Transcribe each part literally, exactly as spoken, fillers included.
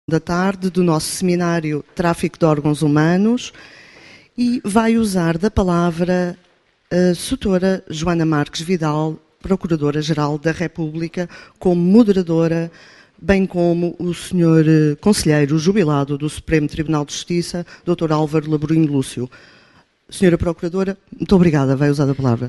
da tarde do nosso seminário Tráfico de Órgãos Humanos e vai usar da palavra a doutora Joana Marques Vidal, Procuradora-Geral da República, como moderadora, bem como o senhor Conselheiro jubilado do Supremo Tribunal de Justiça, doutor Álvaro Laborinho Lúcio. Senhora Procuradora, muito obrigada, vai usar a palavra.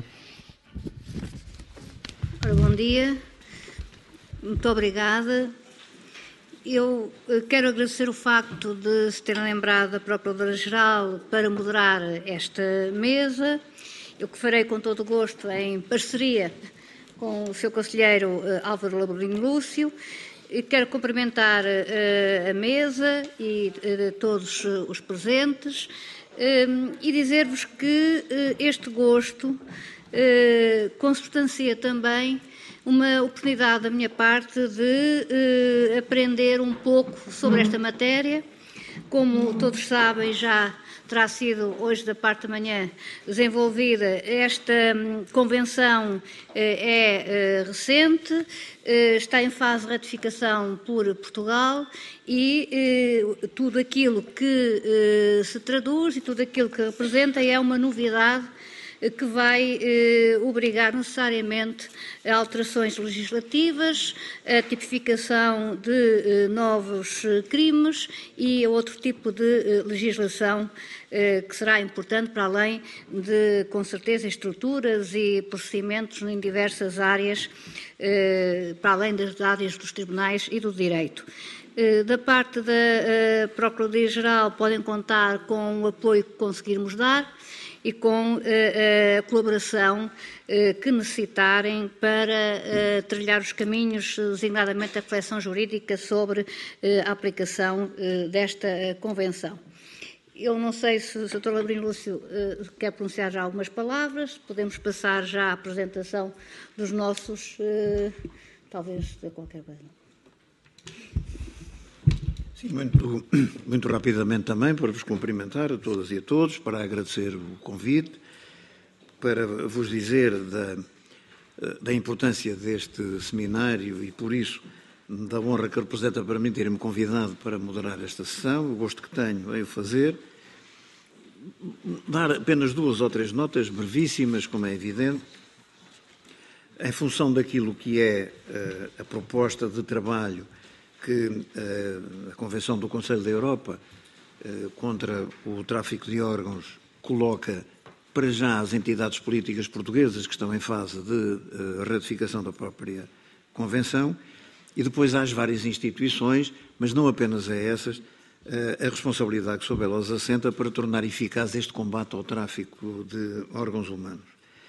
Ora, bom dia, muito obrigada. Eu quero agradecer o facto de se terem lembrado da Procuradora-Geral para moderar esta mesa, eu que farei com todo o gosto em parceria com o seu Conselheiro Álvaro Laborinho Lúcio. Quero cumprimentar a mesa e todos os presentes e dizer-vos que este gosto consubstancia também uma oportunidade da minha parte de eh, aprender um pouco sobre esta matéria. Como todos sabem, já terá sido hoje da parte da manhã desenvolvida. Esta hum, convenção eh, é eh, recente, eh, está em fase de ratificação por Portugal e eh, tudo aquilo que eh, se traduz e tudo aquilo que representa é uma novidade que vai eh, obrigar necessariamente a alterações legislativas, a tipificação de eh, novos eh, crimes e a outro tipo de eh, legislação eh, que será importante para além de, com certeza, estruturas e procedimentos em diversas áreas, eh, para além das áreas dos tribunais e do direito. Da parte da uh, Procuradoria-Geral podem contar com o apoio que conseguirmos dar e com uh, a colaboração uh, que necessitarem para uh, trilhar os caminhos, designadamente a reflexão jurídica sobre uh, a aplicação uh, desta uh, Convenção. Eu não sei se o doutor Laborinho Lúcio uh, quer pronunciar já algumas palavras, podemos passar já à apresentação dos nossos, uh, talvez de qualquer coisa. Sim, muito, muito rapidamente também, para vos cumprimentar a todas e a todos, para agradecer o convite, para vos dizer da, da importância deste seminário e, por isso, da honra que representa para mim terem-me convidado para moderar esta sessão, o gosto que tenho em o fazer. Dar apenas duas ou três notas brevíssimas, como é evidente, em função daquilo que é a proposta de trabalho que uh, a Convenção do Conselho da Europa uh, contra o tráfico de órgãos coloca para já as entidades políticas portuguesas que estão em fase de uh, ratificação da própria Convenção e depois há as várias instituições, mas não apenas a essas, uh, a responsabilidade que sobre elas assenta para tornar eficaz este combate ao tráfico de órgãos humanos.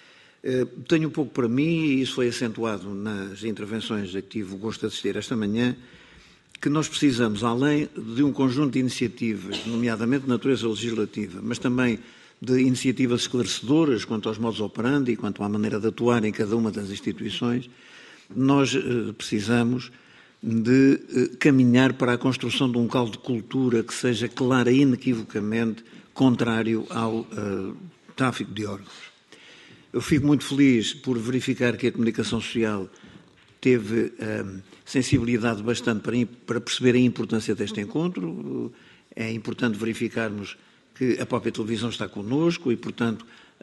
Uh, tenho um pouco para mim, e isso foi acentuado nas intervenções a que tive o gosto de assistir esta manhã, que nós precisamos, além de um conjunto de iniciativas, nomeadamente de natureza legislativa, mas também de iniciativas esclarecedoras quanto aos modos operandi e quanto à maneira de atuar em cada uma das instituições, nós eh, precisamos de eh, caminhar para a construção de um caldo de cultura que seja clara e inequivocamente contrário ao eh, tráfico de órgãos. Eu fico muito feliz por verificar que a comunicação social teve um, sensibilidade bastante para, para perceber a importância deste encontro. É importante verificarmos que a própria televisão está connosco e, portanto,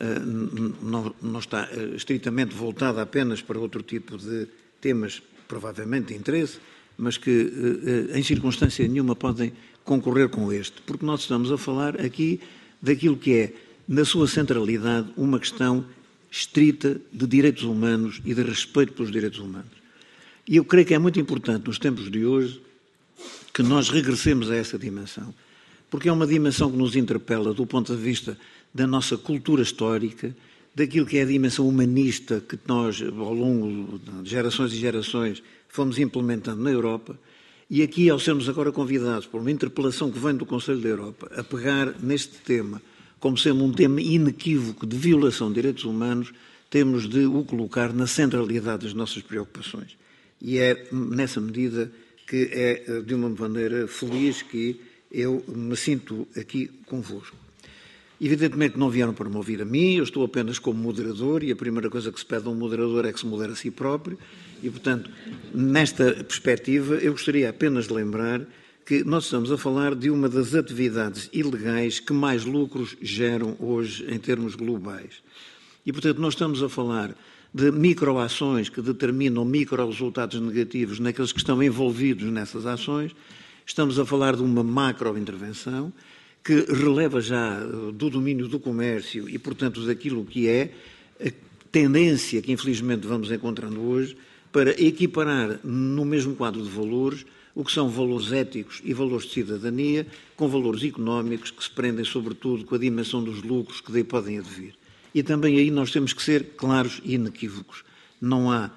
uh, não, não está uh, estritamente voltada apenas para outro tipo de temas, provavelmente de interesse, mas que, uh, uh, em circunstância nenhuma, podem concorrer com este, porque nós estamos a falar aqui daquilo que é, na sua centralidade, uma questão estrita de direitos humanos e de respeito pelos direitos humanos. E eu creio que é muito importante, nos tempos de hoje, que nós regressemos a essa dimensão, porque é uma dimensão que nos interpela do ponto de vista da nossa cultura histórica, daquilo que é a dimensão humanista que nós, ao longo de gerações e gerações, fomos implementando na Europa, e aqui, ao sermos agora convidados por uma interpelação que vem do Conselho da Europa, a pegar neste tema como sendo um tema inequívoco de violação de direitos humanos, temos de o colocar na centralidade das nossas preocupações. E é nessa medida que é de uma maneira feliz que eu me sinto aqui convosco. Evidentemente não vieram para me ouvir a mim, eu estou apenas como moderador e a primeira coisa que se pede a um moderador é que se modere a si próprio e, portanto, nesta perspectiva, eu gostaria apenas de lembrar que nós estamos a falar de uma das atividades ilegais que mais lucros geram hoje em termos globais. E, portanto, nós estamos a falar de microações que determinam micro-resultados negativos naqueles que estão envolvidos nessas ações. Estamos a falar de uma macro-intervenção que releva já do domínio do comércio e, portanto, daquilo que é a tendência que, infelizmente, vamos encontrando hoje para equiparar no mesmo quadro de valores o que são valores éticos e valores de cidadania com valores económicos que se prendem, sobretudo, com a dimensão dos lucros que daí podem advir. E também aí nós temos que ser claros e inequívocos. Não há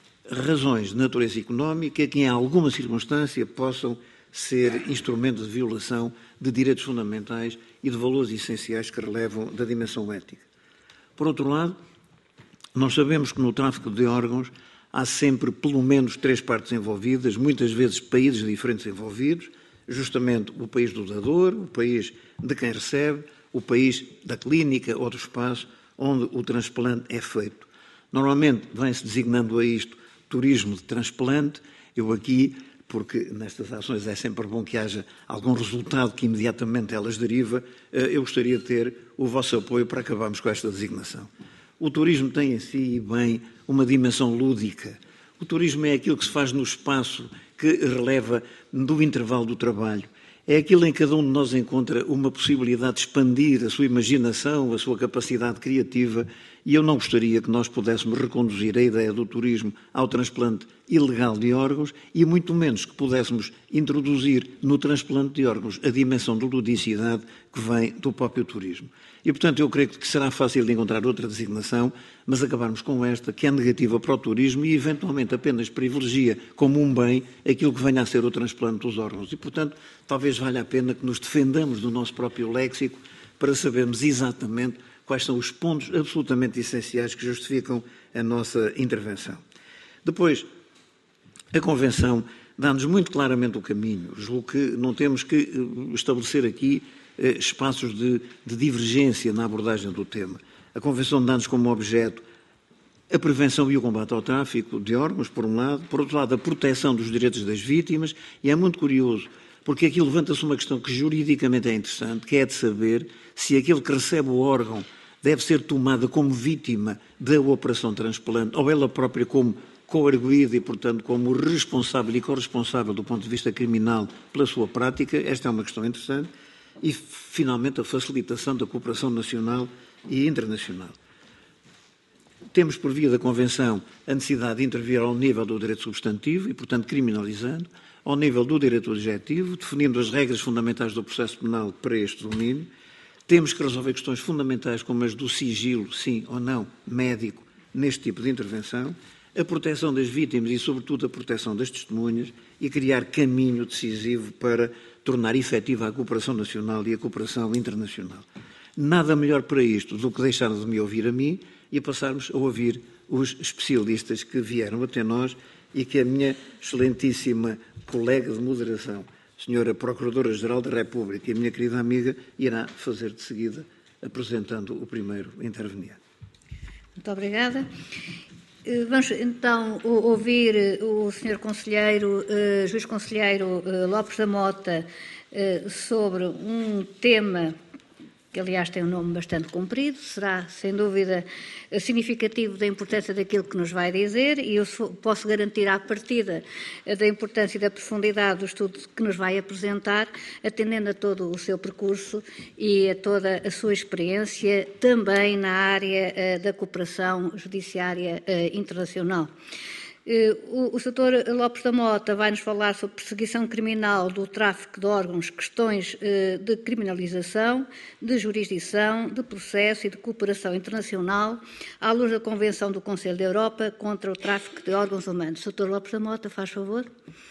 razões de natureza económica que, em alguma circunstância, possam ser instrumento de violação de direitos fundamentais e de valores essenciais que relevam da dimensão ética. Por outro lado, nós sabemos que no tráfico de órgãos há sempre pelo menos três partes envolvidas, muitas vezes países diferentes envolvidos, justamente o país do dador, o país de quem recebe, o país da clínica ou do espaço onde o transplante é feito. Normalmente vem-se designando a isto turismo de transplante. Eu aqui, porque nestas ações é sempre bom que haja algum resultado que imediatamente elas deriva, eu gostaria de ter o vosso apoio para acabarmos com esta designação. O turismo tem em si, bem, uma dimensão lúdica. O turismo é aquilo que se faz no espaço que releva do intervalo do trabalho. É aquilo em que cada um de nós encontra uma possibilidade de expandir a sua imaginação, a sua capacidade criativa, e eu não gostaria que nós pudéssemos reconduzir a ideia do turismo ao transplante ilegal de órgãos e muito menos que pudéssemos introduzir no transplante de órgãos a dimensão de ludicidade que vem do próprio turismo. E, portanto, eu creio que será fácil de encontrar outra designação, mas acabarmos com esta, que é negativa para o turismo e, eventualmente, apenas privilegia como um bem aquilo que venha a ser o transplante dos órgãos. E, portanto, talvez valha a pena que nos defendamos do nosso próprio léxico para sabermos exatamente quais são os pontos absolutamente essenciais que justificam a nossa intervenção. Depois, a Convenção dá-nos muito claramente o caminho, julgo que não temos que estabelecer aqui eh, espaços de, de divergência na abordagem do tema. A Convenção dá-nos como objeto a prevenção e o combate ao tráfico de órgãos, por um lado, por outro lado, a proteção dos direitos das vítimas, e é muito curioso, porque aqui levanta-se uma questão que juridicamente é interessante, que é de saber se aquele que recebe o órgão deve ser tomada como vítima da operação de transplante, ou ela própria como coarguida e, portanto, como responsável e corresponsável do ponto de vista criminal pela sua prática. Esta é uma questão interessante. E, finalmente, a facilitação da cooperação nacional e internacional. Temos, por via da Convenção, a necessidade de intervir ao nível do direito substantivo e, portanto, criminalizando, ao nível do direito objetivo, definindo as regras fundamentais do processo penal para este domínio. Temos que resolver questões fundamentais como as do sigilo, sim ou não, médico, neste tipo de intervenção, a proteção das vítimas e, sobretudo, a proteção das testemunhas e criar caminho decisivo para tornar efetiva a cooperação nacional e a cooperação internacional. Nada melhor para isto do que deixar de me ouvir a mim e passarmos a ouvir os especialistas que vieram até nós e que a minha excelentíssima colega de moderação, senhora Procuradora-Geral da República e a minha querida amiga, irá fazer de seguida, apresentando o primeiro interveniente. Muito obrigada. Vamos então ouvir o senhor Conselheiro, uh, Juiz Conselheiro uh, Lopes da Mota, uh, sobre um tema que, aliás, tem um nome bastante comprido, será, sem dúvida, significativo da importância daquilo que nos vai dizer, e eu posso garantir à partida da importância e da profundidade do estudo que nos vai apresentar, atendendo a todo o seu percurso e a toda a sua experiência, também na área da cooperação judiciária internacional. O, o doutor Lopes da Mota vai-nos falar sobre perseguição criminal do tráfico de órgãos, questões de criminalização, de jurisdição, de processo e de cooperação internacional, à luz da Convenção do Conselho da Europa contra o tráfico de órgãos humanos. doutor Lopes da Mota, faz favor.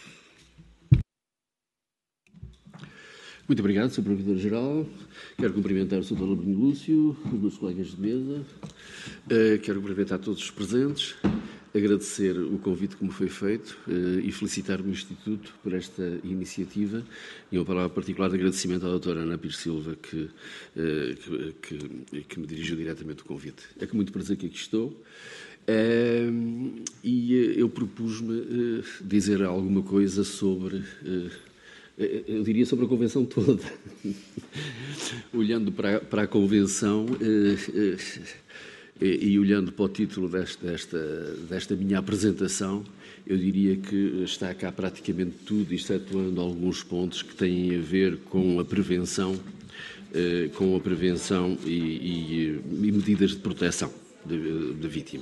Muito obrigado, senhor Provedor-Geral. Quero cumprimentar o senhor doutor Bruno Lúcio, os meus colegas de mesa. Quero cumprimentar todos os presentes. Agradecer o convite que me foi feito uh, e felicitar o Instituto por esta iniciativa e uma palavra particular de agradecimento à doutora Ana Pires Silva que, uh, que, que, que me dirigiu diretamente o convite. É com muito prazer que aqui estou uh, e uh, eu propus-me uh, dizer alguma coisa sobre uh, eu diria sobre a Convenção toda. Olhando para, para a Convenção e, e olhando para o título desta, desta, desta minha apresentação, eu diria que está cá praticamente tudo, excetuando alguns pontos que têm a ver com a prevenção, com a prevenção e, e, e medidas de proteção da vítima,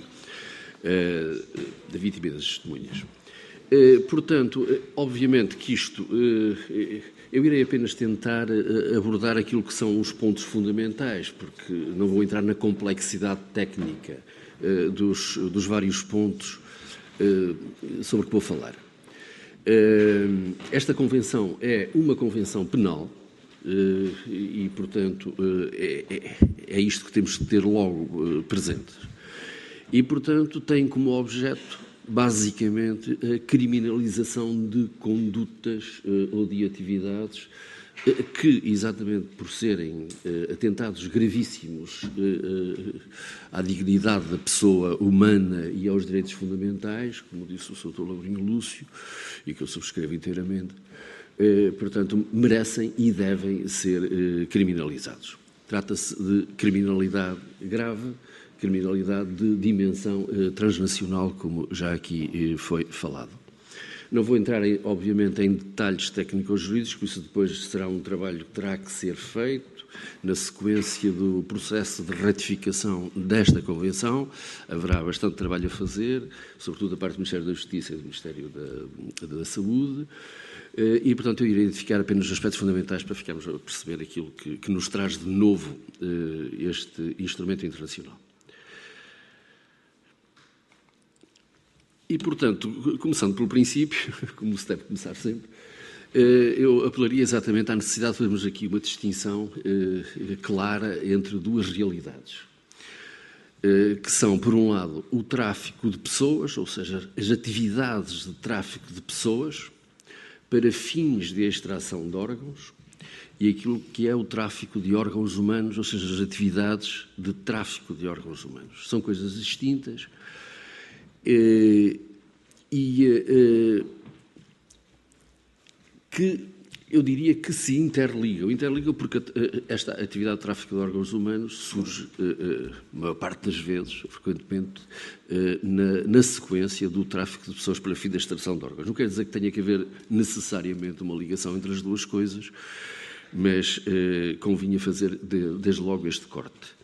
da vítima e das testemunhas. Portanto, obviamente que isto, eu irei apenas tentar abordar aquilo que são os pontos fundamentais, porque não vou entrar na complexidade técnica dos, dos vários pontos sobre que vou falar. Esta convenção é uma convenção penal e, portanto, é, é, é isto que temos de ter logo presente. E, portanto, tem como objeto, basicamente, a criminalização de condutas ou de atividades que, exatamente por serem atentados gravíssimos à dignidade da pessoa humana e aos direitos fundamentais, como disse o doutor Labrinho Lúcio, e que eu subscrevo inteiramente, portanto, merecem e devem ser criminalizados. Trata-se de criminalidade grave, criminalidade de dimensão transnacional, como já aqui foi falado. Não vou entrar, obviamente, em detalhes técnico-jurídicos, isso depois será um trabalho que terá que ser feito na sequência do processo de ratificação desta Convenção. Haverá bastante trabalho a fazer, sobretudo da parte do Ministério da Justiça e do Ministério da, da Saúde, e, portanto, eu irei identificar apenas os aspectos fundamentais para ficarmos a perceber aquilo que, que nos traz de novo este instrumento internacional. E, portanto, começando pelo princípio, como se deve começar sempre, eu apelaria exatamente à necessidade de fazermos aqui uma distinção clara entre duas realidades, que são, por um lado, o tráfico de pessoas, ou seja, as atividades de tráfico de pessoas para fins de extração de órgãos, e aquilo que é o tráfico de órgãos humanos, ou seja, as atividades de tráfico de órgãos humanos. São coisas distintas. E, e que eu diria que se interligam. Interligam porque esta atividade de tráfico de órgãos humanos surge, a maior parte das vezes, frequentemente, na, na sequência do tráfico de pessoas para fim da extração de órgãos. Não quer dizer que tenha que haver necessariamente uma ligação entre as duas coisas, mas convinha fazer desde logo este corte.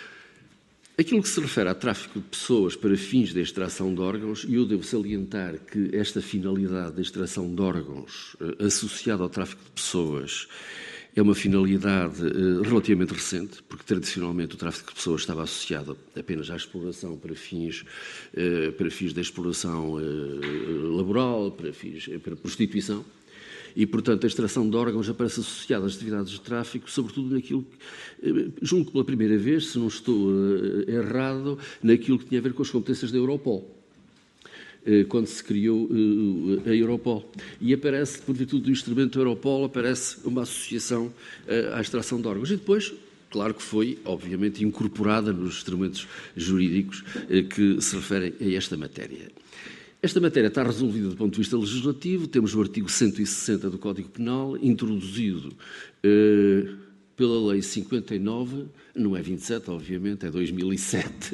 Aquilo que se refere a tráfico de pessoas para fins de extração de órgãos, e eu devo salientar que esta finalidade de extração de órgãos associada ao tráfico de pessoas é uma finalidade relativamente recente, porque tradicionalmente o tráfico de pessoas estava associado apenas à exploração para fins, para fins de exploração laboral, para fins para prostituição. E, portanto, a extração de órgãos aparece associada às atividades de tráfico, sobretudo naquilo que, julgo que pela primeira vez, se não estou uh, errado, naquilo que tinha a ver com as competências da Europol, uh, quando se criou uh, a Europol. E aparece, por virtude do instrumento da Europol, aparece uma associação uh, à extração de órgãos. E depois, claro que foi, obviamente, incorporada nos instrumentos jurídicos uh, que se referem a esta matéria. Esta matéria está resolvida do ponto de vista legislativo. Temos o artigo cento e sessenta do Código Penal, introduzido eh, pela Lei cinquenta e nove, não é vinte e sete, obviamente, é dois mil e sete.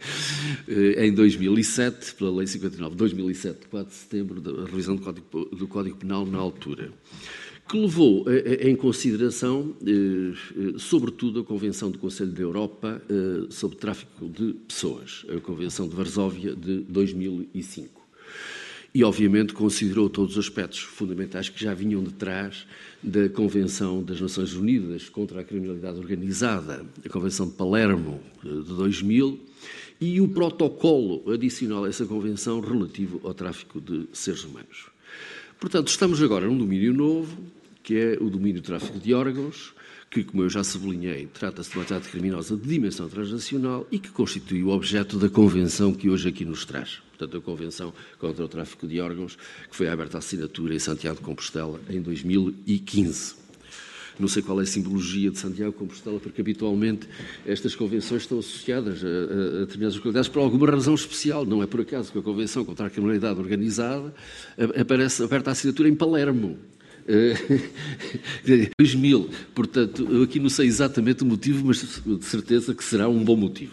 eh, em dois mil e sete, pela Lei cinquenta e nove de dois mil e sete, de quatro de setembro, da revisão do Código, do Código Penal na altura, que levou eh, em consideração, eh, sobretudo, a Convenção do Conselho da Europa eh, sobre tráfico de pessoas, a Convenção de Varsóvia de dois mil e cinco. E, obviamente, considerou todos os aspectos fundamentais que já vinham de trás da Convenção das Nações Unidas contra a Criminalidade Organizada, a Convenção de Palermo de dois mil, e o protocolo adicional a essa Convenção relativo ao tráfico de seres humanos. Portanto, estamos agora num domínio novo, que é o domínio do tráfico de órgãos, que, como eu já sublinhei, trata-se de uma atividade criminosa de dimensão transnacional e que constitui o objeto da Convenção que hoje aqui nos traz. Portanto, a Convenção contra o Tráfico de Órgãos, que foi aberta à assinatura em Santiago de Compostela em dois mil e quinze. Não sei qual é a simbologia de Santiago de Compostela, porque habitualmente estas convenções estão associadas a, a, a determinadas localidades por alguma razão especial. Não é por acaso que a Convenção contra a Criminalidade Organizada aparece aberta à assinatura em Palermo, dois mil. Portanto, eu aqui não sei exatamente o motivo, mas de certeza que será um bom motivo.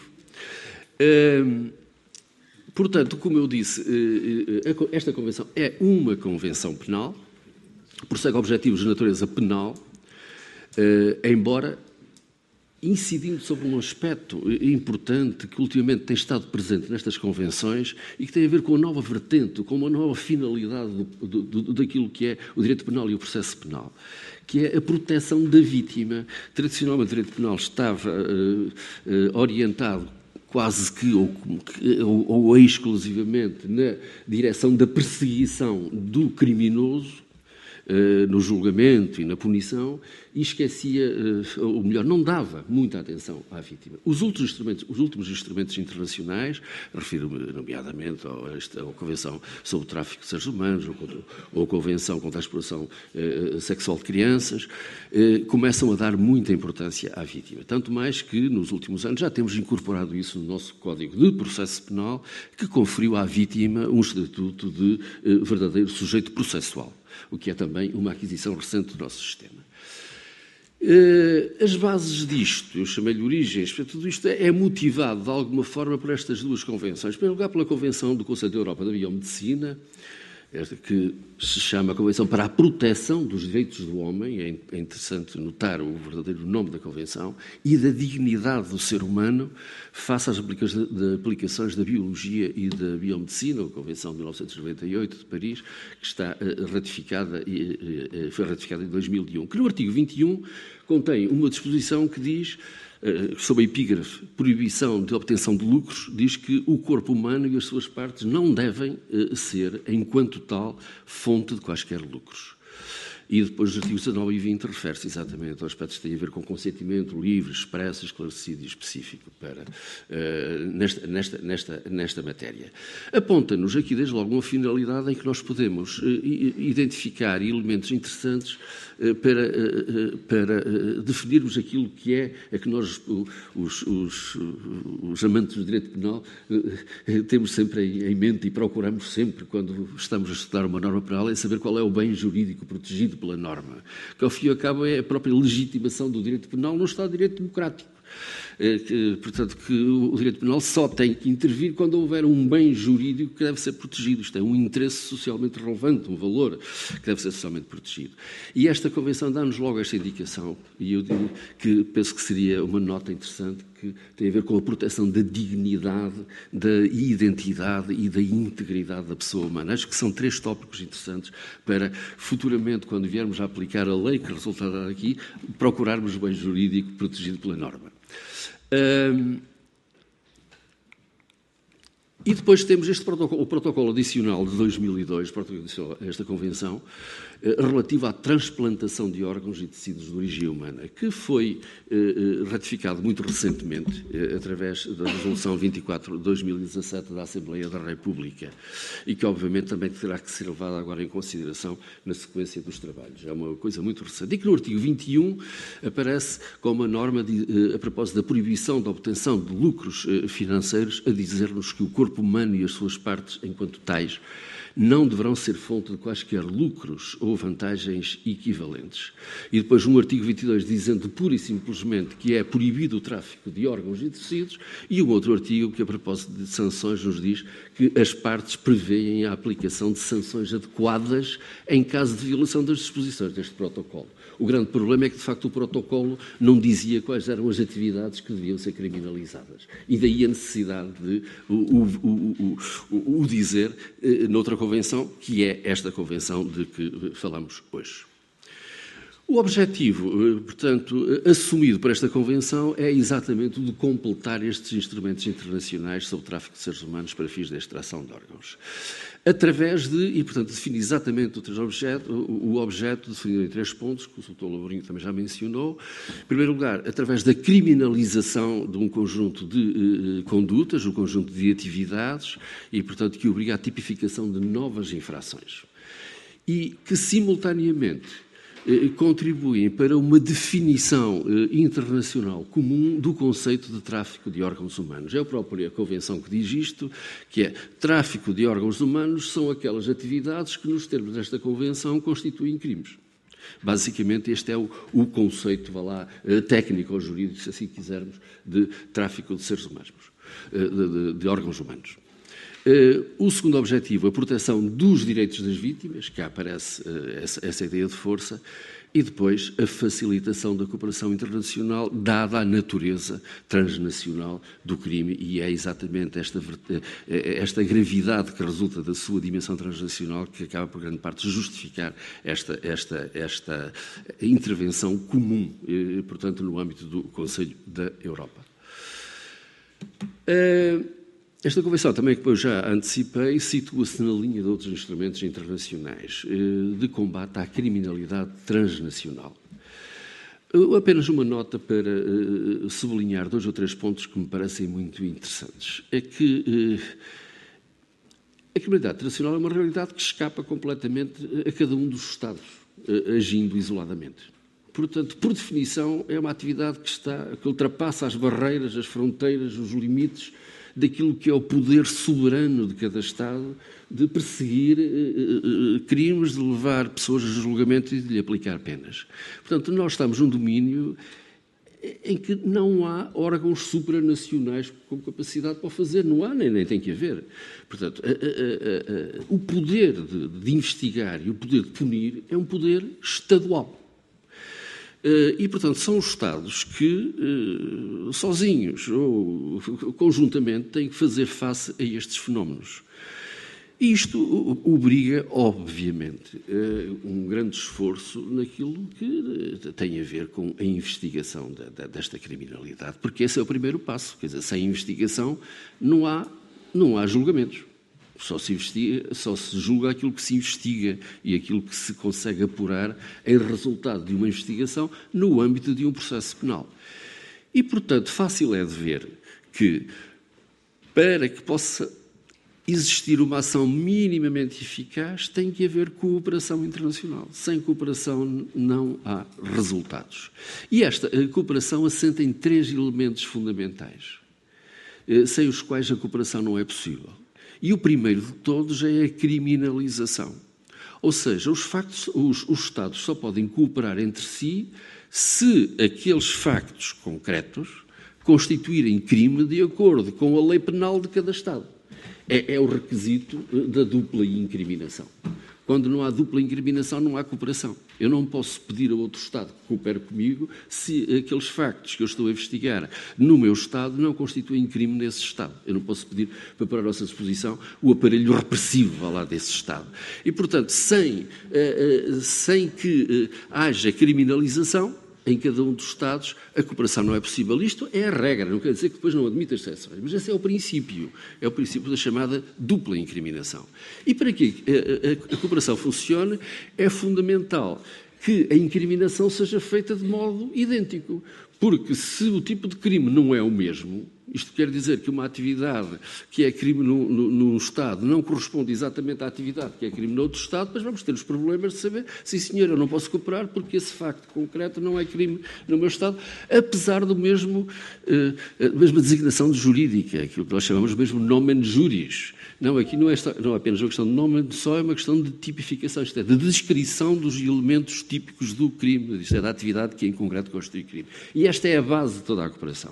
Portanto, como eu disse, esta convenção é uma convenção penal, persegue objetivos de natureza penal, embora incidindo sobre um aspecto importante que ultimamente tem estado presente nestas convenções e que tem a ver com a nova vertente, com uma nova finalidade do, do, daquilo que é o direito penal e o processo penal, que é a proteção da vítima. Tradicionalmente, o direito penal estava uh, uh, orientado quase que ou, ou, ou exclusivamente na direção da perseguição do criminoso, no julgamento e na punição, e esquecia, ou melhor, não dava muita atenção à vítima. Os últimos instrumentos, os últimos instrumentos internacionais, refiro-me nomeadamente à Convenção sobre o Tráfico de Seres Humanos, ou a Convenção contra a Exploração Sexual de Crianças, começam a dar muita importância à vítima. Tanto mais que, nos últimos anos, já temos incorporado isso no nosso Código de Processo Penal, que conferiu à vítima um estatuto de verdadeiro sujeito processual, o que é também uma aquisição recente do nosso sistema. As bases disto, eu chamei-lhe origens, tudo isto é motivado de alguma forma por estas duas convenções. Em primeiro lugar, pela Convenção do Conselho da Europa da Biomedicina, esta que se chama a Convenção para a Proteção dos Direitos do Homem, é interessante notar o verdadeiro nome da Convenção, e da dignidade do ser humano face às aplicações da biologia e da biomedicina, a Convenção de mil novecentos e noventa e oito de Paris, que está ratificada, foi ratificada em dois mil e um, que no artigo vinte e um contém uma disposição que diz, sob a epígrafe proibição de obtenção de lucros, diz que o corpo humano e as suas partes não devem ser, enquanto tal, fonte de quaisquer lucros. E depois os artigos dezanove e vinte refere-se exatamente aos aspectos que têm a ver com consentimento livre, expresso, esclarecido e específico para, uh, nesta, nesta, nesta, nesta matéria. Aponta-nos aqui desde logo uma finalidade em que nós podemos uh, identificar elementos interessantes uh, para, uh, para uh, definirmos aquilo que é a que nós, uh, os, os, os amantes do direito penal, uh, temos sempre em, em mente e procuramos sempre, quando estamos a estudar uma norma penal, é saber qual é o bem jurídico protegido pela norma, que ao fim e ao cabo é a própria legitimação do direito penal no Estado de Direito Democrático. É, que, portanto, que o direito penal só tem que intervir quando houver um bem jurídico que deve ser protegido. Isto é um interesse socialmente relevante, um valor que deve ser socialmente protegido. E esta Convenção dá-nos logo esta indicação, e eu digo que penso que seria uma nota interessante, que tem a ver com a proteção da dignidade, da identidade e da integridade da pessoa humana. Acho que são três tópicos interessantes para, futuramente, quando viermos a aplicar a lei que resultará aqui, procurarmos o bem jurídico protegido pela norma. Um, e depois temos este protocolo, o protocolo adicional de dois mil e dois, esta Convenção, relativo à transplantação de órgãos e tecidos de origem humana, que foi eh, ratificado muito recentemente, eh, através da Resolução vinte e quatro de dois mil e dezassete da Assembleia da República, e que obviamente também terá que ser levada agora em consideração na sequência dos trabalhos. É uma coisa muito recente. E que no artigo vinte e um aparece como uma norma de, eh, a propósito da proibição da obtenção de lucros eh, financeiros, a dizer-nos que o corpo humano e as suas partes, enquanto tais, não deverão ser fonte de quaisquer lucros ou vantagens equivalentes. E depois um artigo vinte e dois dizendo pura e simplesmente que é proibido o tráfico de órgãos e tecidos, e um outro artigo que, a propósito de sanções, nos diz que as partes prevêem a aplicação de sanções adequadas em caso de violação das disposições deste protocolo. O grande problema é que, de facto, o protocolo não dizia quais eram as atividades que deviam ser criminalizadas. E daí a necessidade de o, o, o, o, o dizer eh, noutra convenção, que é esta convenção de que falamos hoje. O objetivo, portanto, assumido por esta Convenção é exatamente o de completar estes instrumentos internacionais sobre o tráfico de seres humanos para fins de extração de órgãos. Através de, e portanto define exatamente o objeto, o objeto definido em três pontos, que o doutor Lourinho também já mencionou. Em primeiro lugar, através da criminalização de um conjunto de eh, condutas, um conjunto de atividades, e portanto que obriga à tipificação de novas infrações. E que, simultaneamente, contribuem para uma definição internacional comum do conceito de tráfico de órgãos humanos. É a própria Convenção que diz isto, que é tráfico de órgãos humanos são aquelas atividades que, nos termos desta Convenção, constituem crimes. Basicamente, este é o, o conceito, vá lá, técnico ou jurídico, se assim quisermos, de tráfico de seres humanos, de, de, de órgãos humanos. O segundo objetivo, a proteção dos direitos das vítimas, cá aparece essa, essa ideia de força, e depois a facilitação da cooperação internacional, dada a natureza transnacional do crime, e é exatamente esta, esta gravidade que resulta da sua dimensão transnacional que acaba, por grande parte, justificar esta, esta, esta intervenção comum, portanto, no âmbito do Conselho da Europa. Esta Convenção, também, que eu já antecipei, situa-se na linha de outros instrumentos internacionais de combate à criminalidade transnacional. Apenas uma nota para sublinhar dois ou três pontos que me parecem muito interessantes. É que a criminalidade transnacional é uma realidade que escapa completamente a cada um dos Estados, agindo isoladamente. Portanto, por definição, é uma atividade que, está, que ultrapassa as barreiras, as fronteiras, os limites daquilo que é o poder soberano de cada Estado de perseguir uh, uh, crimes, de levar pessoas a julgamento e de lhe aplicar penas. Portanto, nós estamos num domínio em que não há órgãos supranacionais com capacidade para o fazer. Não há, nem, nem tem que haver. Portanto, a, a, a, a, o poder de, de investigar e o poder de punir é um poder estadual. E, portanto, são os Estados que, sozinhos ou conjuntamente, têm que fazer face a estes fenómenos. Isto obriga, obviamente, a um grande esforço naquilo que tem a ver com a investigação desta criminalidade, porque esse é o primeiro passo. Quer dizer, sem investigação não há, não há julgamentos. Só se, investiga, só se julga aquilo que se investiga e aquilo que se consegue apurar em resultado de uma investigação no âmbito de um processo penal. E, portanto, fácil é de ver que, para que possa existir uma ação minimamente eficaz, tem que haver cooperação internacional. Sem cooperação não há resultados. E esta cooperação assenta em três elementos fundamentais, sem os quais a cooperação não é possível. E o primeiro de todos é a criminalização. Ou seja, os, factos, os, os Estados só podem cooperar entre si se aqueles factos concretos constituírem crime de acordo com a lei penal de cada Estado. É, é o requisito da dupla incriminação. Quando não há dupla incriminação, não há cooperação. Eu não posso pedir a outro Estado que coopere comigo se aqueles factos que eu estou a investigar no meu Estado não constituem crime nesse Estado. Eu não posso pedir para pôr à nossa disposição o aparelho repressivo lá desse Estado. E, portanto, sem, sem que haja criminalização em cada um dos Estados, a cooperação não é possível. Isto é a regra, não quer dizer que depois não admita exceções, mas esse é o princípio, é o princípio da chamada dupla incriminação. E para que a, a, a cooperação funcione, é fundamental que a incriminação seja feita de modo idêntico, porque se o tipo de crime não é o mesmo, isto quer dizer que uma atividade que é crime num, num Estado não corresponde exatamente à atividade que é crime no outro Estado, mas vamos ter os problemas de saber, sim senhor, eu não posso cooperar porque esse facto concreto não é crime no meu Estado, apesar do mesmo, uh, da mesma designação jurídica, aquilo que nós chamamos mesmo nomen juris. Não, aqui não é, não é apenas uma questão de nome, só é uma questão de tipificação, isto é, de descrição dos elementos típicos do crime, isto é, da atividade que em concreto constitui crime. E esta é a base de toda a cooperação.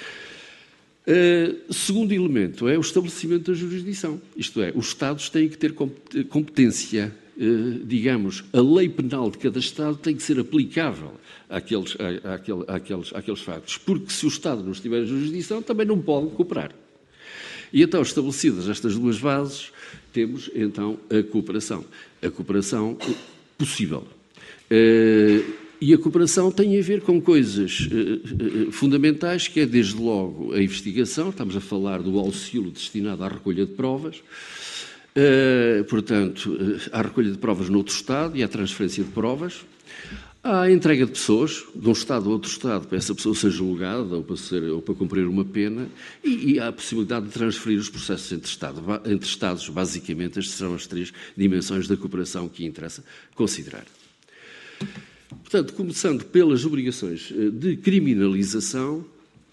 Uh, segundo elemento é o estabelecimento da jurisdição, isto é, os Estados têm que ter competência, uh, digamos, a lei penal de cada Estado tem que ser aplicável àqueles, à, àquele, àqueles, àqueles factos, porque se o Estado não estiver em jurisdição também não pode cooperar. E então, estabelecidas estas duas bases, temos então a cooperação, a cooperação possível. Uh, E a cooperação tem a ver com coisas uh, uh, fundamentais, que é desde logo a investigação, estamos a falar do auxílio destinado à recolha de provas, uh, portanto, uh, à recolha de provas noutro Estado e à transferência de provas, à entrega de pessoas, de um Estado a outro Estado, para essa pessoa ser julgada ou para, ser, ou para cumprir uma pena, e, e à possibilidade de transferir os processos entre, Estado, entre Estados, basicamente, estas são as três dimensões da cooperação que interessa considerar. Portanto, começando pelas obrigações de criminalização,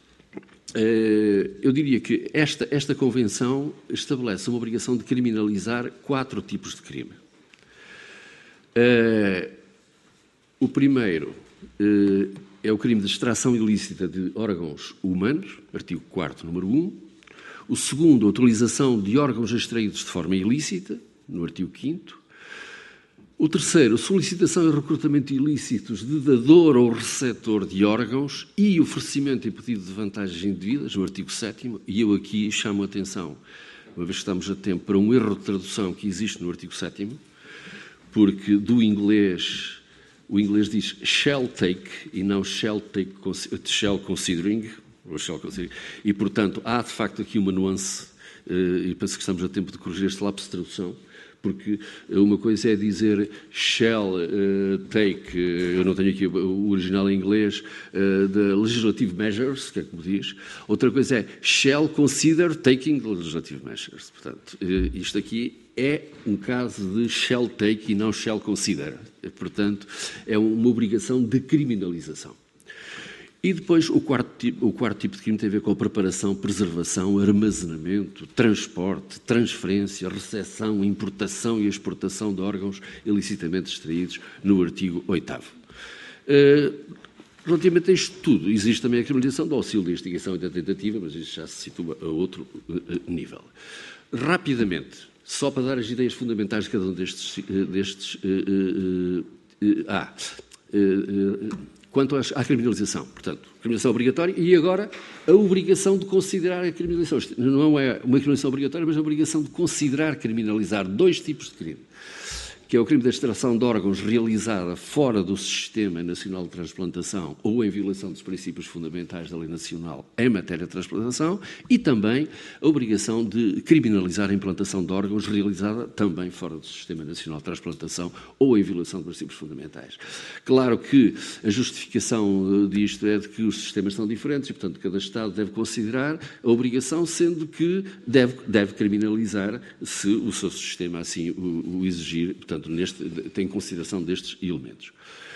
eu diria que esta, esta Convenção estabelece uma obrigação de criminalizar quatro tipos de crime. O primeiro eh, é o crime de extração ilícita de órgãos humanos, artigo quarto, número um. O segundo, a utilização de órgãos extraídos de forma ilícita, no artigo quinto. O terceiro, solicitação e recrutamento ilícitos de dador ou receptor de órgãos e oferecimento e pedido de vantagens indevidas, no artigo sétimo, e eu aqui chamo a atenção, uma vez que estamos a tempo, para um erro de tradução que existe no artigo sétimo, porque do inglês, o inglês diz shall take e não shall, take, shall considering, ou shall considering, e, portanto, há de facto aqui uma nuance, e penso que estamos a tempo de corrigir este lapso de tradução, porque uma coisa é dizer shall uh, take, eu não tenho aqui o original em inglês, uh, the legislative measures, que é como diz. Outra coisa é shall consider taking the legislative measures. Portanto, uh, isto aqui é um caso de shall take e não shall consider. Portanto, é uma obrigação de criminalização. E depois o quarto, tipo, o quarto tipo de crime tem a ver com a preparação, preservação, armazenamento, transporte, transferência, recepção, importação e exportação de órgãos ilicitamente extraídos no artigo oitavo. Uh, relativamente a isto tudo, existe também a criminalização do auxílio da instigação e da tentativa, mas isto já se situa a outro uh, nível. Rapidamente, só para dar as ideias fundamentais de cada um destes... Uh, destes uh, uh, uh, ah, uh, uh, Quanto à criminalização, portanto, criminalização obrigatória e agora a obrigação de considerar a criminalização. Não é uma criminalização obrigatória, mas a obrigação de considerar criminalizar dois tipos de crime, que é o crime da extração de órgãos realizada fora do Sistema Nacional de Transplantação ou em violação dos princípios fundamentais da Lei Nacional em matéria de transplantação e também a obrigação de criminalizar a implantação de órgãos realizada também fora do Sistema Nacional de Transplantação ou em violação dos princípios fundamentais. Claro que a justificação disto é de que os sistemas são diferentes e, portanto, cada Estado deve considerar a obrigação, sendo que deve, deve criminalizar se o seu sistema assim o, o exigir, portanto, Neste, tem consideração destes elementos.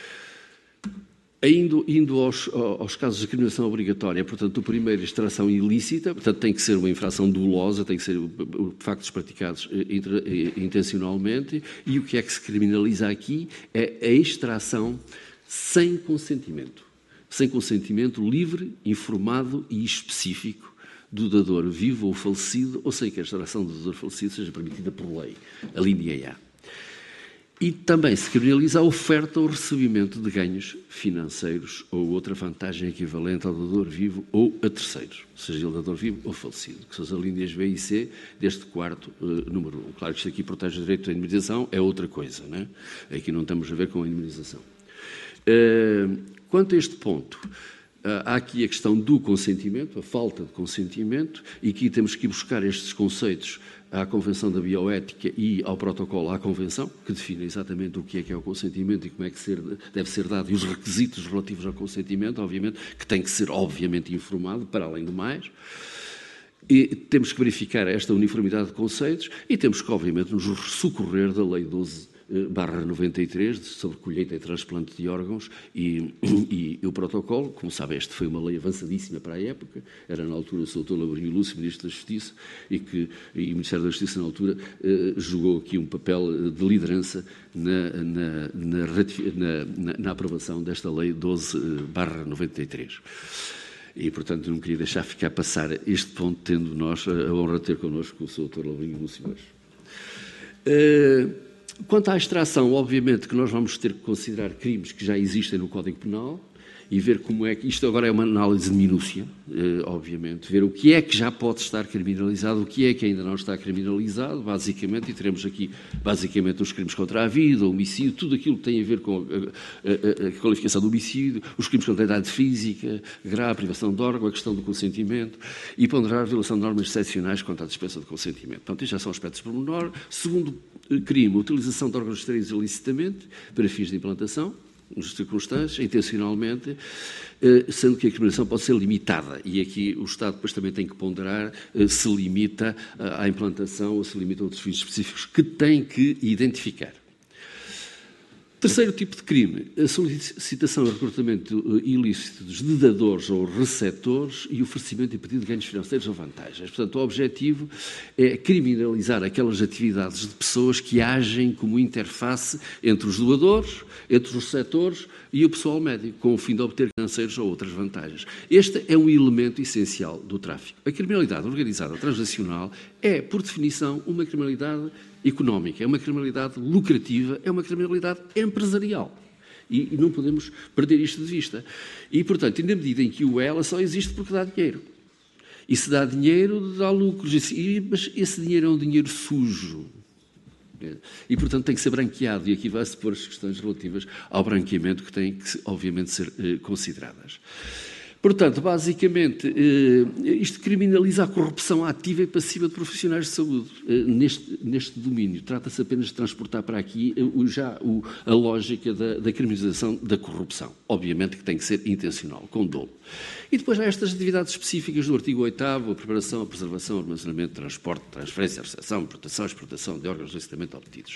Indo, indo aos, aos casos de criminalização obrigatória, portanto, o primeiro, extração ilícita, portanto, tem que ser uma infração dolosa, tem que ser factos praticados intencionalmente, e o que é que se criminaliza aqui é a extração sem consentimento. Sem consentimento livre, informado e específico do dador vivo ou falecido, ou sem que a extração do dador falecido seja permitida por lei. A linha A. E também se criminaliza a oferta ou recebimento de ganhos financeiros ou outra vantagem equivalente ao dador vivo ou a terceiros, seja ele dador vivo ou falecido, que são as linhas B e C deste quarto uh, número um. Claro que isto aqui protege o direito à indemnização, é outra coisa, não é? Aqui não estamos a ver com a indemnização. Uh, quanto a este ponto, uh, há aqui a questão do consentimento, a falta de consentimento, e aqui temos que ir buscar estes conceitos à Convenção da Bioética e ao protocolo à Convenção, que define exatamente o que é que é o consentimento e como é que ser, deve ser dado, e os requisitos relativos ao consentimento, obviamente, que tem que ser, obviamente, informado, para além do mais. E temos que verificar esta uniformidade de conceitos e temos que, obviamente, nos socorrer da Lei doze barra noventa e três, sobre colheita e transplante de órgãos, e, e, e o protocolo, como sabem, esta foi uma lei avançadíssima para a época, era na altura o doutor Labrinho Lúcio, Ministro da Justiça, e que e o Ministério da Justiça, na altura, eh, jogou aqui um papel de liderança na, na, na, na, na aprovação desta lei doze barra noventa e três. E, portanto, não queria deixar ficar passar este ponto, tendo nós a honra de ter connosco o doutor Labrinho Lúcio hoje. Uh, Quanto à extração, obviamente que nós vamos ter que considerar crimes que já existem no Código Penal e ver como é que... Isto agora é uma análise de minúcia, eh, obviamente. Ver o que é que já pode estar criminalizado, o que é que ainda não está criminalizado, basicamente, e teremos aqui, basicamente, os crimes contra a vida, o homicídio, tudo aquilo que tem a ver com a, a, a qualificação do homicídio, os crimes contra a idade física, grave, privação de órgão, a questão do consentimento e ponderar a violação de normas excepcionais quanto à dispensa de consentimento. Portanto, isto já são aspectos por menor. Segundo crime, utilização de órgãos extraídos ilicitamente para fins de implantação, nas circunstâncias, intencionalmente, sendo que a criminalização pode ser limitada. E aqui o Estado depois também tem que ponderar se limita à implantação ou se limita a outros fins específicos que tem que identificar. Terceiro tipo de crime, a solicitação e recrutamento ilícito de dadores ou receptores e oferecimento e pedido de ganhos financeiros ou vantagens. Portanto, o objetivo é criminalizar aquelas atividades de pessoas que agem como interface entre os doadores, entre os receptores e o pessoal médico, com o fim de obter financeiros ou outras vantagens. Este é um elemento essencial do tráfico. A criminalidade organizada transnacional é, por definição, uma criminalidade económica, é uma criminalidade lucrativa, é uma criminalidade empresarial. E, e não podemos perder isto de vista. E, portanto, na medida em que o ela só existe porque dá dinheiro. E se dá dinheiro, dá lucros. E, mas esse dinheiro é um dinheiro sujo. E, portanto, tem que ser branqueado. E aqui vai-se pôr as questões relativas ao branqueamento que têm que, obviamente, ser eh, consideradas. Portanto, basicamente, isto criminaliza a corrupção ativa e passiva de profissionais de saúde neste, neste domínio. Trata-se apenas de transportar para aqui já a lógica da, da criminalização da corrupção. Obviamente que tem que ser intencional, com dolo. E depois há estas atividades específicas do artigo oitavo, a preparação, a preservação, o armazenamento, transporte, transferência, a recepção, importação, exportação de órgãos licitamente obtidos.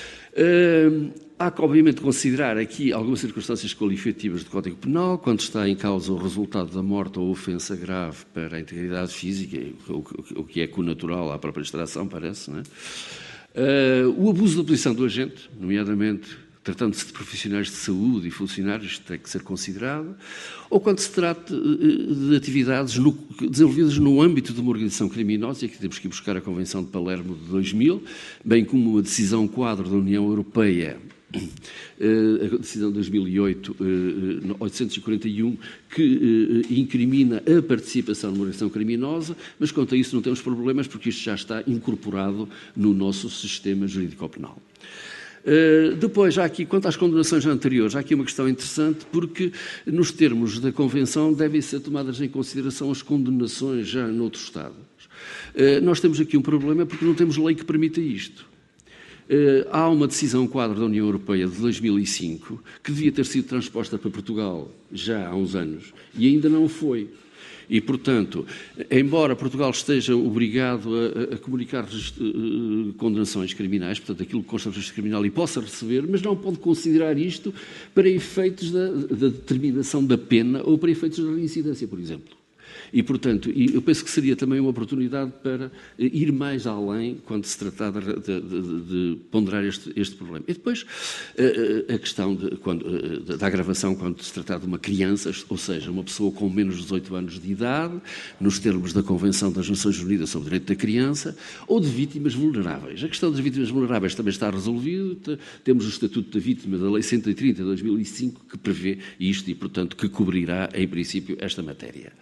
Uh, há que, obviamente, considerar aqui algumas circunstâncias qualificativas do Código Penal, quando está em causa o resultado da morte ou ofensa grave para a integridade física, o, o, o que é connatural à própria extração, parece, não é? Uh, o abuso da posição do agente, nomeadamente tratando-se de profissionais de saúde e funcionários, tem que ser considerado, ou quando se trata de atividades no, desenvolvidas no âmbito de uma organização criminosa, e aqui temos que ir buscar a Convenção de Palermo de dois mil, bem como uma decisão quadro da União Europeia, a decisão de dois mil e oito, oitocentos e quarenta e um, que incrimina a participação numa organização criminosa, mas quanto a isso não temos problemas, porque isto já está incorporado no nosso sistema jurídico-penal. Uh, depois, há aqui, quanto às condenações anteriores, há aqui uma questão interessante, porque nos termos da Convenção devem ser tomadas em consideração as condenações já noutros Estados. Uh, nós temos aqui um problema porque não temos lei que permita isto. Uh, há uma decisão quadro da União Europeia de dois mil e cinco que devia ter sido transposta para Portugal já há uns anos e ainda não foi. E, portanto, embora Portugal esteja obrigado a, a comunicar uh, condenações criminais, portanto, aquilo que consta no registro criminal e possa receber, mas não pode considerar isto para efeitos da, da determinação da pena ou para efeitos da reincidência, por exemplo. E, portanto, eu penso que seria também uma oportunidade para ir mais além quando se tratar de, de, de, de ponderar este, este problema. E depois, a questão de, quando, da agravação quando se tratar de uma criança, ou seja, uma pessoa com menos de dezoito anos de idade, nos termos da Convenção das Nações Unidas sobre o Direito da Criança, ou de vítimas vulneráveis. A questão das vítimas vulneráveis também está resolvida. Temos o Estatuto da Vítima da Lei cento e trinta de dois mil e cinco que prevê isto e, portanto, que cobrirá, em princípio, esta matéria.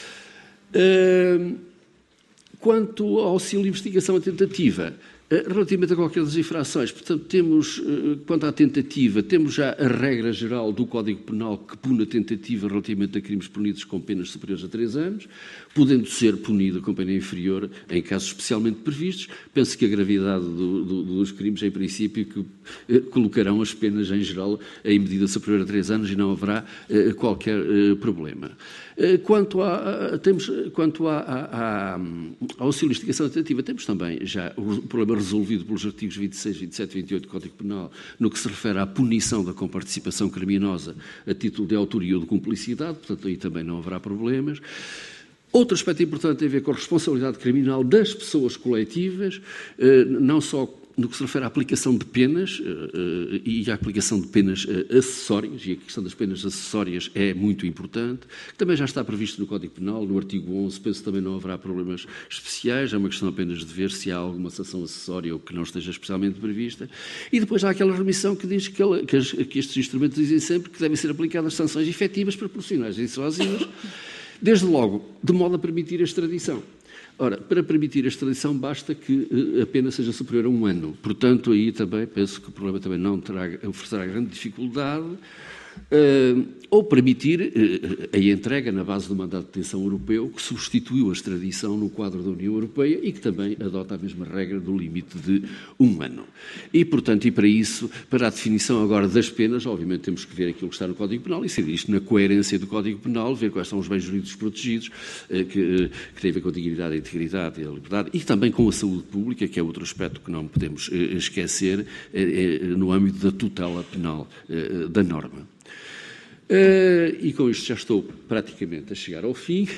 Uh, quanto ao auxílio de investigação e tentativa, uh, relativamente a qualquer das infrações, portanto, temos, uh, quanto à tentativa, temos já a regra geral do Código Penal que pune a tentativa relativamente a crimes punidos com penas superiores a três anos, podendo ser punida com pena inferior em casos especialmente previstos. Penso que a gravidade do, do, dos crimes, em princípio, que uh, colocarão as penas em geral em medida superior a três anos e não haverá uh, qualquer uh, problema. Quanto, a, temos, quanto a, a, a, ao auxílio de investigação tentativa, temos também já o problema resolvido pelos artigos vinte e seis, vinte e sete e vinte e oito do Código Penal, no que se refere à punição da comparticipação criminosa a título de autoria ou de cumplicidade, portanto aí também não haverá problemas. Outro aspecto importante tem a ver com a responsabilidade criminal das pessoas coletivas, não só no que se refere à aplicação de penas uh, uh, e à aplicação de penas uh, acessórias, e a questão das penas acessórias é muito importante, que também já está previsto no Código Penal, no artigo onze, penso que também não haverá problemas especiais, é uma questão apenas de ver se há alguma sanção acessória ou que não esteja especialmente prevista. E depois há aquela remissão que diz que, ela, que, as, que estes instrumentos dizem sempre que devem ser aplicadas sanções efetivas, proporcionais e dissuasivas, desde logo, de modo a permitir a extradição. Ora, para permitir a extradição basta que a pena seja superior a um ano. Portanto, aí também penso que o problema também não terá, oferecerá grande dificuldade. Uh, ou permitir eh, a entrega na base do mandato de detenção europeu, que substituiu a extradição no quadro da União Europeia e que também adota a mesma regra do limite de um ano. E, portanto, e para isso, para a definição agora das penas, obviamente temos que ver aquilo que está no Código Penal e ser isto na coerência do Código Penal, ver quais são os bens jurídicos protegidos, eh, que, eh, que têm a ver com a dignidade, a integridade e a liberdade, e também com a saúde pública, que é outro aspecto que não podemos eh, esquecer eh, eh, no âmbito da tutela penal eh, da norma. Uh, e com isto já estou praticamente a chegar ao fim.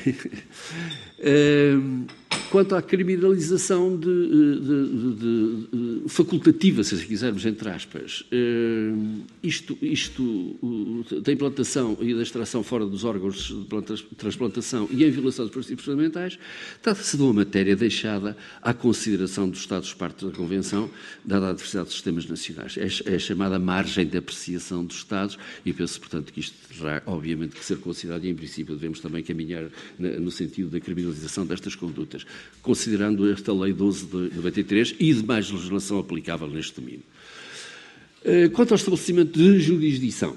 uh, quanto à criminalização de, de, de, de, de, facultativa, se quisermos, entre aspas, uh, isto, isto uh, da implantação e da extração fora dos órgãos de transplantação e em violação dos princípios fundamentais, trata-se de uma matéria deixada à consideração dos Estados-partes da Convenção, dada a diversidade de sistemas nacionais. É, é a chamada margem de apreciação dos Estados e penso, portanto, que isto terá, obviamente, que ser considerado e, em princípio, devemos também caminhar na, no sentido da criminalização destas condutas, considerando esta Lei doze de noventa e três e demais legislação aplicável neste domínio. Quanto ao estabelecimento de jurisdição,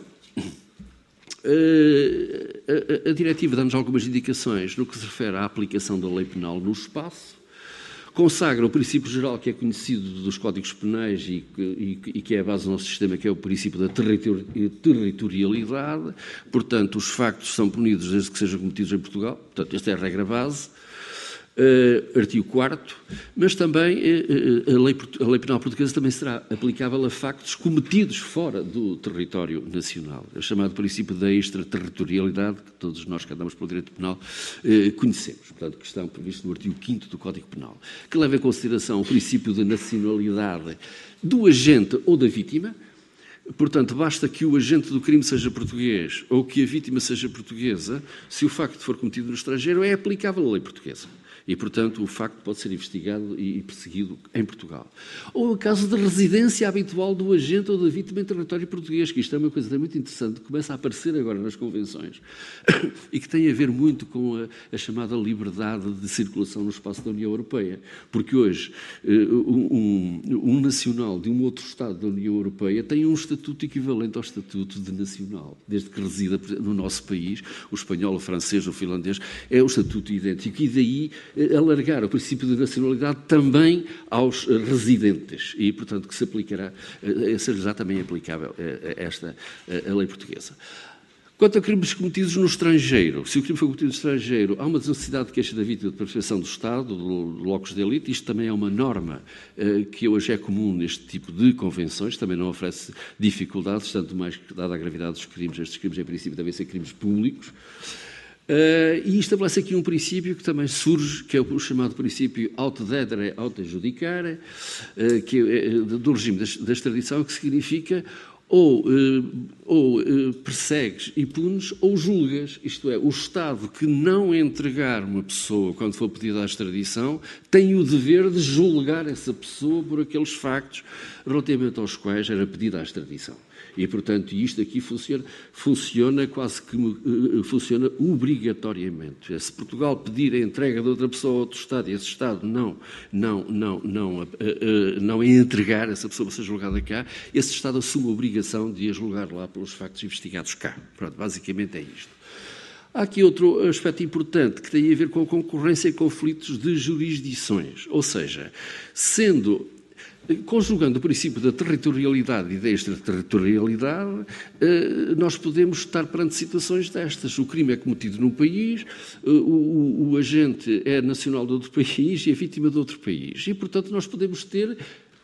a, a, a diretiva dá-nos algumas indicações no que se refere à aplicação da lei penal no espaço, consagra o princípio geral que é conhecido dos códigos penais e que, e, e que é a base do nosso sistema, que é o princípio da territorialidade. Portanto, os factos são punidos desde que sejam cometidos em Portugal. Portanto, esta é a regra base. Uh, artigo quarto, mas também uh, a, lei, a lei penal portuguesa também será aplicável a factos cometidos fora do território nacional. É o chamado princípio da extraterritorialidade, que todos nós que andamos pelo direito penal uh, conhecemos, portanto, que está previsto no artigo quinto do Código Penal, que leva em consideração o princípio da nacionalidade do agente ou da vítima. Portanto, basta que o agente do crime seja português ou que a vítima seja portuguesa, se o facto for cometido no estrangeiro, é aplicável a lei portuguesa. E, portanto, o facto pode ser investigado e perseguido em Portugal. Ou o caso de residência habitual do agente ou da vítima em território português, que isto é uma coisa muito interessante, que começa a aparecer agora nas convenções e que tem a ver muito com a, a chamada liberdade de circulação no espaço da União Europeia. Porque hoje um, um nacional de um outro Estado da União Europeia tem um estatuto equivalente ao estatuto de nacional, desde que resida no nosso país. O espanhol, o francês, o finlandês, é o estatuto idêntico. E daí alargar o princípio de nacionalidade também aos residentes e, portanto, que se aplicará, será também aplicável a esta a lei portuguesa. Quanto a crimes cometidos no estrangeiro, se o crime for cometido no estrangeiro, há uma necessidade de queixa da vítima de perfeição do Estado, do locus de elite. Isto também é uma norma eh, que hoje é comum neste tipo de convenções, também não oferece dificuldades, tanto mais que, dada a gravidade dos crimes, estes crimes, em princípio, devem ser crimes públicos. Uh, e estabelece aqui um princípio que também surge, que é o chamado princípio aut dedere aut judicare, uh, que é do regime da, da extradição, que significa ou, uh, ou uh, persegues e punes ou julgas. Isto é, o Estado que não entregar uma pessoa quando for pedida a extradição tem o dever de julgar essa pessoa por aqueles factos relativamente aos quais era pedida a extradição. E, portanto, isto aqui funciona, funciona quase que uh, funciona obrigatoriamente. Se Portugal pedir a entrega de outra pessoa a outro Estado e esse Estado não, não, não, não, uh, uh, não entregar essa pessoa a ser julgada cá, esse Estado assume a obrigação de a julgar lá pelos factos investigados cá. Pronto, basicamente é isto. Há aqui outro aspecto importante que tem a ver com a concorrência e conflitos de jurisdições. Ou seja, sendo... Conjugando o princípio da territorialidade e da extraterritorialidade, nós podemos estar perante situações destas. O crime é cometido num país, o, o, o agente é nacional de outro país e a vítima de outro país. E, portanto, nós podemos ter,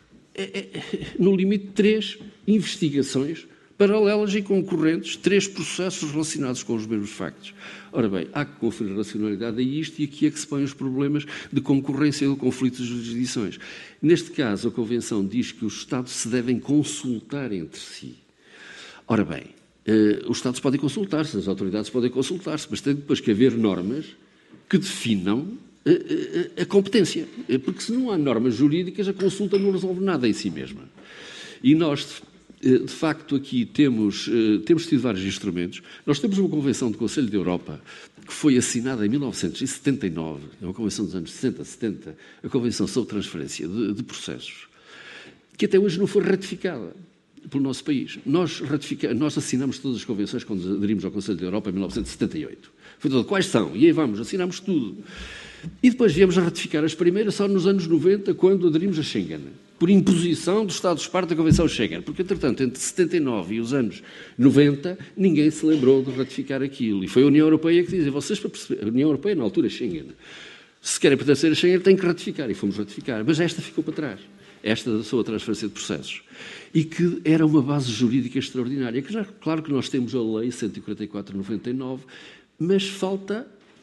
no limite, três investigações paralelas e concorrentes, três processos relacionados com os mesmos factos. Ora bem, há que conferir racionalidade a isto e aqui é que se põem os problemas de concorrência e de conflito de jurisdições. Neste caso, a Convenção diz que os Estados se devem consultar entre si. Ora bem, eh, os Estados podem consultar-se, as autoridades podem consultar-se, mas tem depois que haver normas que definam a, a, a competência. Porque se não há normas jurídicas, a consulta não resolve nada em si mesma. E nós... De facto, aqui temos, temos tido vários instrumentos. Nós temos uma Convenção do Conselho da Europa que foi assinada em mil novecentos e setenta e nove, é uma Convenção dos anos sessenta, setenta, a Convenção sobre Transferência de, de Processos, que até hoje não foi ratificada. pelo nosso país. Nós, nós assinamos todas as convenções quando aderimos ao Conselho da Europa em mil novecentos e setenta e oito. Foi todo, quais são? E aí vamos, assinamos tudo. E depois viemos a ratificar as primeiras só nos anos noventa, quando aderimos a Schengen, por imposição dos Estados-parte da Convenção Schengen. Porque, entretanto, entre setenta e nove e os anos noventa, ninguém se lembrou de ratificar aquilo. E foi a União Europeia que dizia, vocês para perceber, a União Europeia, na altura, Schengen, se querem pertencer a Schengen, têm que ratificar. E fomos ratificar. Mas esta ficou para trás. Esta da sua transferência de processos. E que era uma base jurídica extraordinária. Que já, claro que nós temos a Lei cento e quarenta e quatro de noventa e nove, mas falta...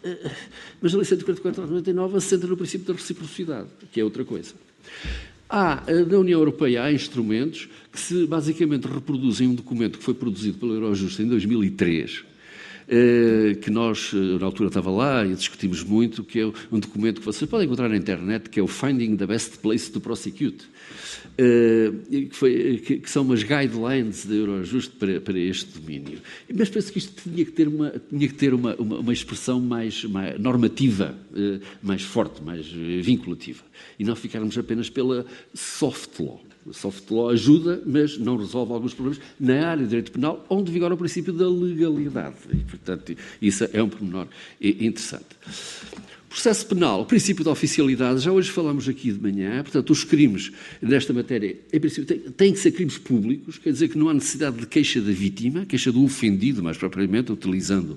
Mas a Lei cento e quarenta e quatro de noventa e nove assenta no princípio da reciprocidade, que é outra coisa. Há, na União Europeia, há instrumentos que se basicamente reproduzem um documento que foi produzido pelo Eurojust em dois mil e três, que nós, na altura, estava lá e discutimos muito, que é um documento que vocês podem encontrar na internet, que é o Finding the Best Place to Prosecute, que, foi, que, que são umas guidelines da Eurojust para, para este domínio. Mas penso que isto tinha que ter uma, tinha que ter uma, uma, uma expressão mais, mais normativa, mais forte, mais vinculativa, e não ficarmos apenas pela soft law. O soft law ajuda, mas não resolve alguns problemas na área de direito penal, onde vigora o princípio da legalidade. E, portanto, isso é um pormenor interessante. Processo penal, o princípio da oficialidade, já hoje falamos aqui de manhã, portanto, os crimes nesta matéria, em princípio, têm, têm que ser crimes públicos, quer dizer que não há necessidade de queixa da vítima, queixa do ofendido, mais propriamente, utilizando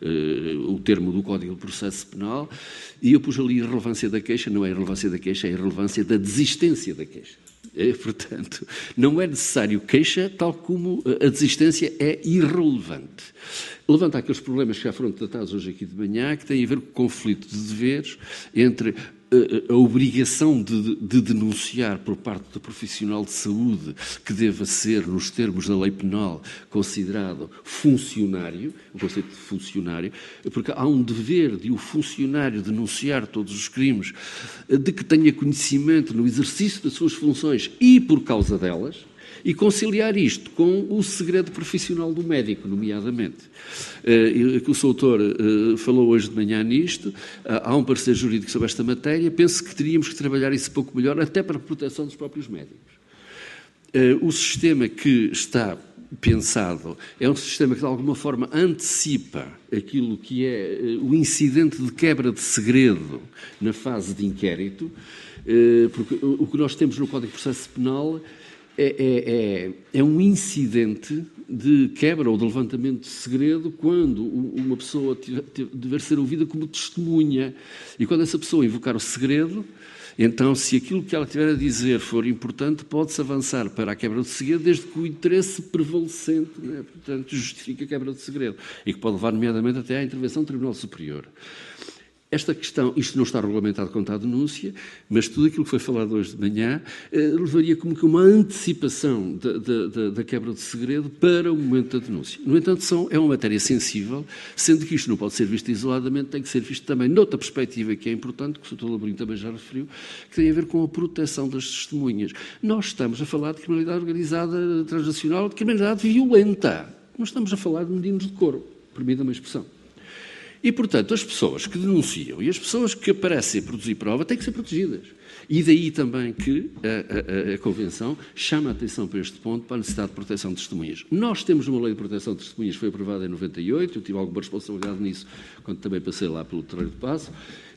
uh, o termo do Código de Processo Penal, e eu pus ali a relevância da queixa, não é a relevância da queixa, é a relevância da desistência da queixa. É, portanto, não é necessário queixa, tal como a desistência é irrelevante. Levanta aqueles problemas que já foram tratados hoje aqui de manhã, que têm a ver com o conflito de deveres entre a, a obrigação de, de denunciar por parte do profissional de saúde, que deva ser, nos termos da lei penal, considerado funcionário, o conceito de funcionário, porque há um dever de o funcionário denunciar todos os crimes, de que tenha conhecimento no exercício das suas funções e por causa delas, e conciliar isto com o segredo profissional do médico, nomeadamente. Uh, que o seu autor uh, falou hoje de manhã nisto, uh, há um parecer jurídico sobre esta matéria, penso que teríamos que trabalhar isso um pouco melhor, até para a proteção dos próprios médicos. Uh, o sistema que está pensado é um sistema que, de alguma forma, antecipa aquilo que é uh, o incidente de quebra de segredo na fase de inquérito, uh, porque o, o que nós temos no Código de Processo Penal É, é, é um incidente de quebra ou de levantamento de segredo quando uma pessoa dever ser ouvida como testemunha. E quando essa pessoa invocar o segredo, então, se aquilo que ela tiver a dizer for importante, pode-se avançar para a quebra de segredo, desde que o interesse prevalecente, né, portanto, justifique a quebra de segredo. E que pode levar, nomeadamente, até à intervenção do Tribunal Superior. Esta questão, isto não está regulamentado quanto à denúncia, mas tudo aquilo que foi falado hoje de manhã eh, levaria como que uma antecipação da, da, da quebra de segredo para o momento da denúncia. No entanto, são, é uma matéria sensível, sendo que isto não pode ser visto isoladamente, tem que ser visto também noutra perspectiva que é importante, que o doutor Labrinho também já referiu, que tem a ver com a proteção das testemunhas. Nós estamos a falar de criminalidade organizada transnacional, de criminalidade violenta. Não estamos a falar de meninos de couro, permita uma expressão. E, portanto, as pessoas que denunciam e as pessoas que aparecem a produzir prova têm que ser protegidas. E daí também que a, a, a Convenção chama a atenção para este ponto, para a necessidade de proteção de testemunhas. Nós temos uma lei de proteção de testemunhas que foi aprovada em noventa e oito, eu tive alguma responsabilidade nisso quando também passei lá pelo Terreiro de Paço,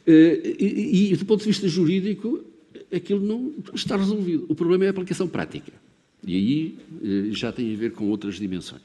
e, e, e do ponto de vista jurídico, aquilo não está resolvido. O problema é a aplicação prática. E aí já tem a ver com outras dimensões.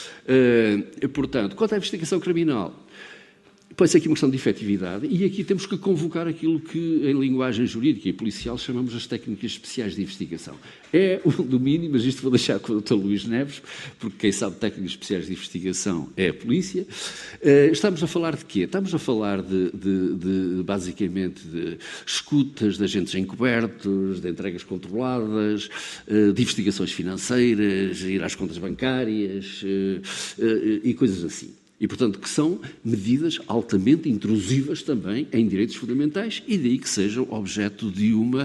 Portanto, quanto à investigação criminal, põe-se aqui uma questão de efetividade e aqui temos que convocar aquilo que, em linguagem jurídica e policial, chamamos as técnicas especiais de investigação. É um domínio, mas isto vou deixar com o doutor Luís Neves, porque quem sabe técnicas especiais de investigação é a polícia. Estamos a falar de quê? Estamos a falar, de, de, de basicamente, de escutas de agentes encobertos, de entregas controladas, de investigações financeiras, ir às contas bancárias e coisas assim. E, portanto, que são medidas altamente intrusivas também em direitos fundamentais e daí que sejam objeto de uma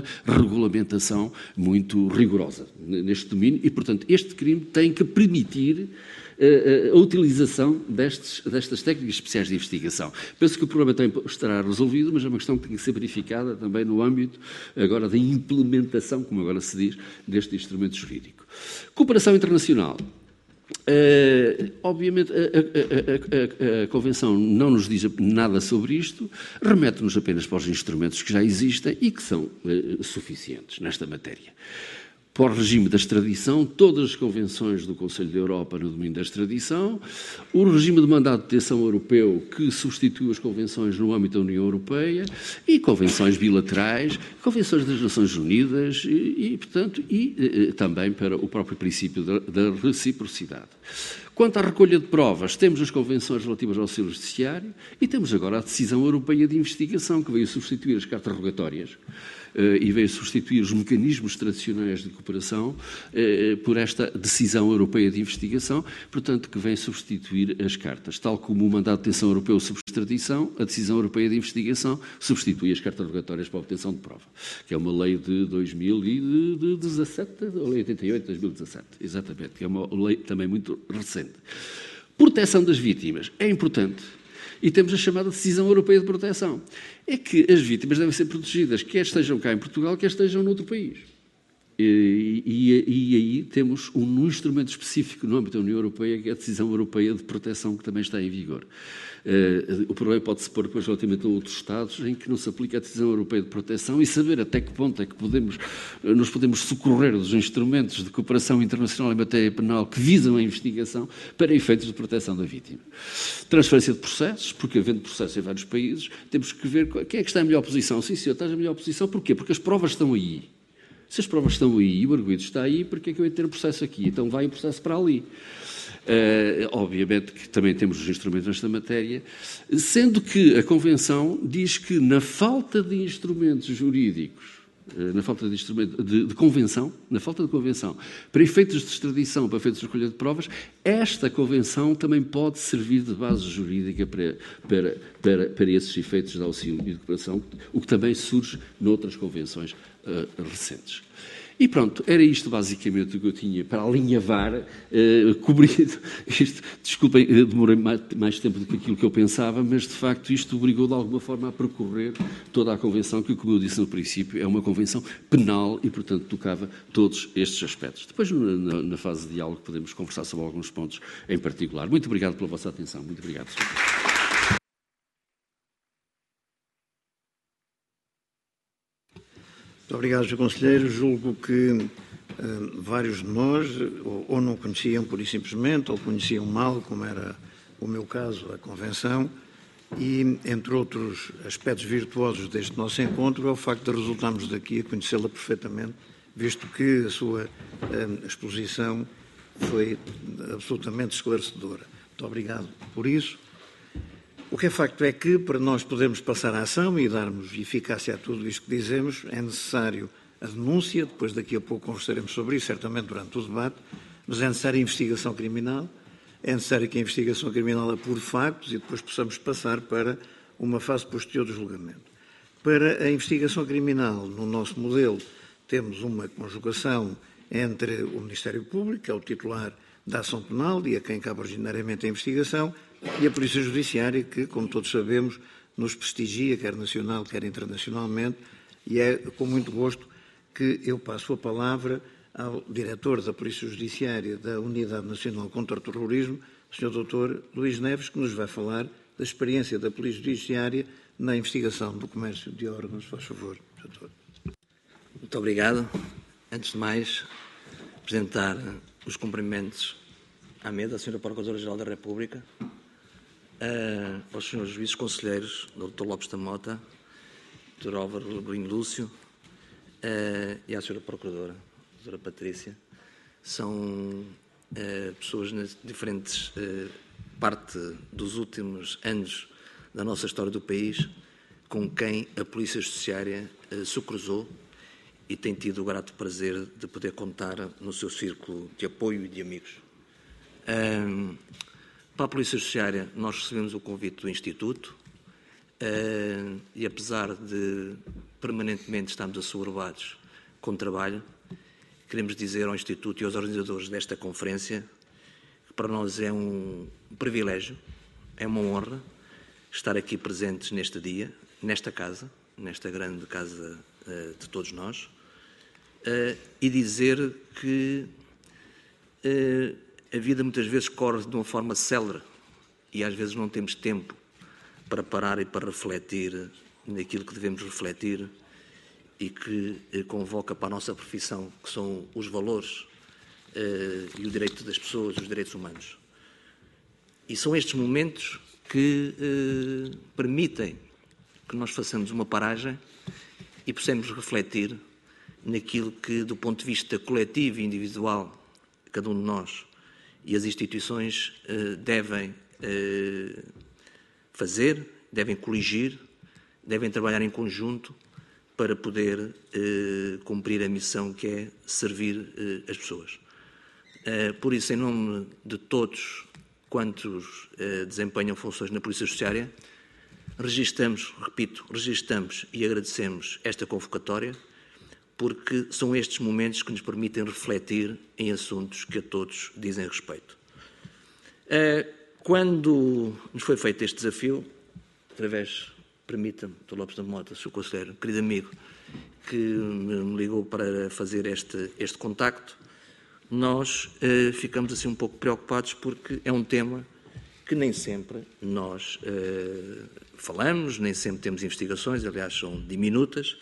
regulamentação muito rigorosa neste domínio. E, portanto, este crime tem que permitir a, a utilização destes, destas técnicas especiais de investigação. Penso que o problema também estará resolvido, mas é uma questão que tem que ser verificada também no âmbito agora da implementação, como agora se diz, deste instrumento jurídico. Cooperação internacional. Uh, obviamente, a, a, a, a, a Convenção não nos diz nada sobre isto, remete-nos apenas para os instrumentos que já existem e que são uh, suficientes nesta matéria. Para o regime da extradição, todas as convenções do Conselho da Europa no domínio da extradição, o regime de mandado de detenção europeu que substitui as convenções no âmbito da União Europeia e convenções bilaterais, convenções das Nações Unidas e, e portanto, e, e também para o próprio princípio da, da reciprocidade. Quanto à recolha de provas, temos as convenções relativas ao auxílio judiciário e temos agora a decisão europeia de investigação, que veio substituir as cartas rogatórias uh, e veio substituir os mecanismos tradicionais de cooperação uh, por esta decisão europeia de investigação, portanto, que vem substituir as cartas. Tal como o mandado de detenção europeu sobre extradição, a decisão europeia de investigação substitui as cartas rogatórias para a obtenção de prova, que é uma lei de dois mil e dezassete, ou lei oitenta e oito de dois mil e dezassete, exatamente, que é uma lei também muito recente. Proteção das vítimas é importante e temos a chamada Decisão Europeia de Proteção. É que as vítimas devem ser protegidas, quer estejam cá em Portugal, quer estejam noutro país. E, e, e aí temos um instrumento específico no âmbito da União Europeia, que é a Decisão Europeia de Proteção, que também está em vigor. Uh, o problema pode-se pôr depois relativamente a outros Estados em que não se aplica a Decisão Europeia de Proteção e saber até que ponto é que podemos, uh, nos podemos socorrer dos instrumentos de cooperação internacional em matéria penal que visam a investigação para efeitos de proteção da vítima. Transferência de processos, porque havendo processos em vários países, temos que ver quem é que está em melhor posição. Sim, senhor, estás em melhor posição. Porquê? Porque as provas estão aí. Se as provas estão aí e o arguido está aí, porque é que eu ia ter o processo aqui? Então vai o processo para ali. Uh, obviamente que também temos os instrumentos nesta matéria, sendo que a Convenção diz que na falta de instrumentos jurídicos, uh, na falta de, instrumento, de, de convenção, na falta de convenção, para efeitos de extradição, para efeitos de recolha de provas, esta Convenção também pode servir de base jurídica para, para, para, para esses efeitos de auxílio e de cooperação, o que também surge noutras convenções uh, recentes. E pronto, era isto basicamente o que eu tinha para alinhavar, uh, cobrido. Isto, desculpem, demorei mais, mais tempo do que aquilo que eu pensava, mas de facto isto obrigou de alguma forma a percorrer toda a Convenção, que, como eu disse no princípio, é uma Convenção penal e, portanto, tocava todos estes aspectos. Depois, na, na fase de diálogo, podemos conversar sobre alguns pontos em particular. Muito obrigado pela vossa atenção. Muito obrigado, senhor. Muito obrigado, senhor Conselheiro. Julgo que uh, vários de nós ou, ou não conheciam pura e simplesmente, ou conheciam mal, como era o meu caso, a Convenção, e, entre outros aspectos virtuosos deste nosso encontro, é o facto de resultarmos daqui a conhecê-la perfeitamente, visto que a sua uh, exposição foi absolutamente esclarecedora. Muito obrigado por isso. O que é facto é que, para nós podermos passar à ação e darmos eficácia a tudo isto que dizemos, é necessário a denúncia, depois daqui a pouco conversaremos sobre isso, certamente durante o debate, mas é necessária a investigação criminal, é necessário que a investigação criminal apure factos e depois possamos passar para uma fase posterior do julgamento. Para a investigação criminal, no nosso modelo, temos uma conjugação entre o Ministério Público, que é o titular da ação penal e a quem cabe originariamente a investigação, e a Polícia Judiciária, que, como todos sabemos, nos prestigia, quer nacional, quer internacionalmente, e é com muito gosto que eu passo a palavra ao diretor da Polícia Judiciária da Unidade Nacional contra o Terrorismo, o senhor doutor Luís Neves, que nos vai falar da experiência da Polícia Judiciária na investigação do comércio de órgãos. Faz favor, doutor. Muito obrigado. Antes de mais, apresentar os cumprimentos à mesa, à senhora Procuradora-Geral da República, Uh, aos senhores juízes conselheiros, doutor Lopes da Mota, doutor Álvaro Lebrinho Lúcio uh, e à senhora Procuradora, doutora Patrícia. São uh, pessoas nas diferentes uh, parte dos últimos anos da nossa história do país com quem a Polícia Judiciária uh, se cruzou e tem tido o grato prazer de poder contar no seu círculo de apoio e de amigos. Uh, Para a Polícia Judiciária, nós recebemos o convite do Instituto uh, e, apesar de permanentemente estarmos assoberbados com o trabalho, queremos dizer ao Instituto e aos organizadores desta conferência que para nós é um privilégio, é uma honra estar aqui presentes neste dia, nesta casa, nesta grande casa uh, de todos nós, uh, e dizer que uh, a vida muitas vezes corre de uma forma célere e às vezes não temos tempo para parar e para refletir naquilo que devemos refletir e que uh, convoca para a nossa profissão, que são os valores uh, e o direito das pessoas, os direitos humanos. E são estes momentos que uh, permitem que nós façamos uma paragem e possamos refletir naquilo que, do ponto de vista coletivo e individual, cada um de nós e as instituições uh, devem uh, fazer, devem coligir, devem trabalhar em conjunto para poder uh, cumprir a missão que é servir uh, as pessoas. Uh, por isso, em nome de todos quantos uh, desempenham funções na Polícia Judiciária, registamos, repito, registamos e agradecemos esta convocatória, porque são estes momentos que nos permitem refletir em assuntos que a todos dizem respeito. Quando nos foi feito este desafio, através, permita-me, doutor Lopes da Mota, senhor Conselheiro, querido amigo, que me ligou para fazer este, este contacto, nós eh, ficamos assim um pouco preocupados porque é um tema que nem sempre nós eh, falamos, nem sempre temos investigações, aliás são diminutas,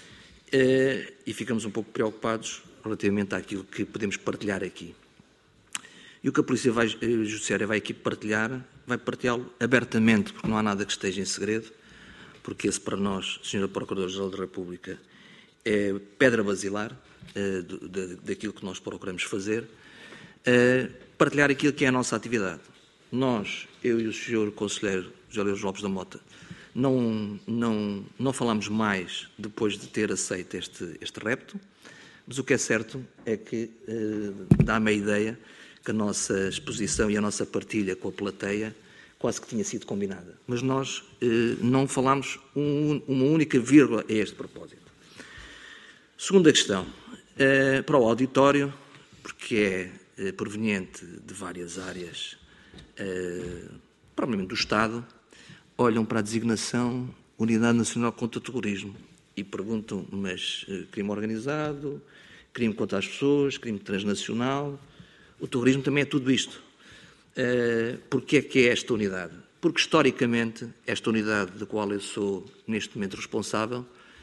eh, e ficamos um pouco preocupados relativamente àquilo que podemos partilhar aqui. E o que a Polícia vai, a Judiciária vai aqui partilhar, vai partilhá-lo abertamente, porque não há nada que esteja em segredo, porque esse para nós, senhora Procuradora-Geral da República, é pedra basilar eh, de, de, daquilo que nós procuramos fazer, eh, partilhar aquilo que é a nossa atividade. Nós, eu e o senhor Conselheiro José Luís Lopes da Mota, não, não, não falamos mais depois de ter aceito este, este repto, mas o que é certo é que eh, dá-me a ideia que a nossa exposição e a nossa partilha com a plateia quase que tinha sido combinada. Mas nós eh, não falámos um, uma única vírgula a este propósito. Segunda questão, eh, para o auditório, porque é eh, proveniente de várias áreas, Uh, provavelmente do Estado, olham para a designação Unidade Nacional contra o Terrorismo e perguntam, mas uh, crime organizado, crime contra as pessoas, crime transnacional, o terrorismo também é tudo isto. Uh, Porquê é que é esta unidade? Porque, historicamente, esta unidade da qual eu sou, neste momento, responsável,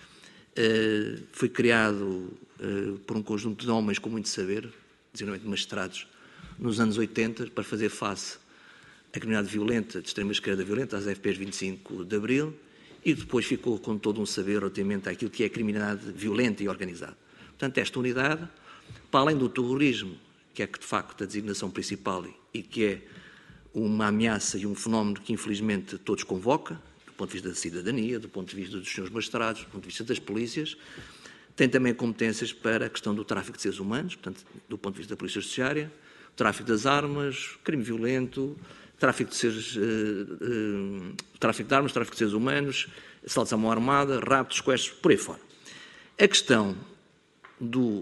uh, foi criado uh, por um conjunto de homens com muito saber, designadamente magistrados, nos anos oitenta, para fazer face à criminalidade violenta, de extrema-esquerda violenta, às F Ps vinte e cinco de Abril, e depois ficou com todo um saber relativamente àquilo que é a criminalidade violenta e organizada. Portanto, esta unidade, para além do terrorismo, que é que de facto a designação principal e que é uma ameaça e um fenómeno que infelizmente todos convoca, do ponto de vista da cidadania, do ponto de vista dos senhores magistrados, do ponto de vista das polícias, tem também competências para a questão do tráfico de seres humanos, portanto, do ponto de vista da Polícia Judiciária, tráfico das armas, crime violento, tráfico de seres, uh, uh, tráfico de armas, tráfico de seres humanos, assaltos à mão armada, raptos, sequestros, por aí fora. A questão do,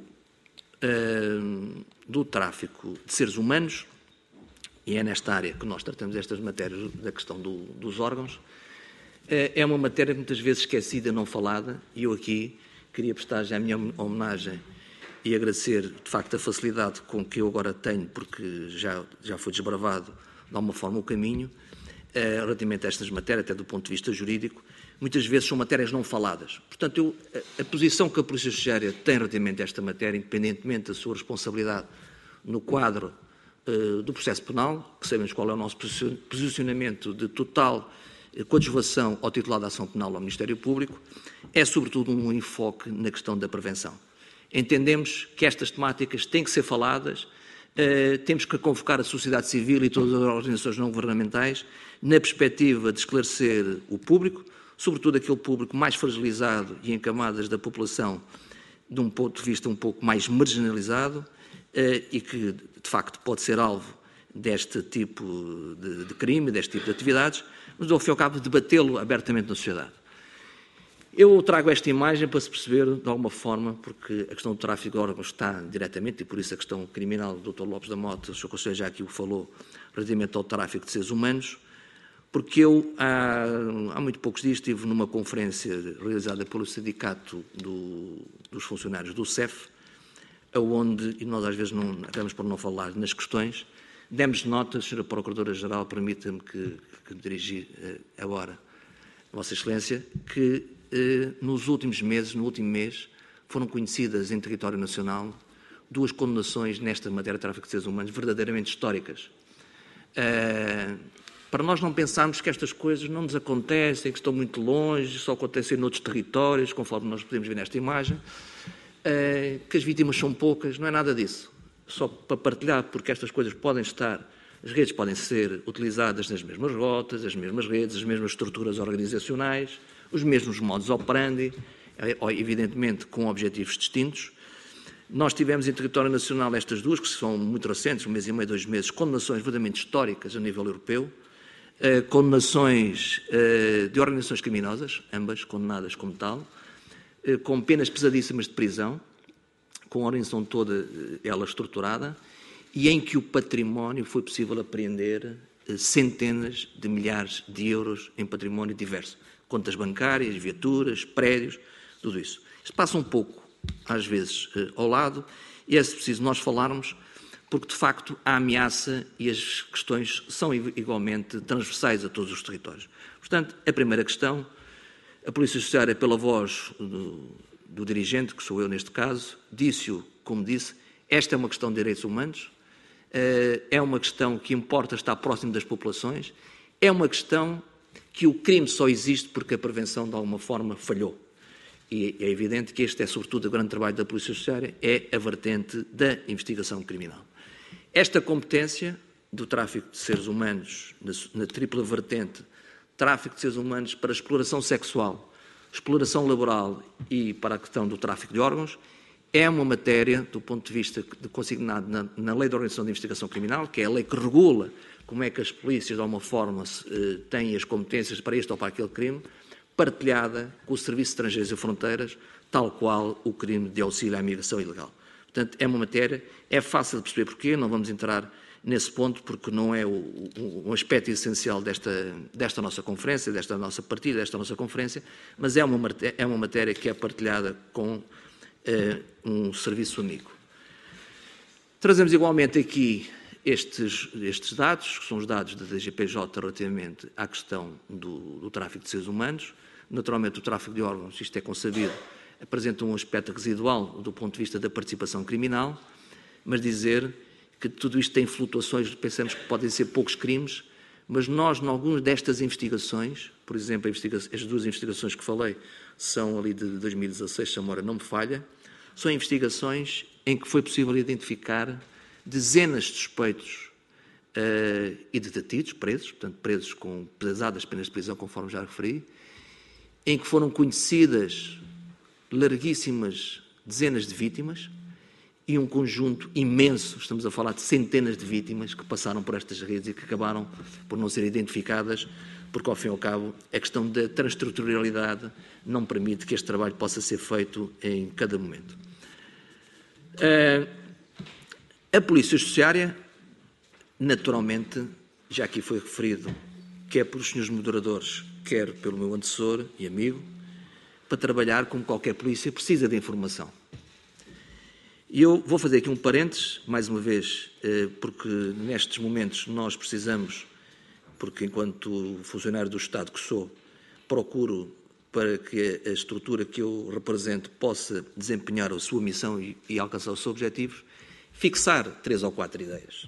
uh, do tráfico de seres humanos, e é nesta área que nós tratamos estas matérias da questão do, dos órgãos, uh, é uma matéria muitas vezes esquecida, não falada, e eu aqui queria prestar já a minha homenagem e agradecer, de facto, a facilidade com que eu agora tenho, porque já, já foi desbravado de alguma forma o caminho, eh, relativamente a estas matérias, até do ponto de vista jurídico, muitas vezes são matérias não faladas. Portanto, eu, a, a posição que a Polícia Judiciária tem relativamente a esta matéria, independentemente da sua responsabilidade no quadro eh, do processo penal, que sabemos qual é o nosso posicionamento de total eh, coadjuvação ao titular da ação penal ao Ministério Público, é sobretudo um enfoque na questão da prevenção. Entendemos que estas temáticas têm que ser faladas. Uh, temos que convocar a sociedade civil e todas as organizações não governamentais na perspectiva de esclarecer o público, sobretudo aquele público mais fragilizado e em camadas da população de um ponto de vista um pouco mais marginalizado uh, e que, de facto, pode ser alvo deste tipo de, de crime, deste tipo de atividades, mas, ao fim e ao cabo, debatê-lo abertamente na sociedade. Eu trago esta imagem para se perceber, de alguma forma, porque a questão do tráfico de órgãos está diretamente, e por isso a questão criminal do doutor Lopes da Mota, o senhor Conselheiro já aqui o falou, relativamente ao tráfico de seres humanos, porque eu, há, há muito poucos dias, estive numa conferência realizada pelo Sindicato do, dos Funcionários do C E F, onde, e nós às vezes não, acabamos por não falar nas questões, demos nota, senhora Procuradora-Geral, permita-me que, que me dirigi agora, Vossa Excelência, que eh, nos últimos meses, no último mês, foram conhecidas em território nacional duas condenações nesta matéria de tráfico de seres humanos verdadeiramente históricas. Uh, para nós não pensarmos que estas coisas não nos acontecem, que estão muito longe, só acontecem noutros territórios, conforme nós podemos ver nesta imagem, uh, que as vítimas são poucas, não é nada disso. Só para partilhar, porque estas coisas podem estar, as redes podem ser utilizadas nas mesmas rotas, as mesmas redes, as mesmas estruturas organizacionais, os mesmos modus operandi, evidentemente com objetivos distintos. Nós tivemos em território nacional estas duas, que são muito recentes, um mês e meio, dois meses, condenações verdadeiramente históricas a nível europeu, eh, condenações eh, de organizações criminosas, ambas condenadas como tal, eh, com penas pesadíssimas de prisão, com a organização toda eh, ela estruturada, e em que o património foi possível apreender eh, centenas de milhares de euros em património diverso, contas bancárias, viaturas, prédios, tudo isso. Isto passa um pouco, às vezes, ao lado, e é preciso nós falarmos, porque, de facto, a ameaça e as questões são igualmente transversais a todos os territórios. Portanto, a primeira questão, a Polícia Judiciária, pela voz do, do dirigente, que sou eu neste caso, disse-o, como disse, esta é uma questão de direitos humanos, é uma questão que importa estar próximo das populações, é uma questão que o crime só existe porque a prevenção, de alguma forma, falhou. E é evidente que este é, sobretudo, o grande trabalho da Polícia Judiciária, é a vertente da investigação criminal. Esta competência do tráfico de seres humanos, na, na tripla vertente, tráfico de seres humanos para exploração sexual, exploração laboral e para a questão do tráfico de órgãos, é uma matéria, do ponto de vista de consignado na, na Lei de Organização de Investigação Criminal, que é a lei que regula como é que as polícias, de alguma forma, eh, têm as competências para este ou para aquele crime, partilhada com o Serviço de Estrangeiros e Fronteiras, tal qual o crime de auxílio à migração ilegal. Portanto, é uma matéria, é fácil de perceber porquê, não vamos entrar nesse ponto, porque não é o, o, um aspecto essencial desta, desta nossa conferência, desta nossa partida, desta nossa conferência, mas é uma, é uma matéria que é partilhada com eh, um serviço amigo. Trazemos igualmente aqui estes, estes dados, que são os dados da D G P J relativamente à questão do, do tráfico de seres humanos. Naturalmente, o tráfico de órgãos, isto é consabido, apresenta um aspecto residual do ponto de vista da participação criminal, mas dizer que tudo isto tem flutuações, pensamos que podem ser poucos crimes, mas nós, em algumas destas investigações, por exemplo, as duas investigações que falei são ali de dois mil e dezasseis, se a memória não me falha, são investigações em que foi possível identificar dezenas de suspeitos uh, e de detidos, presos, portanto, presos com pesadas penas de prisão, conforme já referi, em que foram conhecidas larguíssimas dezenas de vítimas e um conjunto imenso, estamos a falar de centenas de vítimas que passaram por estas redes e que acabaram por não ser identificadas, porque, ao fim e ao cabo, a questão da transestruturalidade não permite que este trabalho possa ser feito em cada momento. Uh, a Polícia Judiciária, naturalmente, já aqui foi referido, quer pelos senhores moderadores, quer pelo meu antecessor e amigo, para trabalhar como qualquer polícia precisa de informação. E eu vou fazer aqui um parênteses, mais uma vez, porque nestes momentos nós precisamos, porque enquanto funcionário do Estado que sou, procuro para que a estrutura que eu represento possa desempenhar a sua missão e, e alcançar os seus objetivos, fixar três ou quatro ideias.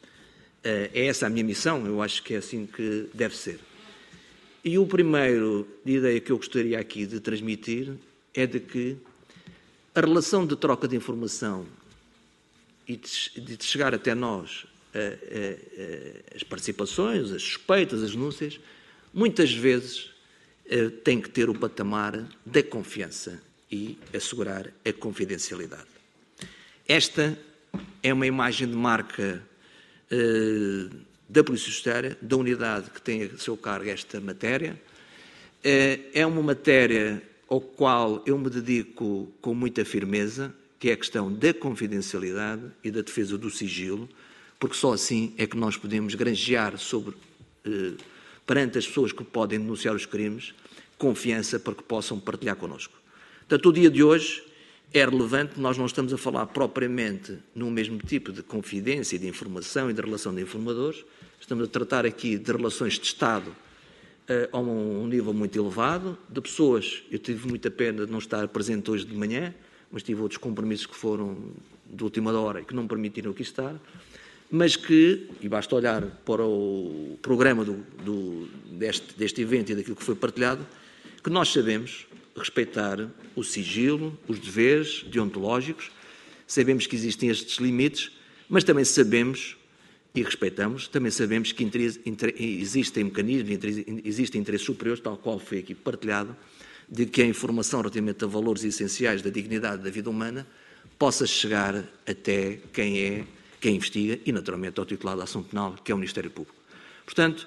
É essa a minha missão, eu acho que é assim que deve ser. E o primeiro de ideia que eu gostaria aqui de transmitir é de que a relação de troca de informação e de, de chegar até nós a, a, a, as participações, as suspeitas, as denúncias, muitas vezes a, tem que ter o patamar da confiança e assegurar a confidencialidade. Esta é uma imagem de marca uh, da Polícia Judiciária, da unidade que tem a seu cargo esta matéria. Uh, é uma matéria ao qual eu me dedico com muita firmeza, que é a questão da confidencialidade e da defesa do sigilo, porque só assim é que nós podemos granjear sobre, eh, perante as pessoas que podem denunciar os crimes, confiança para que possam partilhar connosco. Portanto, o dia de hoje é relevante, nós não estamos a falar propriamente no mesmo tipo de confidência, de informação e de relação de informadores, estamos a tratar aqui de relações de Estado uh, a um, um nível muito elevado, de pessoas, eu tive muita pena de não estar presente hoje de manhã, mas tive outros compromissos que foram de última hora e que não me permitiram aqui estar, mas que, e basta olhar para o programa do, do, deste, deste evento e daquilo que foi partilhado, que nós sabemos respeitar o sigilo, os deveres deontológicos, sabemos que existem estes limites, mas também sabemos e respeitamos, também sabemos que existem mecanismos, existem interesses superiores, tal qual foi aqui partilhado, de que a informação relativamente a valores essenciais da dignidade da vida humana possa chegar até quem é, quem investiga e, naturalmente, ao titular da ação penal, que é o Ministério Público. Portanto,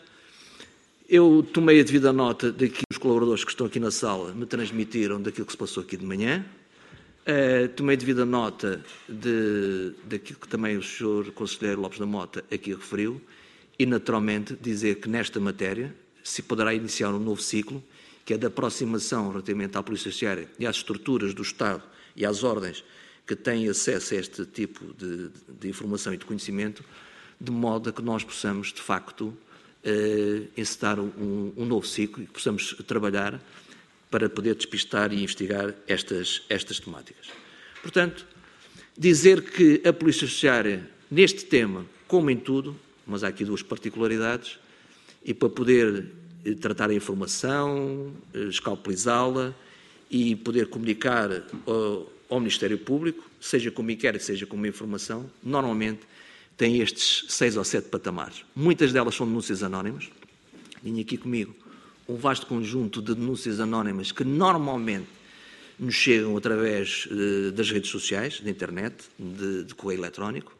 eu tomei a devida nota daquilo que os colaboradores que estão aqui na sala me transmitiram daquilo que se passou aqui de manhã. Uh, tomei a devida nota de, daquilo que também o senhor Conselheiro Lopes da Mota aqui referiu e, naturalmente, dizer que nesta matéria se poderá iniciar um novo ciclo, que é da aproximação relativamente à Polícia Judiciária e às estruturas do Estado e às ordens que têm acesso a este tipo de, de informação e de conhecimento, de modo a que nós possamos, de facto, Uh, encetar um, um novo ciclo e que possamos trabalhar para poder despistar e investigar estas, estas temáticas. Portanto, dizer que a Polícia Judiciária, neste tema, como em tudo, mas há aqui duas particularidades, e para poder eh, tratar a informação, eh, escalpelizá-la e poder comunicar ao, ao Ministério Público, seja como inquérito, seja como informação, normalmente tem estes seis ou sete patamares. Muitas delas são denúncias anónimas. Tenho aqui comigo um vasto conjunto de denúncias anónimas que normalmente nos chegam através eh, das redes sociais, da internet, de, de correio eletrónico,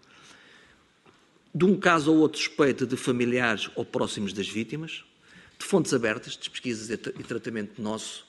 de um caso ou outro suspeito de familiares ou próximos das vítimas, de fontes abertas, de pesquisas e tratamento nosso,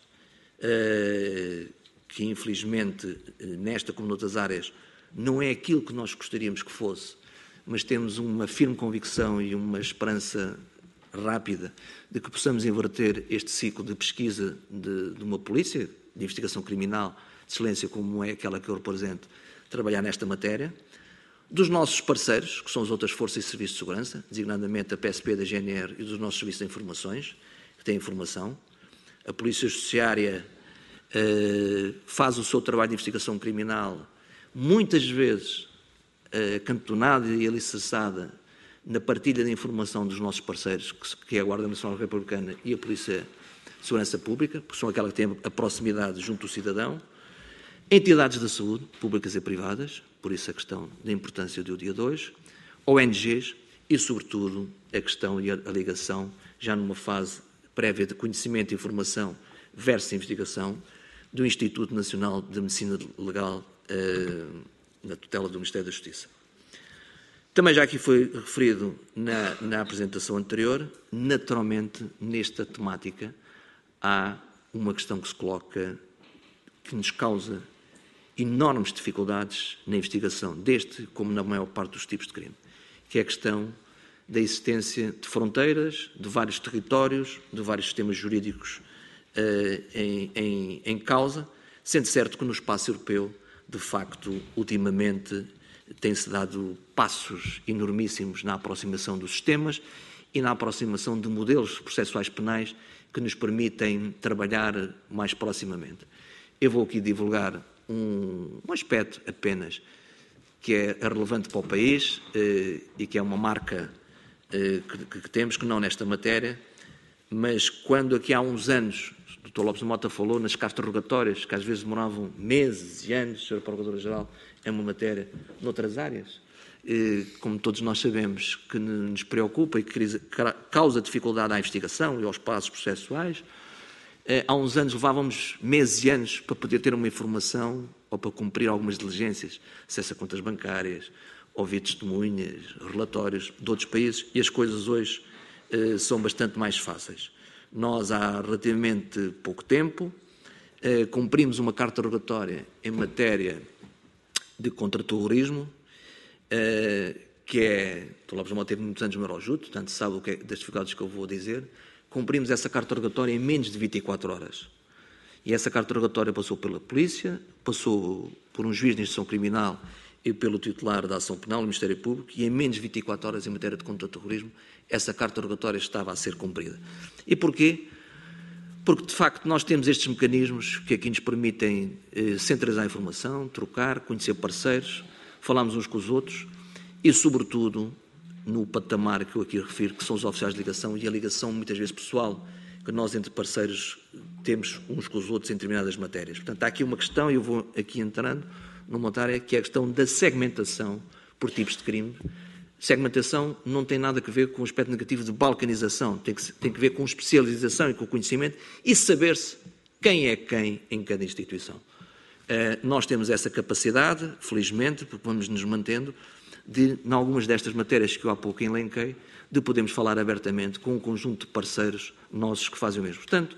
eh, que infelizmente nesta como noutras áreas não é aquilo que nós gostaríamos que fosse, mas temos uma firme convicção e uma esperança rápida de que possamos inverter este ciclo de pesquisa de, de uma polícia, de investigação criminal, de excelência como é aquela que eu represento, trabalhar nesta matéria, dos nossos parceiros, que são as outras forças e serviços de segurança, designadamente a P S P da G N R e dos nossos serviços de informações, que têm informação. A Polícia Judiciária eh, faz o seu trabalho de investigação criminal, muitas vezes acantonada e alicerçada na partilha de informação dos nossos parceiros, que é a Guarda Nacional Republicana e a Polícia de Segurança Pública, porque são aquelas que têm a proximidade junto do cidadão, entidades da saúde, públicas e privadas, por isso a questão da importância do dia dois, O N Gs e, sobretudo, a questão e a ligação, já numa fase prévia de conhecimento e informação versus investigação, do Instituto Nacional de Medicina Legal, eh, na tutela do Ministério da Justiça. Também já aqui foi referido na, na apresentação anterior, naturalmente, nesta temática, há uma questão que se coloca, que nos causa enormes dificuldades na investigação deste, como na maior parte dos tipos de crime, que é a questão da existência de fronteiras, de vários territórios, de vários sistemas jurídicos uh, em, em, em causa, sendo certo que no espaço europeu, de facto, ultimamente, tem-se dado passos enormíssimos na aproximação dos sistemas e na aproximação de modelos processuais penais que nos permitem trabalhar mais proximamente. Eu vou aqui divulgar um, um aspecto apenas que é relevante para o país eh, e que é uma marca eh, que, que temos, que não nesta matéria, mas quando aqui há uns anos o doutor Lopes da Mota falou nas cartas rogatórias, que às vezes demoravam meses e anos, senhora Procuradora-Geral, é uma matéria noutras áreas, como todos nós sabemos, que nos preocupa e que causa dificuldade à investigação e aos passos processuais. Há uns anos levávamos meses e anos para poder ter uma informação ou para cumprir algumas diligências, acesso a contas bancárias, ouvir testemunhas, relatórios de outros países, e as coisas hoje são bastante mais fáceis. Nós, há relativamente pouco tempo, uh, cumprimos uma carta rogatória em matéria de contra-terrorismo, uh, que é, o doutor Lopes Mota teve muitos anos no Eurojuto, portanto sabe o que é, das dificuldades que eu vou dizer. Cumprimos essa carta rogatória em menos de vinte e quatro horas. E essa carta rogatória passou pela polícia, passou por um juiz de instrução criminal e pelo titular da ação penal, o Ministério Público, e em menos de vinte e quatro horas, em matéria de contra-terrorismo, essa carta rogatória estava a ser cumprida. E porquê? Porque, de facto, nós temos estes mecanismos que aqui nos permitem eh, centralizar a informação, trocar, conhecer parceiros, falarmos uns com os outros e, sobretudo, no patamar que eu aqui refiro, que são os oficiais de ligação e a ligação, muitas vezes, pessoal, que nós, entre parceiros, temos uns com os outros em determinadas matérias. Portanto, há aqui uma questão, e eu vou aqui entrando numa área, que é a questão da segmentação por tipos de crime. Segmentação não tem nada a ver com o aspecto negativo de balcanização, tem que, tem que ver com especialização e com conhecimento e saber-se quem é quem em cada instituição. Uh, nós temos essa capacidade, felizmente, porque vamos nos mantendo, de, em algumas destas matérias que eu há pouco elenquei, de podermos falar abertamente com um conjunto de parceiros nossos que fazem o mesmo. Portanto,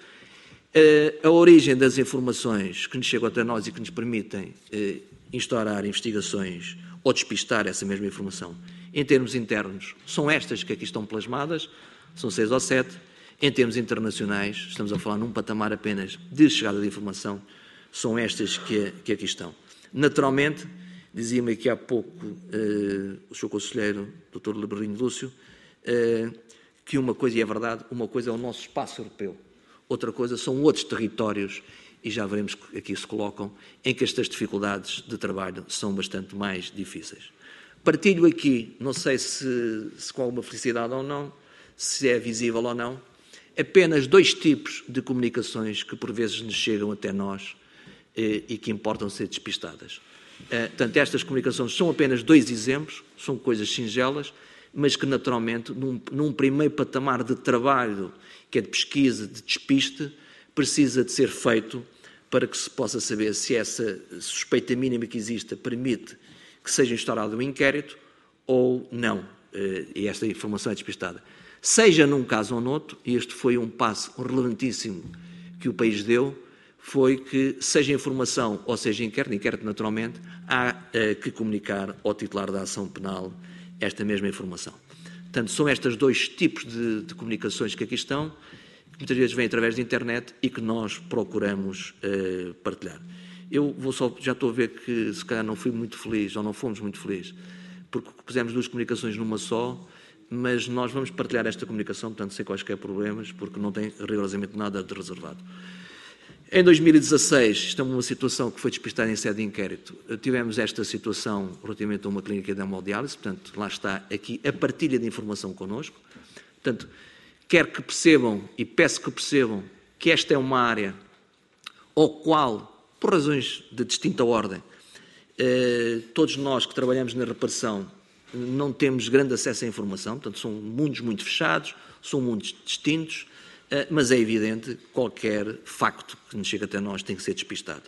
a origem das informações que nos chegam até nós e que nos permitem instaurar investigações ou despistar essa mesma informação, em termos internos, são estas que aqui estão plasmadas, são seis ou sete. Em termos internacionais, estamos a falar num patamar apenas de chegada de informação, são estas que, que aqui estão. Naturalmente, dizia-me aqui há pouco uh, o senhor Conselheiro, doutor Lebrinho Lúcio, uh, que uma coisa, e é verdade, uma coisa é o nosso espaço europeu, outra coisa são outros territórios, e já veremos que aqui se colocam, em que estas dificuldades de trabalho são bastante mais difíceis. Partilho aqui, não sei se, se com alguma felicidade ou não, se é visível ou não, apenas dois tipos de comunicações que por vezes nos chegam até nós eh, e que importam ser despistadas. Eh, portanto, estas comunicações são apenas dois exemplos, são coisas singelas, mas que naturalmente, num, num primeiro patamar de trabalho, que é de pesquisa, de despiste, precisa de ser feito para que se possa saber se essa suspeita mínima que exista permite que seja instaurado um inquérito ou não, eh, e esta informação é despistada. Seja num caso ou noutro, e este foi um passo relevantíssimo que o país deu, foi que, seja informação ou seja inquérito, inquérito naturalmente, há uh, que comunicar ao titular da ação penal esta mesma informação. Portanto, são estes dois tipos de, de comunicações que aqui estão, que muitas vezes vêm através da internet e que nós procuramos uh, partilhar. Eu vou só, já estou a ver que se calhar não fui muito feliz, ou não fomos muito felizes, porque pusemos duas comunicações numa só, mas nós vamos partilhar esta comunicação, portanto, sem quaisquer problemas, porque não tem rigorosamente nada de reservado. Em dois mil e dezasseis, estamos numa situação que foi despistada em sede de inquérito. Tivemos esta situação relativamente a uma clínica de hemodiálise, portanto, lá está aqui a partilha de informação connosco. Portanto, quero que percebam, e peço que percebam, que esta é uma área ao qual, por razões de distinta ordem, eh, todos nós que trabalhamos na reparação não temos grande acesso à informação, portanto, são mundos muito fechados, são mundos distintos, mas é evidente que qualquer facto que nos chega até nós tem que ser despistado.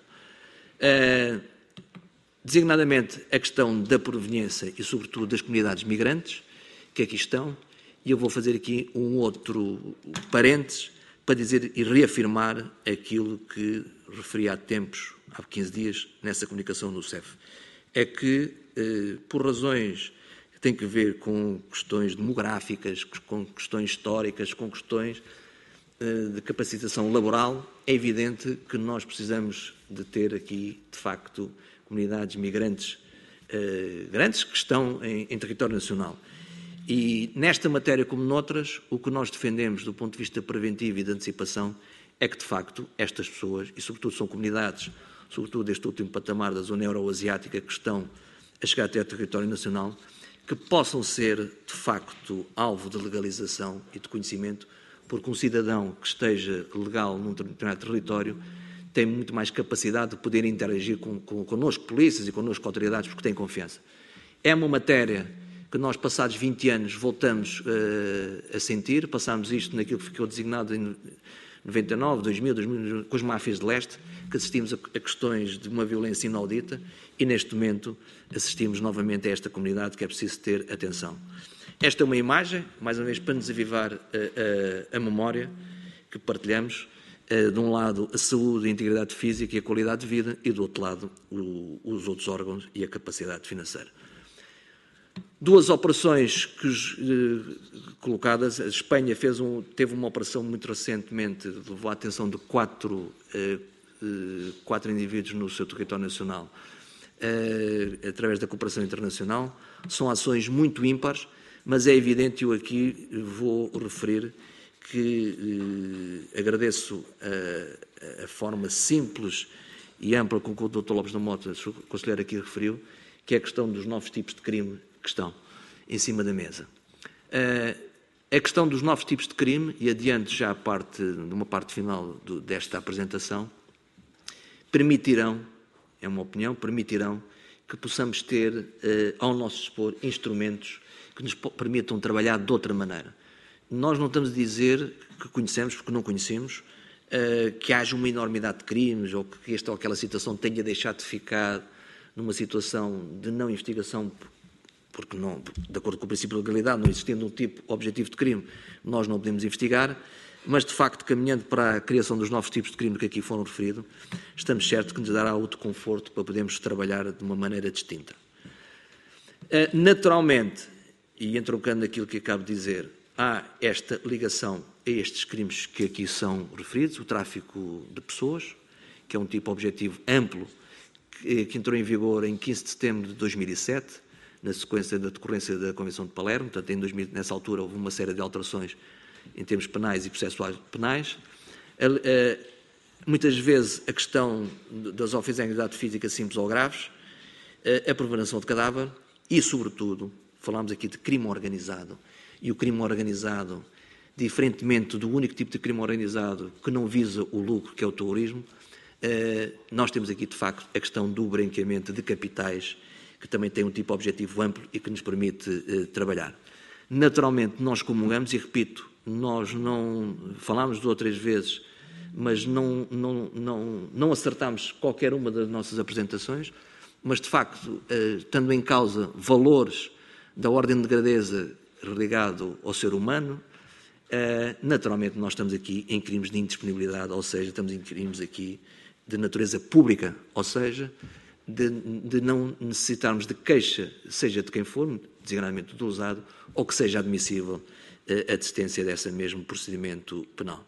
Designadamente a questão da proveniência e, sobretudo, das comunidades migrantes, que aqui estão, e eu vou fazer aqui um outro parênteses para dizer e reafirmar aquilo que referi há tempos, há quinze dias, nessa comunicação do C E F. É que, por razões que têm que ver com questões demográficas, com questões históricas, com questões de capacitação laboral, é evidente que nós precisamos de ter aqui, de facto, comunidades migrantes eh, grandes que estão em, em território nacional. E nesta matéria, como noutras, o que nós defendemos do ponto de vista preventivo e de antecipação é que, de facto, estas pessoas, e sobretudo são comunidades, sobretudo deste último patamar da zona euroasiática, que estão a chegar até ao território nacional, que possam ser, de facto, alvo de legalização e de conhecimento, porque um cidadão que esteja legal num determinado território tem muito mais capacidade de poder interagir com, com, connosco, polícias e connosco, autoridades, porque tem confiança. É uma matéria que nós, passados vinte anos, voltamos uh, a sentir, passámos isto naquilo que ficou designado em noventa e nove, dois mil, dois mil, com as máfias de leste, que assistimos a, a questões de uma violência inaudita e, neste momento, assistimos novamente a esta comunidade que é preciso ter atenção. Esta é uma imagem, mais uma vez, para nos avivar a, a, a memória que partilhamos, de um lado, a saúde, a integridade física e a qualidade de vida, e do outro lado, o, os outros órgãos e a capacidade financeira. Duas operações que, eh, colocadas. A Espanha fez um, teve uma operação muito recentemente, levou a atenção de quatro, eh, eh, quatro indivíduos no seu território nacional, eh, através da cooperação internacional. São ações muito ímpares, mas é evidente, eu aqui vou referir que eh, agradeço a, a forma simples e ampla com que o doutor Lopes da Mota, o conselheiro, aqui referiu, que é a questão dos novos tipos de crime que estão em cima da mesa. Uh, a questão dos novos tipos de crime, e adiante já a parte, numa parte final do, desta apresentação, permitirão, é uma opinião, permitirão que possamos ter uh, ao nosso dispor instrumentos que nos permitam trabalhar de outra maneira. Nós não estamos a dizer que conhecemos, porque não conhecemos, uh, que haja uma enormidade de crimes ou que esta ou aquela situação tenha deixado de ficar numa situação de não investigação, porque, não, de acordo com o princípio de legalidade, não existindo um tipo objetivo de crime, nós não podemos investigar, mas, de facto, caminhando para a criação dos novos tipos de crime que aqui foram referidos, estamos certos que nos dará outro conforto para podermos trabalhar de uma maneira distinta. Uh, naturalmente, e entroncando aquilo que acabo de dizer, há esta ligação a estes crimes que aqui são referidos, o tráfico de pessoas, que é um tipo objetivo amplo, que, que entrou em vigor em quinze de setembro de dois mil e sete, na sequência da decorrência da Convenção de Palermo. Portanto, em dois mil, nessa altura houve uma série de alterações em termos penais e processuais penais. Muitas vezes a questão das ofensas à integridade física simples ou graves, a prevenção de cadáver e, sobretudo, falámos aqui de crime organizado. E o crime organizado, diferentemente do único tipo de crime organizado que não visa o lucro, que é o terrorismo, nós temos aqui, de facto, a questão do branqueamento de capitais, que também tem um tipo objetivo amplo e que nos permite trabalhar. Naturalmente, nós comungamos, e repito, nós não falámos de outras vezes, mas não, não, não, não acertámos qualquer uma das nossas apresentações, mas, de facto, estando em causa valores da ordem de grandeza ligado ao ser humano, naturalmente nós estamos aqui em crimes de indisponibilidade, ou seja, estamos em crimes aqui de natureza pública, ou seja, de, de não necessitarmos de queixa, seja de quem for, designadamente do usado, ou que seja admissível a desistência desse mesmo procedimento penal.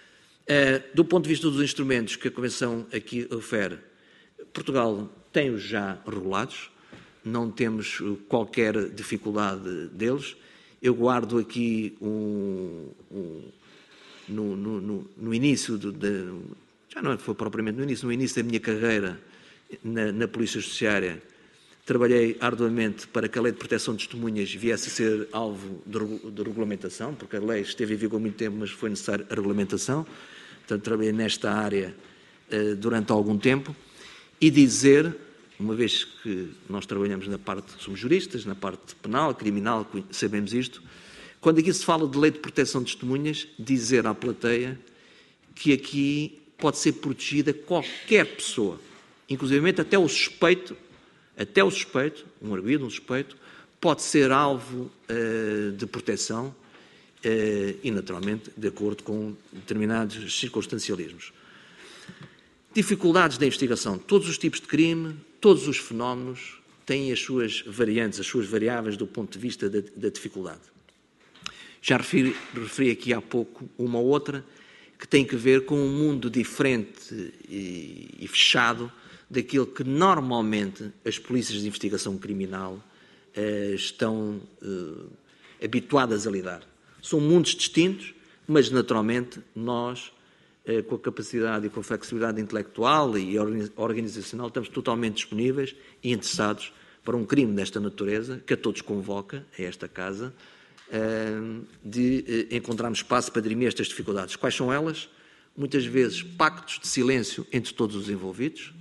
Do ponto de vista dos instrumentos que a Convenção aqui refere, Portugal tem-os já regulados, não temos qualquer dificuldade deles. Eu guardo aqui um, um, no, no, no, no início, de, de, já não foi propriamente no início, no início da minha carreira na, na Polícia Judiciária, trabalhei arduamente para que a Lei de Proteção de Testemunhas viesse a ser alvo de, de regulamentação, porque a lei esteve em vigor há muito tempo, mas foi necessária a regulamentação. Portanto, trabalhei nesta área uh, durante algum tempo, e dizer, uma vez que nós trabalhamos na parte, somos juristas, na parte penal, criminal, sabemos isto, quando aqui se fala de Lei de Proteção de Testemunhas, dizer à plateia que aqui pode ser protegida qualquer pessoa, inclusivamente até o suspeito, até o suspeito, um arguido, um suspeito, pode ser alvo uh, de proteção uh, e, naturalmente, de acordo com determinados circunstancialismos. Dificuldades da investigação. Todos os tipos de crime, todos os fenómenos têm as suas variantes, as suas variáveis do ponto de vista da, da dificuldade. Já referi, referi aqui há pouco uma ou outra que tem que ver com um mundo diferente e, e fechado daquilo que normalmente as polícias de investigação criminal eh, estão eh, habituadas a lidar. São mundos distintos, mas naturalmente nós, eh, com a capacidade e com a flexibilidade intelectual e organizacional, estamos totalmente disponíveis e interessados para um crime desta natureza, que a todos convoca, a esta casa, eh, de eh, encontrarmos espaço para dirimir estas dificuldades. Quais são elas? Muitas vezes pactos de silêncio entre todos os envolvidos,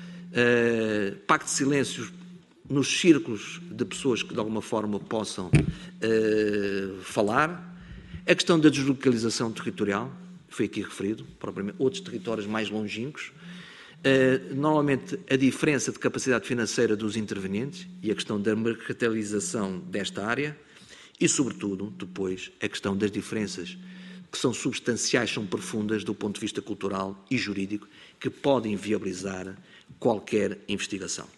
Uh, pacto de silêncios nos círculos de pessoas que de alguma forma possam uh, falar, a questão da deslocalização territorial, foi aqui referido, propriamente outros territórios mais longínquos, uh, normalmente a diferença de capacidade financeira dos intervenientes e a questão da mercantilização desta área e, sobretudo, depois, a questão das diferenças que são substanciais, são profundas do ponto de vista cultural e jurídico, que podem viabilizar qualquer investigação.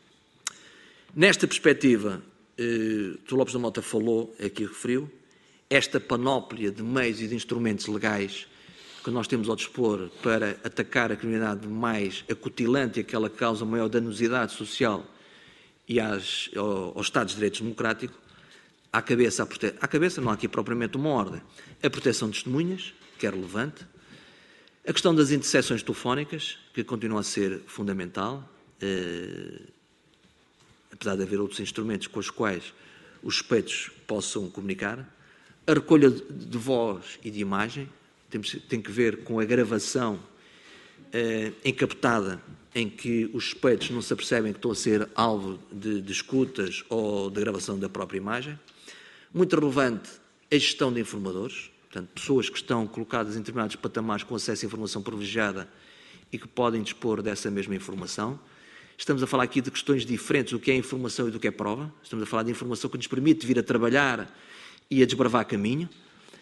Nesta perspectiva, eh, Doutor Lopes da Mota falou, aqui referiu, esta panóplia de meios e de instrumentos legais que nós temos ao dispor para atacar a criminalidade mais acutilante e aquela que causa maior danosidade social e às, aos Estados de Direito Democrático, à cabeça, prote... à cabeça não há aqui propriamente uma ordem, a proteção de testemunhas, que é relevante, a questão das interseções telefónicas, que continua a ser fundamental, eh, apesar de haver outros instrumentos com os quais os suspeitos possam comunicar, a recolha de voz e de imagem, temos, tem que ver com a gravação eh, encaptada, em que os suspeitos não se apercebem que estão a ser alvo de, de escutas ou de gravação da própria imagem. Muito relevante a gestão de informadores, portanto, pessoas que estão colocadas em determinados patamares com acesso à informação privilegiada e que podem dispor dessa mesma informação. Estamos a falar aqui de questões diferentes do que é informação e do que é prova. Estamos a falar de informação que nos permite vir a trabalhar e a desbravar caminho.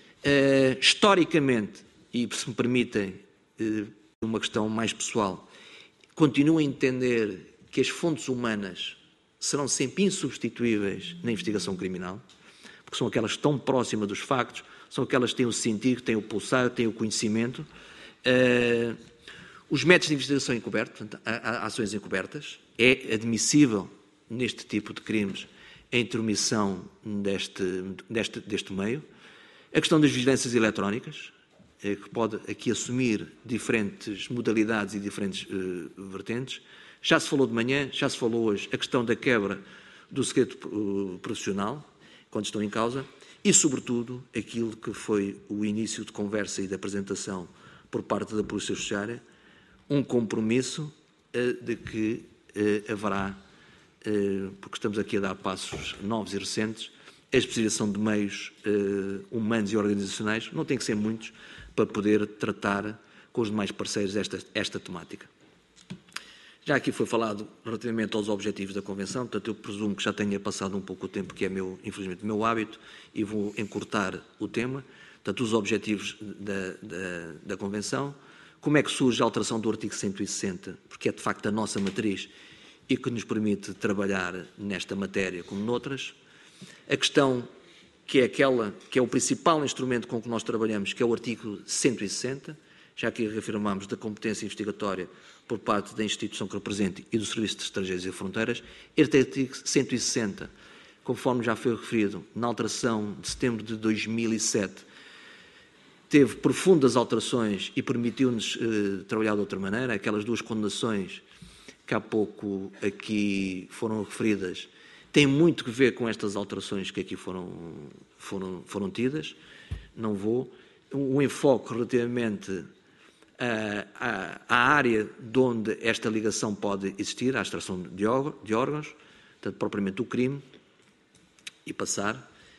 Uh, historicamente, e se me permitem, uh, uma questão mais pessoal, continuo a entender que as fontes humanas serão sempre insubstituíveis na investigação criminal, porque são aquelas que estão próximas dos factos, são aquelas que têm o sentido, têm o pulsar, têm o conhecimento. Uh, os métodos de investigação encobertos, portanto, há, há ações encobertas, é admissível neste tipo de crimes a intromissão deste, deste, deste meio. A questão das vigilâncias eletrónicas, eh, que pode aqui assumir diferentes modalidades e diferentes eh, vertentes. Já se falou de manhã, já se falou hoje, a questão da quebra do segredo uh, profissional, quando estão em causa, e, sobretudo, aquilo que foi o início de conversa e de apresentação por parte da Polícia Judiciária, um compromisso uh, de que uh, haverá, uh, porque estamos aqui a dar passos novos e recentes, a especialização de meios uh, humanos e organizacionais, não tem que ser muitos, para poder tratar com os demais parceiros esta, esta temática. Já aqui foi falado relativamente aos objetivos da Convenção, portanto eu presumo que já tenha passado um pouco o tempo, que é, meu, infelizmente, o meu hábito, e vou encurtar o tema. Portanto, os objetivos da, da, da Convenção, como é que surge a alteração do artigo cento e sessenta, porque é de facto a nossa matriz e que nos permite trabalhar nesta matéria como noutras. A questão que é aquela que é o principal instrumento com que nós trabalhamos, que é o artigo cento e sessenta, já que reafirmamos da competência investigatória por parte da instituição que represente e do Serviço de Estrangeiros e Fronteiras. Este artigo cento e sessenta, conforme já foi referido, na alteração de setembro de dois mil e sete, teve profundas alterações e permitiu-nos eh, trabalhar de outra maneira. Aquelas duas condenações que há pouco aqui foram referidas têm muito que ver com estas alterações que aqui foram, foram, foram tidas. Não vou. O enfoque relativamente à, à área de onde esta ligação pode existir, à extração de órgãos, portanto, propriamente o crime, e passar.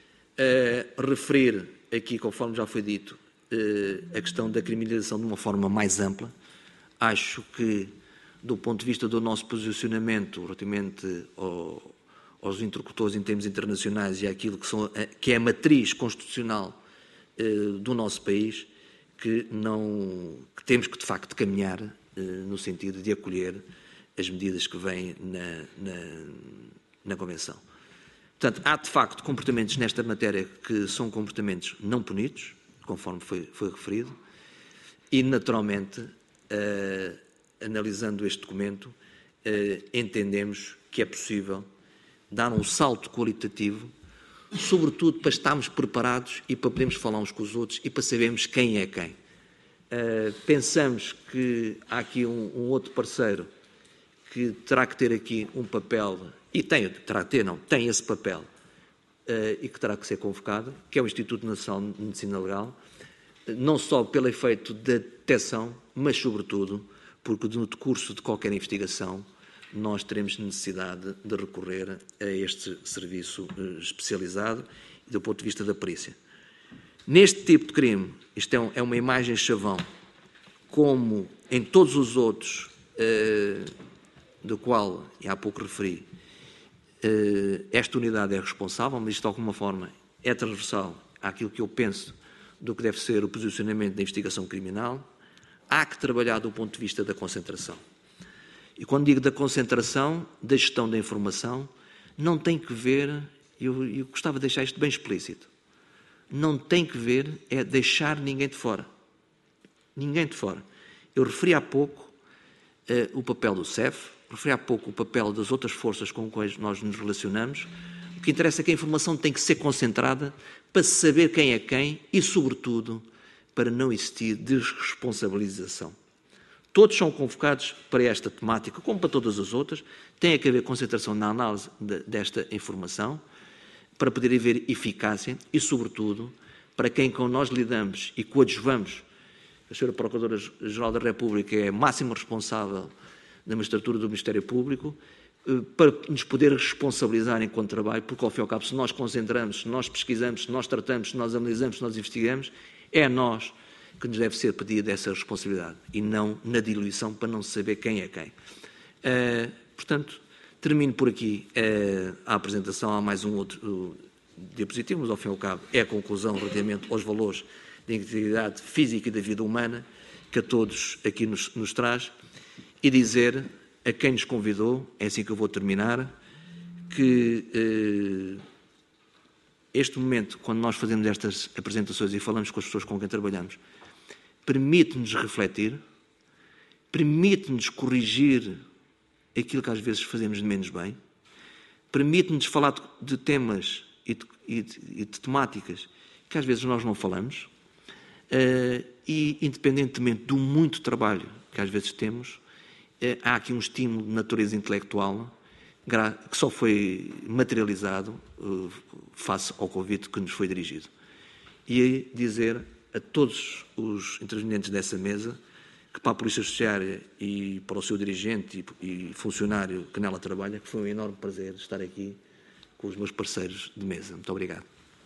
A referir aqui, conforme já foi dito, a questão da criminalização de uma forma mais ampla. Acho que, do ponto de vista do nosso posicionamento relativamente ao, aos interlocutores em termos internacionais e àquilo que, são, que é a matriz constitucional eh, do nosso país, que, não, que temos que, de facto, caminhar eh, no sentido de acolher as medidas que vêm na, na, na Convenção. Portanto, há, de facto, comportamentos nesta matéria que são comportamentos não punidos, conforme foi, foi referido, e, naturalmente, eh, analisando este documento, eh, entendemos que é possível dar um salto qualitativo, sobretudo para estarmos preparados e para podermos falar uns com os outros e para sabermos quem é quem. Uh, pensamos que há aqui um, um outro parceiro que terá que ter aqui um papel, e tem, terá que ter, não, tem esse papel, uh, e que terá que ser convocado, que é o Instituto Nacional de Medicina Legal, não só pelo efeito da detecção, mas, sobretudo, porque no decurso de qualquer investigação nós teremos necessidade de recorrer a este serviço especializado e do ponto de vista da perícia. Neste tipo de crime, isto é uma imagem chavão, como em todos os outros, eh, do qual, e há pouco referi, eh, esta unidade é responsável, mas isto de alguma forma é transversal àquilo que eu penso do que deve ser o posicionamento da investigação criminal, há que trabalhar do ponto de vista da concentração. E quando digo da concentração, da gestão da informação, não tem que ver, eu, eu gostava de deixar isto bem explícito, não tem que ver é deixar ninguém de fora. Ninguém de fora. Eu referi há pouco eh, o papel do C E F, referi há pouco o papel das outras forças com as quais nós nos relacionamos. O que interessa é que a informação tem que ser concentrada para saber quem é quem e, sobretudo, para não existir desresponsabilização. Todos são convocados para esta temática, como para todas as outras. Tem que haver concentração na análise de, desta informação, para poder haver eficácia e, sobretudo, para quem com nós lidamos e coadjuvamos. A senhora Procuradora-Geral da República é a máxima responsável da magistratura do Ministério Público, para nos poder responsabilizar enquanto trabalho, porque, ao fim e ao cabo, se nós concentramos, se nós pesquisamos, se nós tratamos, se nós analisamos, se nós investigamos, é a nós que nos deve ser pedida essa responsabilidade e não na diluição para não saber quem é quem. Uh, portanto, termino por aqui uh, a apresentação. Há mais um outro uh, diapositivo, mas, ao fim e ao cabo, é a conclusão relativamente aos valores da integridade física e da vida humana que a todos aqui nos, nos traz, e dizer a quem nos convidou, é assim que eu vou terminar, que eh, este momento, quando nós fazemos estas apresentações e falamos com as pessoas com quem trabalhamos, permite-nos refletir, permite-nos corrigir aquilo que às vezes fazemos de menos bem, permite-nos falar de, de temas e de, e, de, e de temáticas que às vezes nós não falamos, eh, e independentemente do muito trabalho que às vezes temos, há aqui um estímulo de natureza intelectual que só foi materializado face ao convite que nos foi dirigido. E dizer a todos os intervenientes dessa mesa que, para a Polícia Judiciária e para o seu dirigente e funcionário que nela trabalha, que foi um enorme prazer estar aqui com os meus parceiros de mesa. Muito obrigado.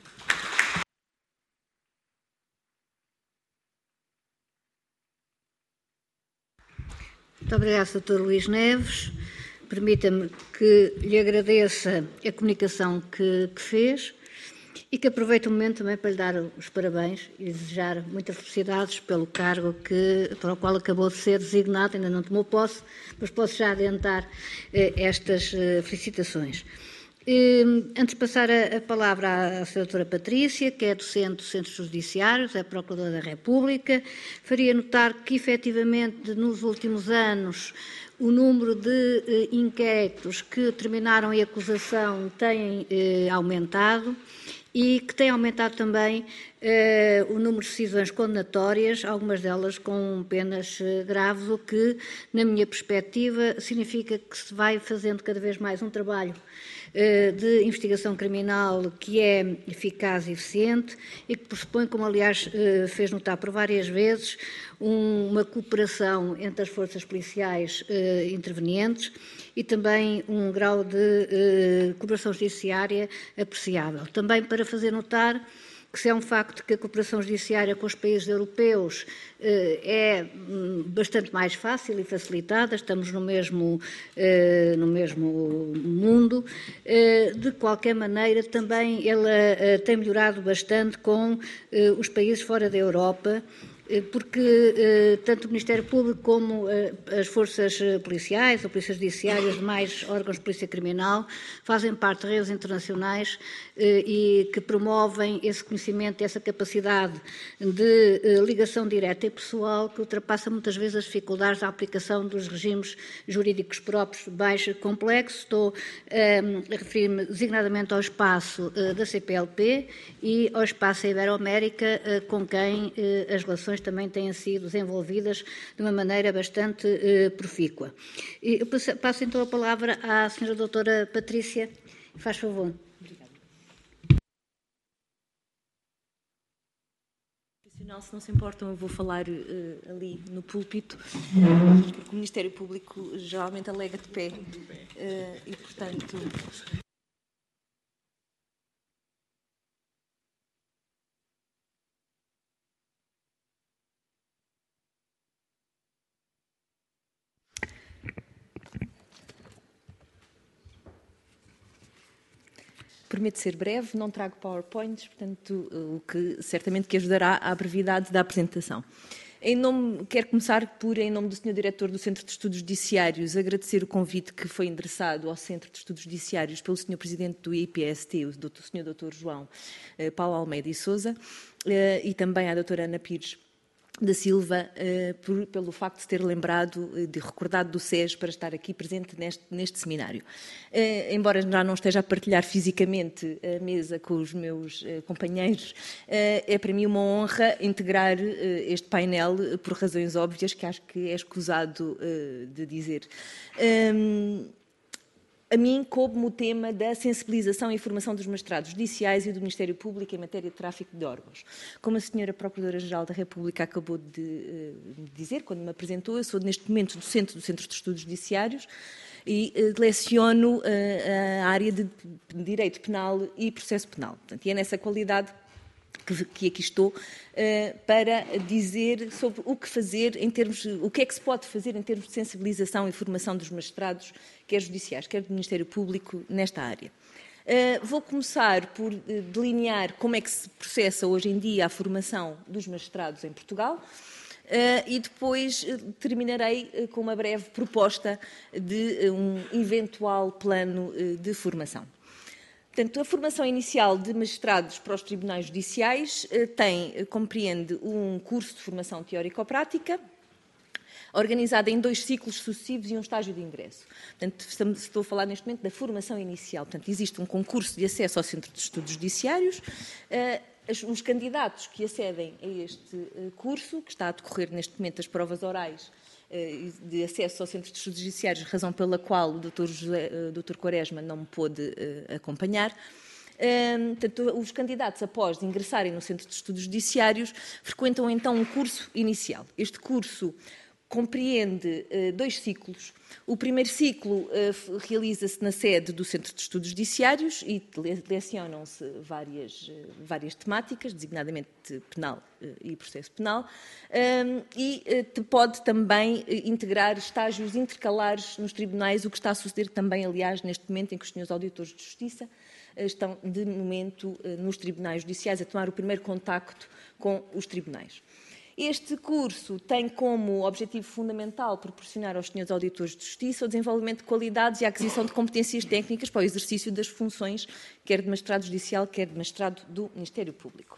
Muito obrigada, doutor Luís Neves. Permita-me que lhe agradeça a comunicação que, que fez e que aproveite o momento também para lhe dar os parabéns e desejar muitas felicidades pelo cargo que, para o qual acabou de ser designado. Ainda não tomou posse, mas posso já adiantar eh, estas eh, felicitações. Antes de passar a palavra à senhora doutora Patrícia, que é docente dos Centros Judiciários, é Procuradora da República, faria notar que, efetivamente, nos últimos anos, o número de inquéritos que terminaram em acusação tem aumentado e que tem aumentado também eh, o número de decisões condenatórias, algumas delas com penas eh, graves, o que, na minha perspectiva, significa que se vai fazendo cada vez mais um trabalho eh, de investigação criminal que é eficaz e eficiente e que pressupõe, como aliás eh, fez notar por várias vezes, um, uma cooperação entre as forças policiais eh, intervenientes e também um grau de eh, cooperação judiciária apreciável. Também para fazer notar que se é um facto que a cooperação judiciária com os países europeus eh, é bastante mais fácil e facilitada, estamos no mesmo, eh, no mesmo mundo, eh, de qualquer maneira também ela eh, tem melhorado bastante com eh, os países fora da Europa, porque eh, tanto o Ministério Público como eh, as forças policiais, ou polícias judiciárias, os demais órgãos de polícia criminal, fazem parte de redes internacionais eh, e que promovem esse conhecimento, essa capacidade de eh, ligação direta e pessoal que ultrapassa muitas vezes as dificuldades da aplicação dos regimes jurídicos próprios mais complexos. Estou eh, a referir-me designadamente ao espaço eh, da C P L P e ao espaço Ibero-América, eh, com quem eh, as relações também têm sido desenvolvidas de uma maneira bastante eh, profícua. Eu passo, passo então a palavra à senhora doutora Patrícia. Faz favor. Obrigada. Se não se importam, eu vou falar uh, ali no púlpito, porque o Ministério Público geralmente alega de pé uh, e, portanto... prometo ser breve, não trago PowerPoints, portanto, o que certamente que ajudará à brevidade da apresentação. Em nome, quero começar por, em nome do senhor Diretor do Centro de Estudos Judiciários, agradecer o convite que foi endereçado ao Centro de Estudos Judiciários pelo senhor Presidente do I P S T, o senhor doutor João Paulo Almeida e Sousa, e também à doutora Ana Pires da Silva, uh, por, pelo facto de ter lembrado, uh, de recordado do S E S para estar aqui presente neste, neste seminário. Uh, embora já não esteja a partilhar fisicamente a mesa com os meus uh, companheiros, uh, é para mim uma honra integrar uh, este painel uh, por razões óbvias que acho que é escusado uh, de dizer. Um, A mim coube-me o tema da sensibilização e informação dos magistrados judiciais e do Ministério Público em matéria de tráfico de órgãos. Como a senhora Procuradora-Geral da República acabou de uh, dizer, quando me apresentou, eu sou neste momento docente do Centro de Estudos Judiciários e uh, leciono uh, a área de Direito Penal e Processo Penal. Portanto, e é nessa qualidade que, que aqui estou uh, para dizer sobre o que fazer em termos, o que é que se pode fazer em termos de sensibilização e formação dos magistrados, quer judiciais, quer do Ministério Público, nesta área. Uh, vou começar por uh, delinear como é que se processa hoje em dia a formação dos magistrados em Portugal uh, e depois uh, terminarei uh, com uma breve proposta de uh, um eventual plano uh, de formação. Portanto, a formação inicial de magistrados para os tribunais judiciais uh, tem, uh, compreende um curso de formação teórico-prática, organizada em dois ciclos sucessivos e um estágio de ingresso. Portanto, estou a falar neste momento da formação inicial. Portanto, existe um concurso de acesso ao Centro de Estudos Judiciários. Os candidatos que acedem a este curso, que está a decorrer neste momento as provas orais de acesso ao Centro de Estudos Judiciários, razão pela qual o doutor José, doutor Quaresma não me pôde acompanhar. Um, portanto, os candidatos, após ingressarem no Centro de Estudos Judiciários, frequentam então um curso inicial. Este curso compreende uh, dois ciclos. O primeiro ciclo uh, realiza-se na sede do Centro de Estudos Judiciários e lecionam-se várias, uh, várias temáticas, designadamente penal uh, e processo penal, um, e uh, pode também uh, integrar estágios intercalares nos tribunais, o que está a suceder também, aliás, neste momento em que os senhores auditores de justiça uh, estão, de momento, uh, nos tribunais judiciais a tomar o primeiro contacto com os tribunais. Este curso tem como objetivo fundamental proporcionar aos senhores auditores de justiça o desenvolvimento de qualidades e a aquisição de competências técnicas para o exercício das funções, quer de magistrado judicial, quer de magistrado do Ministério Público.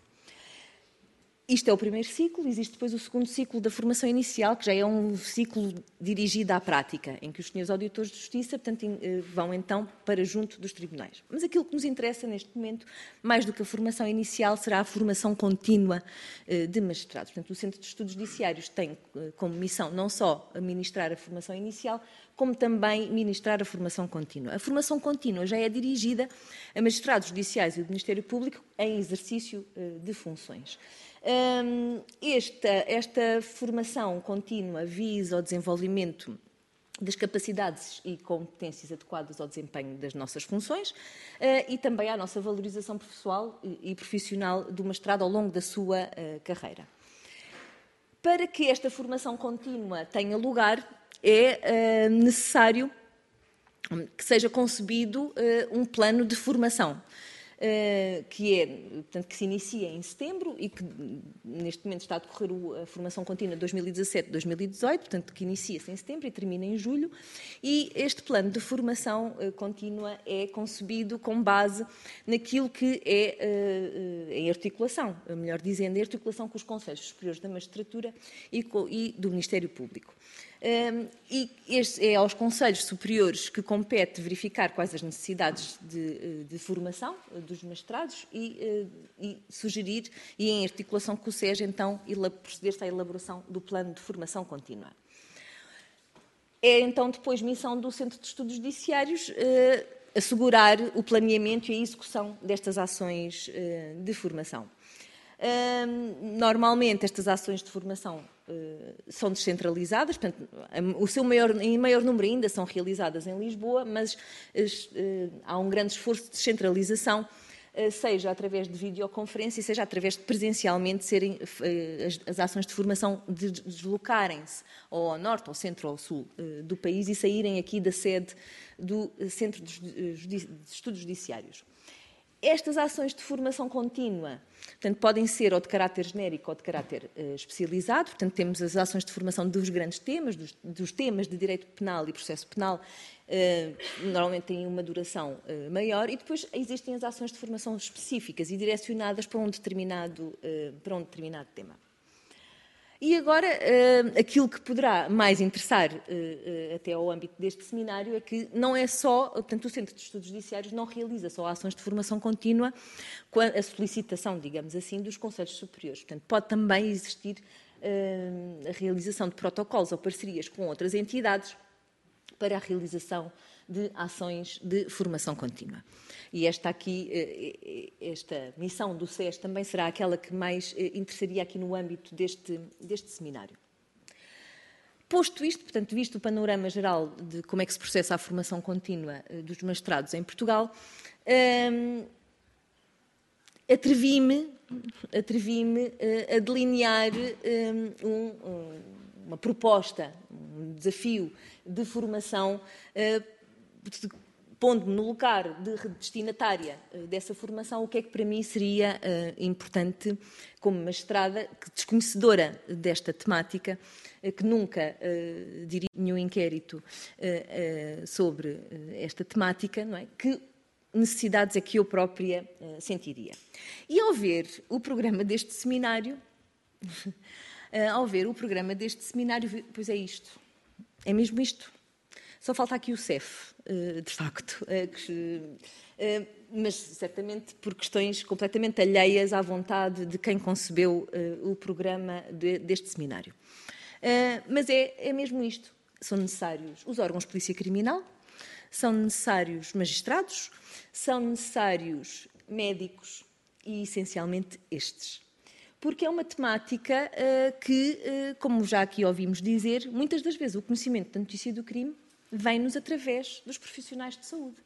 Isto é o primeiro ciclo, existe depois o segundo ciclo da formação inicial, que já é um ciclo dirigido à prática, em que os senhores auditores de justiça, portanto, vão então para junto dos tribunais. Mas aquilo que nos interessa neste momento, mais do que a formação inicial, será a formação contínua de magistrados. Portanto, o Centro de Estudos Judiciários tem como missão não só ministrar a formação inicial, como também ministrar a formação contínua. A formação contínua já é dirigida a magistrados judiciais e do Ministério Público em exercício de funções. Esta, esta formação contínua visa o desenvolvimento das capacidades e competências adequadas ao desempenho das nossas funções uh, e também à nossa valorização pessoal e, e profissional do magistrado ao longo da sua uh, carreira. Para que esta formação contínua tenha lugar, é uh, necessário que seja concebido uh, um plano de formação. Uh, que, é, portanto, que se inicia em setembro e que neste momento está a decorrer a formação contínua de dois mil e dezassete a dois mil e dezoito, portanto, que inicia-se em setembro e termina em julho, e este plano de formação uh, contínua é concebido com base naquilo que é uh, em articulação, melhor dizendo, em articulação com os Conselhos Superiores da Magistratura e, com, e do Ministério Público. Um, e este é aos Conselhos Superiores que compete verificar quais as necessidades de, de formação dos magistrados e, e sugerir, e em articulação com o S E S, então, proceder-se à elaboração do plano de formação contínua. É, então, depois missão do Centro de Estudos Judiciários uh, assegurar o planeamento e a execução destas ações uh, de formação. Uh, normalmente, estas ações de formação uh, são descentralizadas, portanto, o seu maior, em maior número ainda são realizadas em Lisboa, mas uh, há um grande esforço de descentralização, uh, seja através de videoconferência, seja através de presencialmente serem uh, as, as ações de formação de deslocarem-se ao norte, ao centro ou ao sul uh, do país e saírem aqui da sede do Centro de Estudos Judiciários. estas ações de formação contínua, portanto, podem ser ou de caráter genérico ou de caráter uh, especializado. Portanto, temos as ações de formação dos grandes temas, dos, dos temas de direito penal e processo penal, uh, normalmente têm uma duração uh, maior, e depois existem as ações de formação específicas e direcionadas para um determinado, uh, para um determinado tema. E agora, aquilo que poderá mais interessar até ao âmbito deste seminário é que não é só, portanto, o Centro de Estudos Judiciários não realiza só ações de formação contínua com a solicitação, digamos assim, dos Conselhos Superiores. Portanto, pode também existir a realização de protocolos ou parcerias com outras entidades para a realização de ações de formação contínua. E esta aqui, esta missão do S E S também será aquela que mais interessaria aqui no âmbito deste, deste seminário. Posto isto, portanto, visto o panorama geral de como é que se processa a formação contínua dos magistrados em Portugal, hum, atrevi-me, atrevi-me a delinear um, um, uma proposta, um desafio de formação, uh, pondo-me no lugar de destinatária uh, dessa formação, o que é que para mim seria uh, importante como magistrada, que desconhecedora desta temática, uh, que nunca uh, dirigi nenhum inquérito uh, uh, sobre uh, esta temática, não é? Que necessidades é que eu própria uh, sentiria. E ao ver o programa deste seminário, uh, ao ver o programa deste seminário, pois é isto, é mesmo isto. Só falta aqui o C E F, uh, de facto, uh, que, uh, mas certamente por questões completamente alheias à vontade de quem concebeu uh, o programa de, deste seminário. Uh, mas é, é mesmo isto. São necessários os órgãos de polícia criminal, são necessários magistrados, são necessários médicos e, essencialmente, estes. Porque é uma temática uh, que, uh, como já aqui ouvimos dizer, muitas das vezes o conhecimento da notícia do crime vem-nos através dos profissionais de saúde.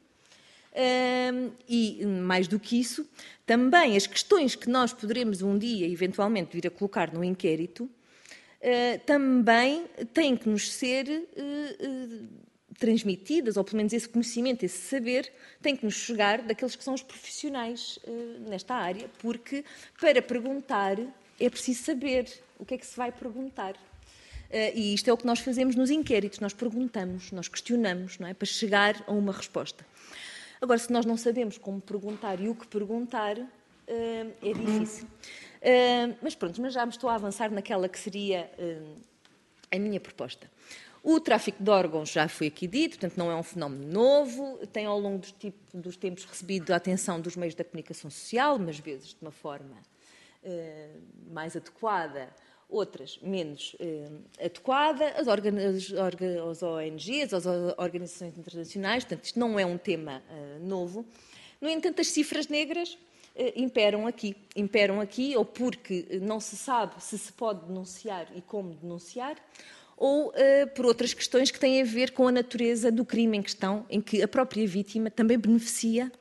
Uh, e, mais do que isso, também as questões que nós poderemos um dia, eventualmente, vir a colocar no inquérito, uh, também têm que nos ser uh, uh, transmitidas, ou pelo menos esse conhecimento, esse saber, tem que nos chegar daqueles que são os profissionais uh, nesta área, porque para perguntar é preciso saber o que é que se vai perguntar. Uh, e isto é o que nós fazemos nos inquéritos, nós perguntamos, nós questionamos, não é? Para chegar a uma resposta. Agora, se nós não sabemos como perguntar e o que perguntar, uh, é difícil. Uh, mas pronto, mas já me estou a avançar naquela que seria uh, a minha proposta. O tráfico de órgãos já foi aqui dito, portanto não é um fenómeno novo, tem ao longo dos, tipo, dos tempos recebido a atenção dos meios da comunicação social, umas vezes de uma forma uh, mais adequada, outras menos uh, adequada, as, as, as O N Gs, as organizações internacionais, portanto isto não é um tema uh, novo. No entanto, as cifras negras uh, imperam aqui, imperam aqui ou porque não se sabe se se pode denunciar e como denunciar, ou uh, por outras questões que têm a ver com a natureza do crime em questão, em que a própria vítima também beneficia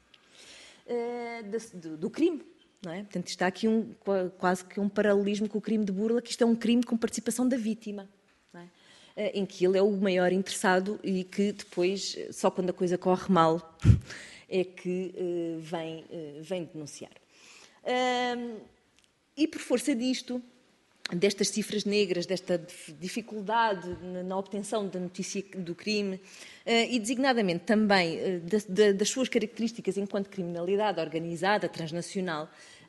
uh, de, do, do crime. Não é? Portanto, está aqui um, quase que um paralelismo com o crime de burla, que isto é um crime com participação da vítima, não é? Em que ele é o maior interessado e que depois, só quando a coisa corre mal, é que uh, vem, uh, vem denunciar. Uh, e por força disto, destas cifras negras, desta dificuldade na obtenção da notícia do crime e, designadamente, também das suas características enquanto criminalidade organizada, transnacional,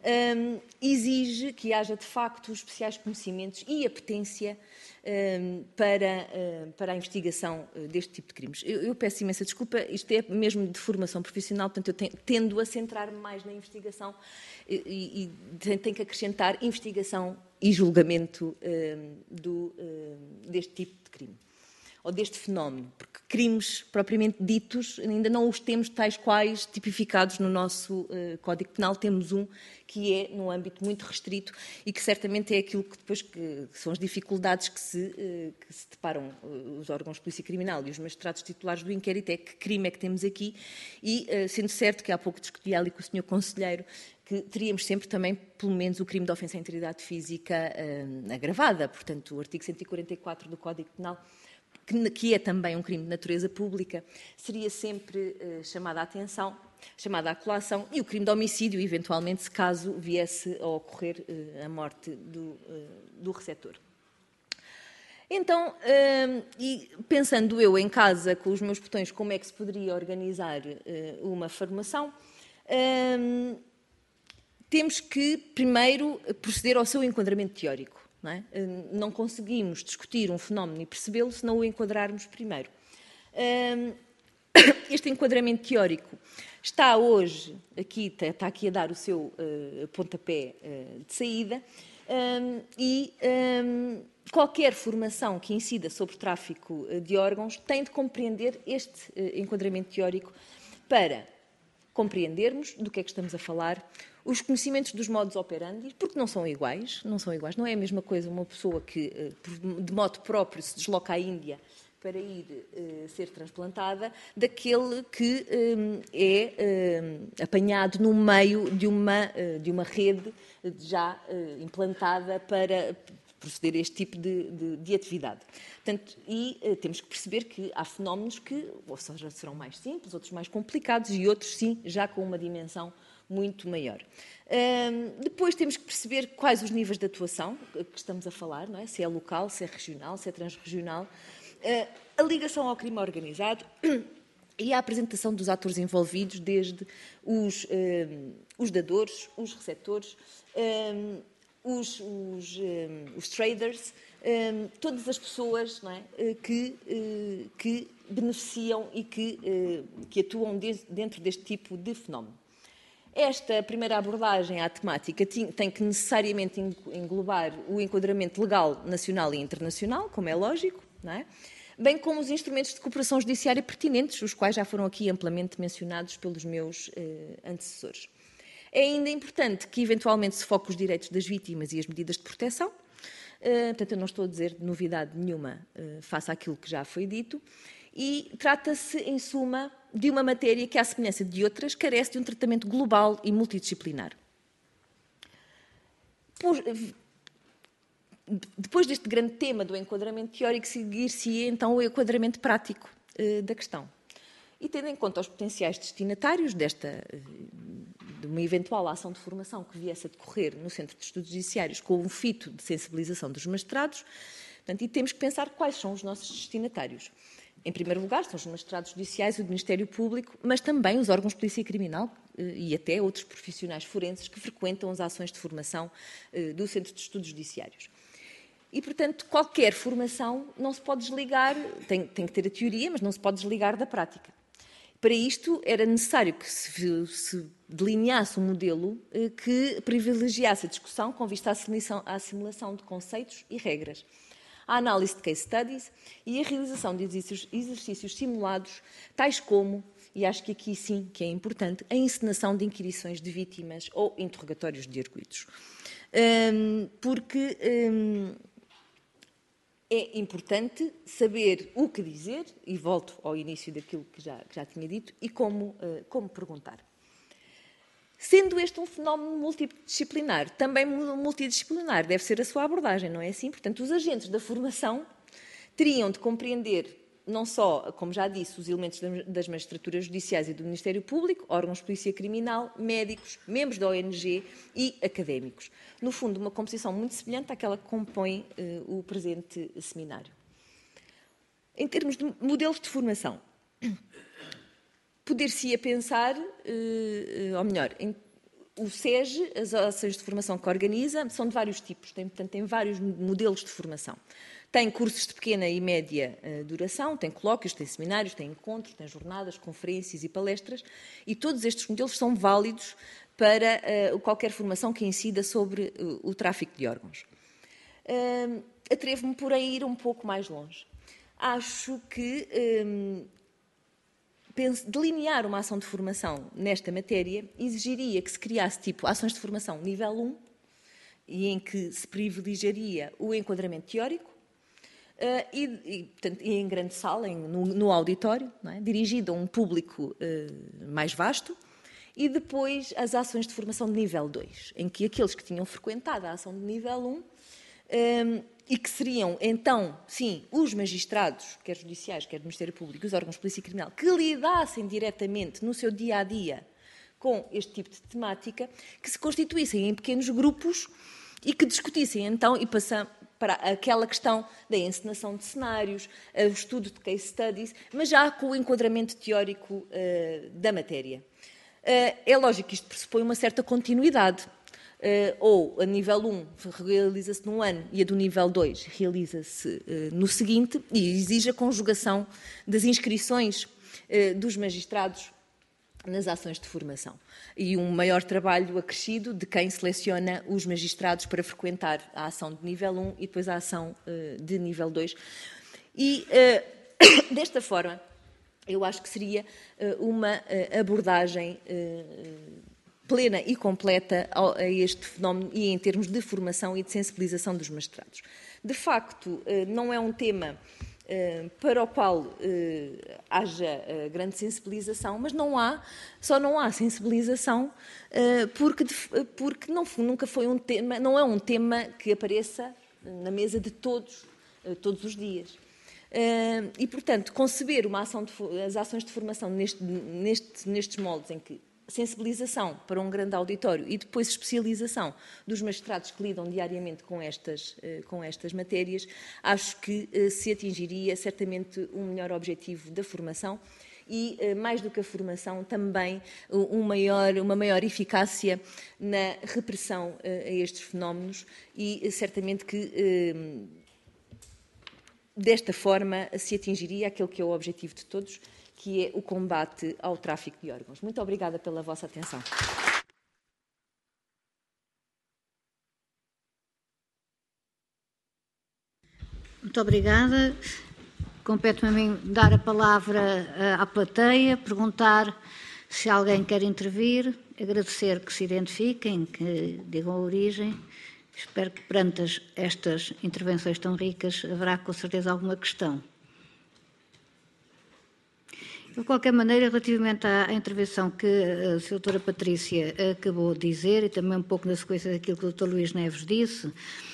exige que haja, de facto, especiais conhecimentos e apetência para, para a investigação deste tipo de crimes. Eu, eu peço imensa desculpa, isto é mesmo de formação profissional, portanto, eu tendo a centrar-me mais na investigação e, e tenho que acrescentar investigação e julgamento uh, do, uh, deste tipo de crime, ou deste fenómeno, porque crimes propriamente ditos ainda não os temos tais quais tipificados no nosso uh, Código Penal. Temos um que é num âmbito muito restrito e que certamente é aquilo que depois que, que são as dificuldades que se, uh, que se deparam uh, os órgãos de polícia criminal e os magistrados titulares do inquérito, é que crime é que temos aqui e, uh, sendo certo que há pouco discutia ali com o senhor Conselheiro, que teríamos sempre também, pelo menos, o crime de ofensa à integridade física uh, agravada. Portanto, o artigo cento e quarenta e quatro do Código Penal que, que é também um crime de natureza pública, seria sempre uh, chamada a atenção, chamada à colação, e o crime de homicídio, eventualmente, se caso viesse a ocorrer uh, a morte do, uh, do receptor. Então, uh, e pensando eu em casa, com os meus botões, como é que se poderia organizar uh, uma formação, uh, temos que, primeiro, proceder ao seu enquadramento teórico. Não é? Uh, não conseguimos discutir um fenómeno e percebê-lo se não o enquadrarmos primeiro. Uh, este enquadramento teórico está hoje, aqui, está aqui a dar o seu uh, pontapé uh, de saída, um, e um, qualquer formação que incida sobre o tráfico de órgãos tem de compreender este uh, enquadramento teórico para compreendermos do que é que estamos a falar, os conhecimentos dos modus operandi, porque não são iguais, não são iguais, não é a mesma coisa uma pessoa que, uh, de modo próprio, se desloca à Índia para ir uh, ser transplantada, daquele que um, é um, apanhado no meio de uma, uh, de uma rede já uh, implantada para proceder a este tipo de, de, de atividade. Portanto, e uh, temos que perceber que há fenómenos que, ou seja, serão mais simples, outros mais complicados e outros, sim, já com uma dimensão muito maior. Um, depois temos que perceber quais os níveis de atuação que estamos a falar, não é? Se é local, se é regional, se é transregional. Uh, a ligação ao crime organizado e a apresentação dos atores envolvidos, desde os, uh, os dadores, os receptores, uh, os, os, uh, os traders, uh, todas as pessoas, não é? uh, que, uh, que beneficiam e que, uh, que atuam de, dentro deste tipo de fenómeno. Esta primeira abordagem à temática tem que necessariamente englobar o enquadramento legal nacional e internacional, como é lógico, não é? Bem como os instrumentos de cooperação judiciária pertinentes, os quais já foram aqui amplamente mencionados pelos meus eh, antecessores. É ainda importante que, eventualmente, se foque os direitos das vítimas e as medidas de proteção. Eh, portanto, eu não estou a dizer novidade nenhuma eh, face àquilo que já foi dito. E trata-se, em suma, de uma matéria que, à semelhança de outras, carece de um tratamento global e multidisciplinar. Por, depois deste grande tema do enquadramento teórico, seguir-se-ia então o enquadramento prático uh, da questão. E tendo em conta os potenciais destinatários desta, de uma eventual ação de formação que viesse a decorrer no Centro de Estudos Judiciários com um fito de sensibilização dos magistrados, portanto, e temos que pensar quais são os nossos destinatários. Em primeiro lugar, são os magistrados judiciais e o Ministério Público, mas também os órgãos de polícia criminal e até outros profissionais forenses que frequentam as ações de formação do Centro de Estudos Judiciários. E, portanto, qualquer formação não se pode desligar, tem, tem que ter a teoria, mas não se pode desligar da prática. Para isto, era necessário que se, se delineasse um modelo que privilegiasse a discussão com vista à assimilação de conceitos e regras, a análise de case studies e a realização de exercícios, exercícios simulados, tais como, e acho que aqui sim que é importante, a encenação de inquirições de vítimas ou interrogatórios de arguidos. Um, porque um, é importante saber o que dizer, e volto ao início daquilo que já, que já tinha dito, e como, uh, como perguntar. Sendo este um fenómeno multidisciplinar, também multidisciplinar deve ser a sua abordagem, não é assim? Portanto, os agentes da formação teriam de compreender não só, como já disse, os elementos das magistraturas judiciais e do Ministério Público, órgãos de polícia criminal, médicos, membros da O N G e académicos. No fundo, uma composição muito semelhante àquela que compõe uh, o presente seminário. Em termos de modelos de formação, poder-se-ia pensar, ou melhor, o S E G, as ações de formação que organiza, são de vários tipos, tem, portanto, tem vários modelos de formação. Tem cursos de pequena e média duração, tem colóquios, tem seminários, tem encontros, tem jornadas, conferências e palestras, e todos estes modelos são válidos para qualquer formação que incida sobre o tráfico de órgãos. Atrevo-me, porém, a ir um pouco mais longe. Acho que delinear uma ação de formação nesta matéria exigiria que se criasse tipo ações de formação nível um, e em que se privilegiaria o enquadramento teórico, uh, e, e, portanto, em grande sala, em, no, no auditório, não é? Dirigido a um público uh, mais vasto, e depois as ações de formação de nível dois, em que aqueles que tinham frequentado a ação de nível um um, e que seriam, então, sim, os magistrados, quer judiciais, quer do Ministério Público, os órgãos de polícia criminal, que lidassem diretamente no seu dia-a-dia com este tipo de temática, que se constituíssem em pequenos grupos e que discutissem, então, e passam para aquela questão da encenação de cenários, o estudo de case studies, mas já com o enquadramento teórico uh, da matéria. Uh, é lógico que isto pressupõe uma certa continuidade. Uh, ou a nível um realiza-se num ano e a do nível dois realiza-se uh, no seguinte, e exige a conjugação das inscrições uh, dos magistrados nas ações de formação. E um maior trabalho acrescido de quem seleciona os magistrados para frequentar a ação de nível um e depois a ação uh, de nível dois. E, uh, desta forma, eu acho que seria uh, uma uh, abordagem uh, plena e completa a este fenómeno e em termos de formação e de sensibilização dos magistrados. De facto, não é um tema para o qual haja grande sensibilização, mas não há, só não há sensibilização porque, porque não, nunca foi um tema, não é um tema que apareça na mesa de todos, todos os dias. E, portanto, conceber uma ação de, as ações de formação neste, neste, nestes moldes em que sensibilização para um grande auditório e depois especialização dos magistrados que lidam diariamente com estas, com estas matérias, acho que se atingiria certamente um melhor objetivo da formação e, mais do que a formação, também um maior, uma maior eficácia na repressão a estes fenómenos e certamente que desta forma se atingiria aquele que é o objetivo de todos, que é o combate ao tráfico de órgãos. Muito obrigada pela vossa atenção. Muito obrigada. Compete-me a mim dar a palavra à plateia, perguntar se alguém quer intervir, agradecer que se identifiquem, que digam a origem. Espero que perante estas intervenções tão ricas haverá com certeza alguma questão. De qualquer maneira, relativamente à intervenção que a doutora Patrícia acabou de dizer, e também um pouco na sequência daquilo que o doutor Luís Neves disse,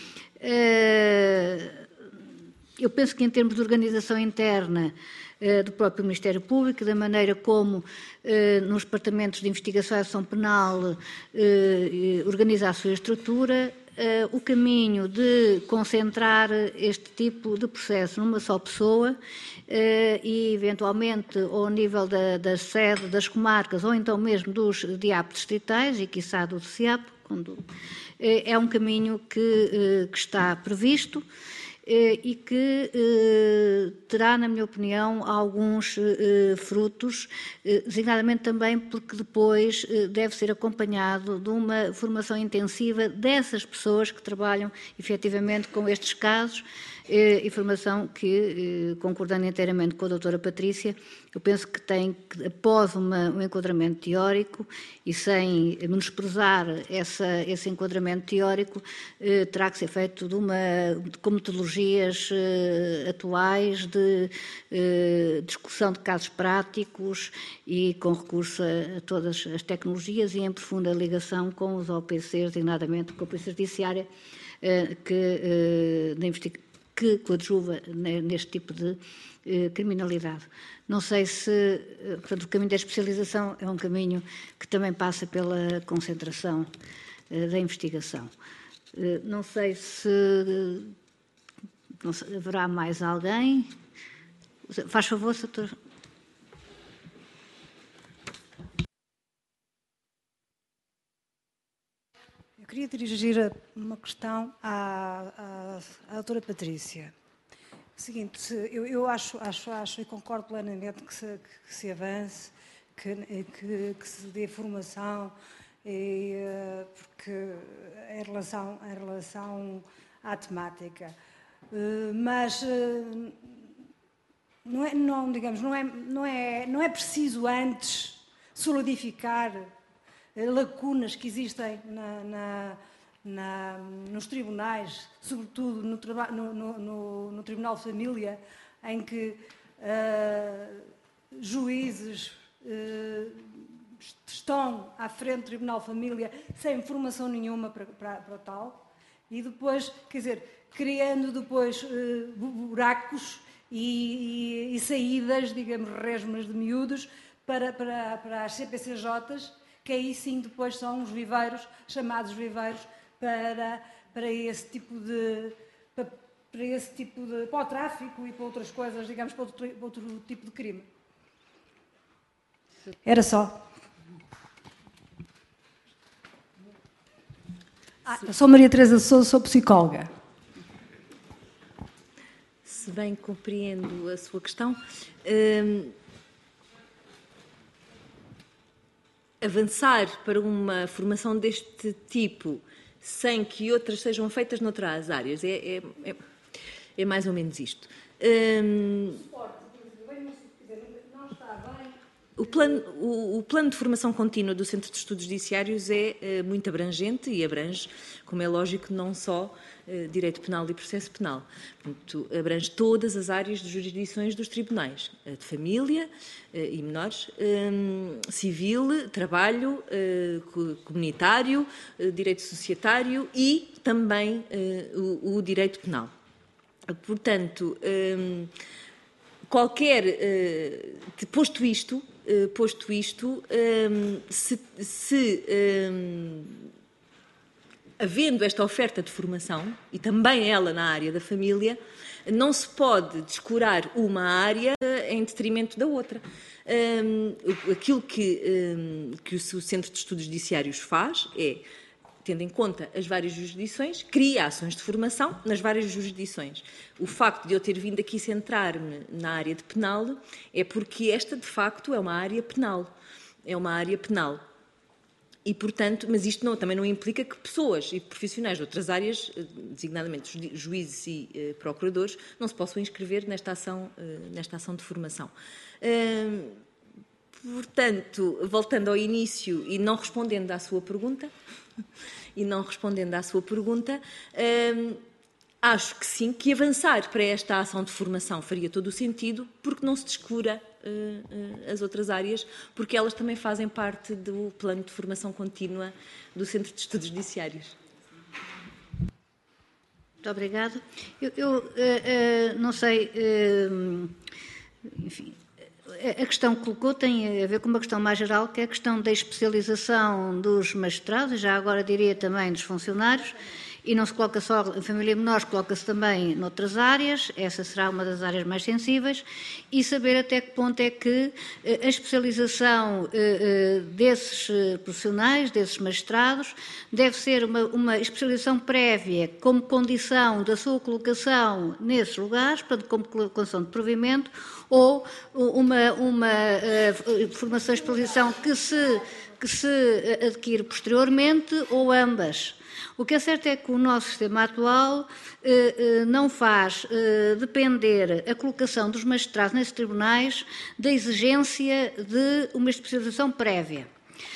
eu penso que em termos de organização interna do próprio Ministério Público, da maneira como nos departamentos de investigação e ação penal organiza a sua estrutura, Uh, o caminho de concentrar este tipo de processo numa só pessoa uh, e, eventualmente, ao nível da, da sede das comarcas ou então mesmo dos D I A P distritais e, quiçá, do C I A P, quando, uh, é um caminho que, uh, que está previsto e que terá, na minha opinião, alguns frutos, designadamente também porque depois deve ser acompanhado de uma formação intensiva dessas pessoas que trabalham efetivamente com estes casos, informação que, concordando inteiramente com a doutora Patrícia, eu penso que tem, que, após uma, um enquadramento teórico e sem menosprezar essa, esse enquadramento teórico, eh, terá que ser feito de uma, de, com metodologias eh, atuais de eh, discussão de casos práticos e com recurso a, a todas as tecnologias e em profunda ligação com os O P Cs, designadamente com a Polícia Judiciária, eh, que eh, da investigação que coadjuva neste tipo de eh, criminalidade. Não sei se, eh, portanto, o caminho da especialização é um caminho que também passa pela concentração eh, da investigação. Eh, não sei se não sei, haverá mais alguém. Faz favor, doutor. Eu queria dirigir uma questão à, à, à doutora Patrícia. O seguinte, eu, eu acho, acho, acho e concordo plenamente que se, que se avance, que, que, que se dê formação, e, porque em relação, em relação à temática. Mas não é, não, digamos, não é, não é, não é preciso antes solidificar lacunas que existem na, na, na, nos tribunais, sobretudo no, no, no, no Tribunal de Família, em que uh, juízes uh, estão à frente do Tribunal de Família sem formação nenhuma para, para, para tal, e depois, quer dizer, criando depois uh, buracos e, e, e saídas, digamos, resmas de miúdos para, para, para as C P C Js, que aí sim depois são os viveiros, chamados viveiros, para, para esse tipo de... Para, para esse tipo de... para o tráfico e para outras coisas, digamos, para outro, para outro tipo de crime. Era só. Ah, eu sou Maria Teresa Sousa, sou psicóloga. Se bem compreendo a sua questão, hum, avançar para uma formação deste tipo sem que outras sejam feitas noutras áreas é, é, é, é mais ou menos isto. Hum, O plano, o, o plano de formação contínua do Centro de Estudos Judiciários é, é muito abrangente e abrange, como é lógico, não só é, direito penal e processo penal. Portanto, abrange todas as áreas de jurisdições dos tribunais, a de família é, e menores, é, civil, trabalho, é, comunitário, é, direito societário e também é, o, o direito penal. Portanto, é, qualquer, é, posto isto, Uh, posto isto, um, se, se um, havendo esta oferta de formação, e também ela na área da família, não se pode descurar uma área em detrimento da outra. Um, aquilo que, um, que o Centro de Estudos Judiciários faz é, tendo em conta as várias jurisdições, cria ações de formação nas várias jurisdições. O facto de eu ter vindo aqui centrar-me na área de penal é porque esta, de facto, é uma área penal. É uma área penal. E, portanto, mas isto não, também não implica que pessoas e profissionais de outras áreas, designadamente juízes e eh, procuradores, não se possam inscrever nesta ação, eh, nesta ação de formação. Uh, portanto, voltando ao início e não respondendo à sua pergunta, e não respondendo à sua pergunta, hum, acho que sim, que avançar para esta ação de formação faria todo o sentido, porque não se descura uh, uh, as outras áreas, porque elas também fazem parte do plano de formação contínua do Centro de Estudos Judiciários. Muito obrigada. Eu, eu uh, uh, não sei, uh, enfim... A questão que colocou tem a ver com uma questão mais geral, que é a questão da especialização dos magistrados, já agora diria também dos funcionários, e não se coloca só a família menor, coloca-se também noutras áreas, essa será uma das áreas mais sensíveis, e saber até que ponto é que a especialização desses profissionais, desses magistrados, deve ser uma, uma especialização prévia como condição da sua colocação nesses lugares, portanto, como condição de provimento, ou uma, uma uh, formação e especialização que se, que se adquire posteriormente, ou ambas. O que é certo é que o nosso sistema atual uh, uh, não faz uh, depender a colocação dos magistrados nesses tribunais da exigência de uma especialização prévia.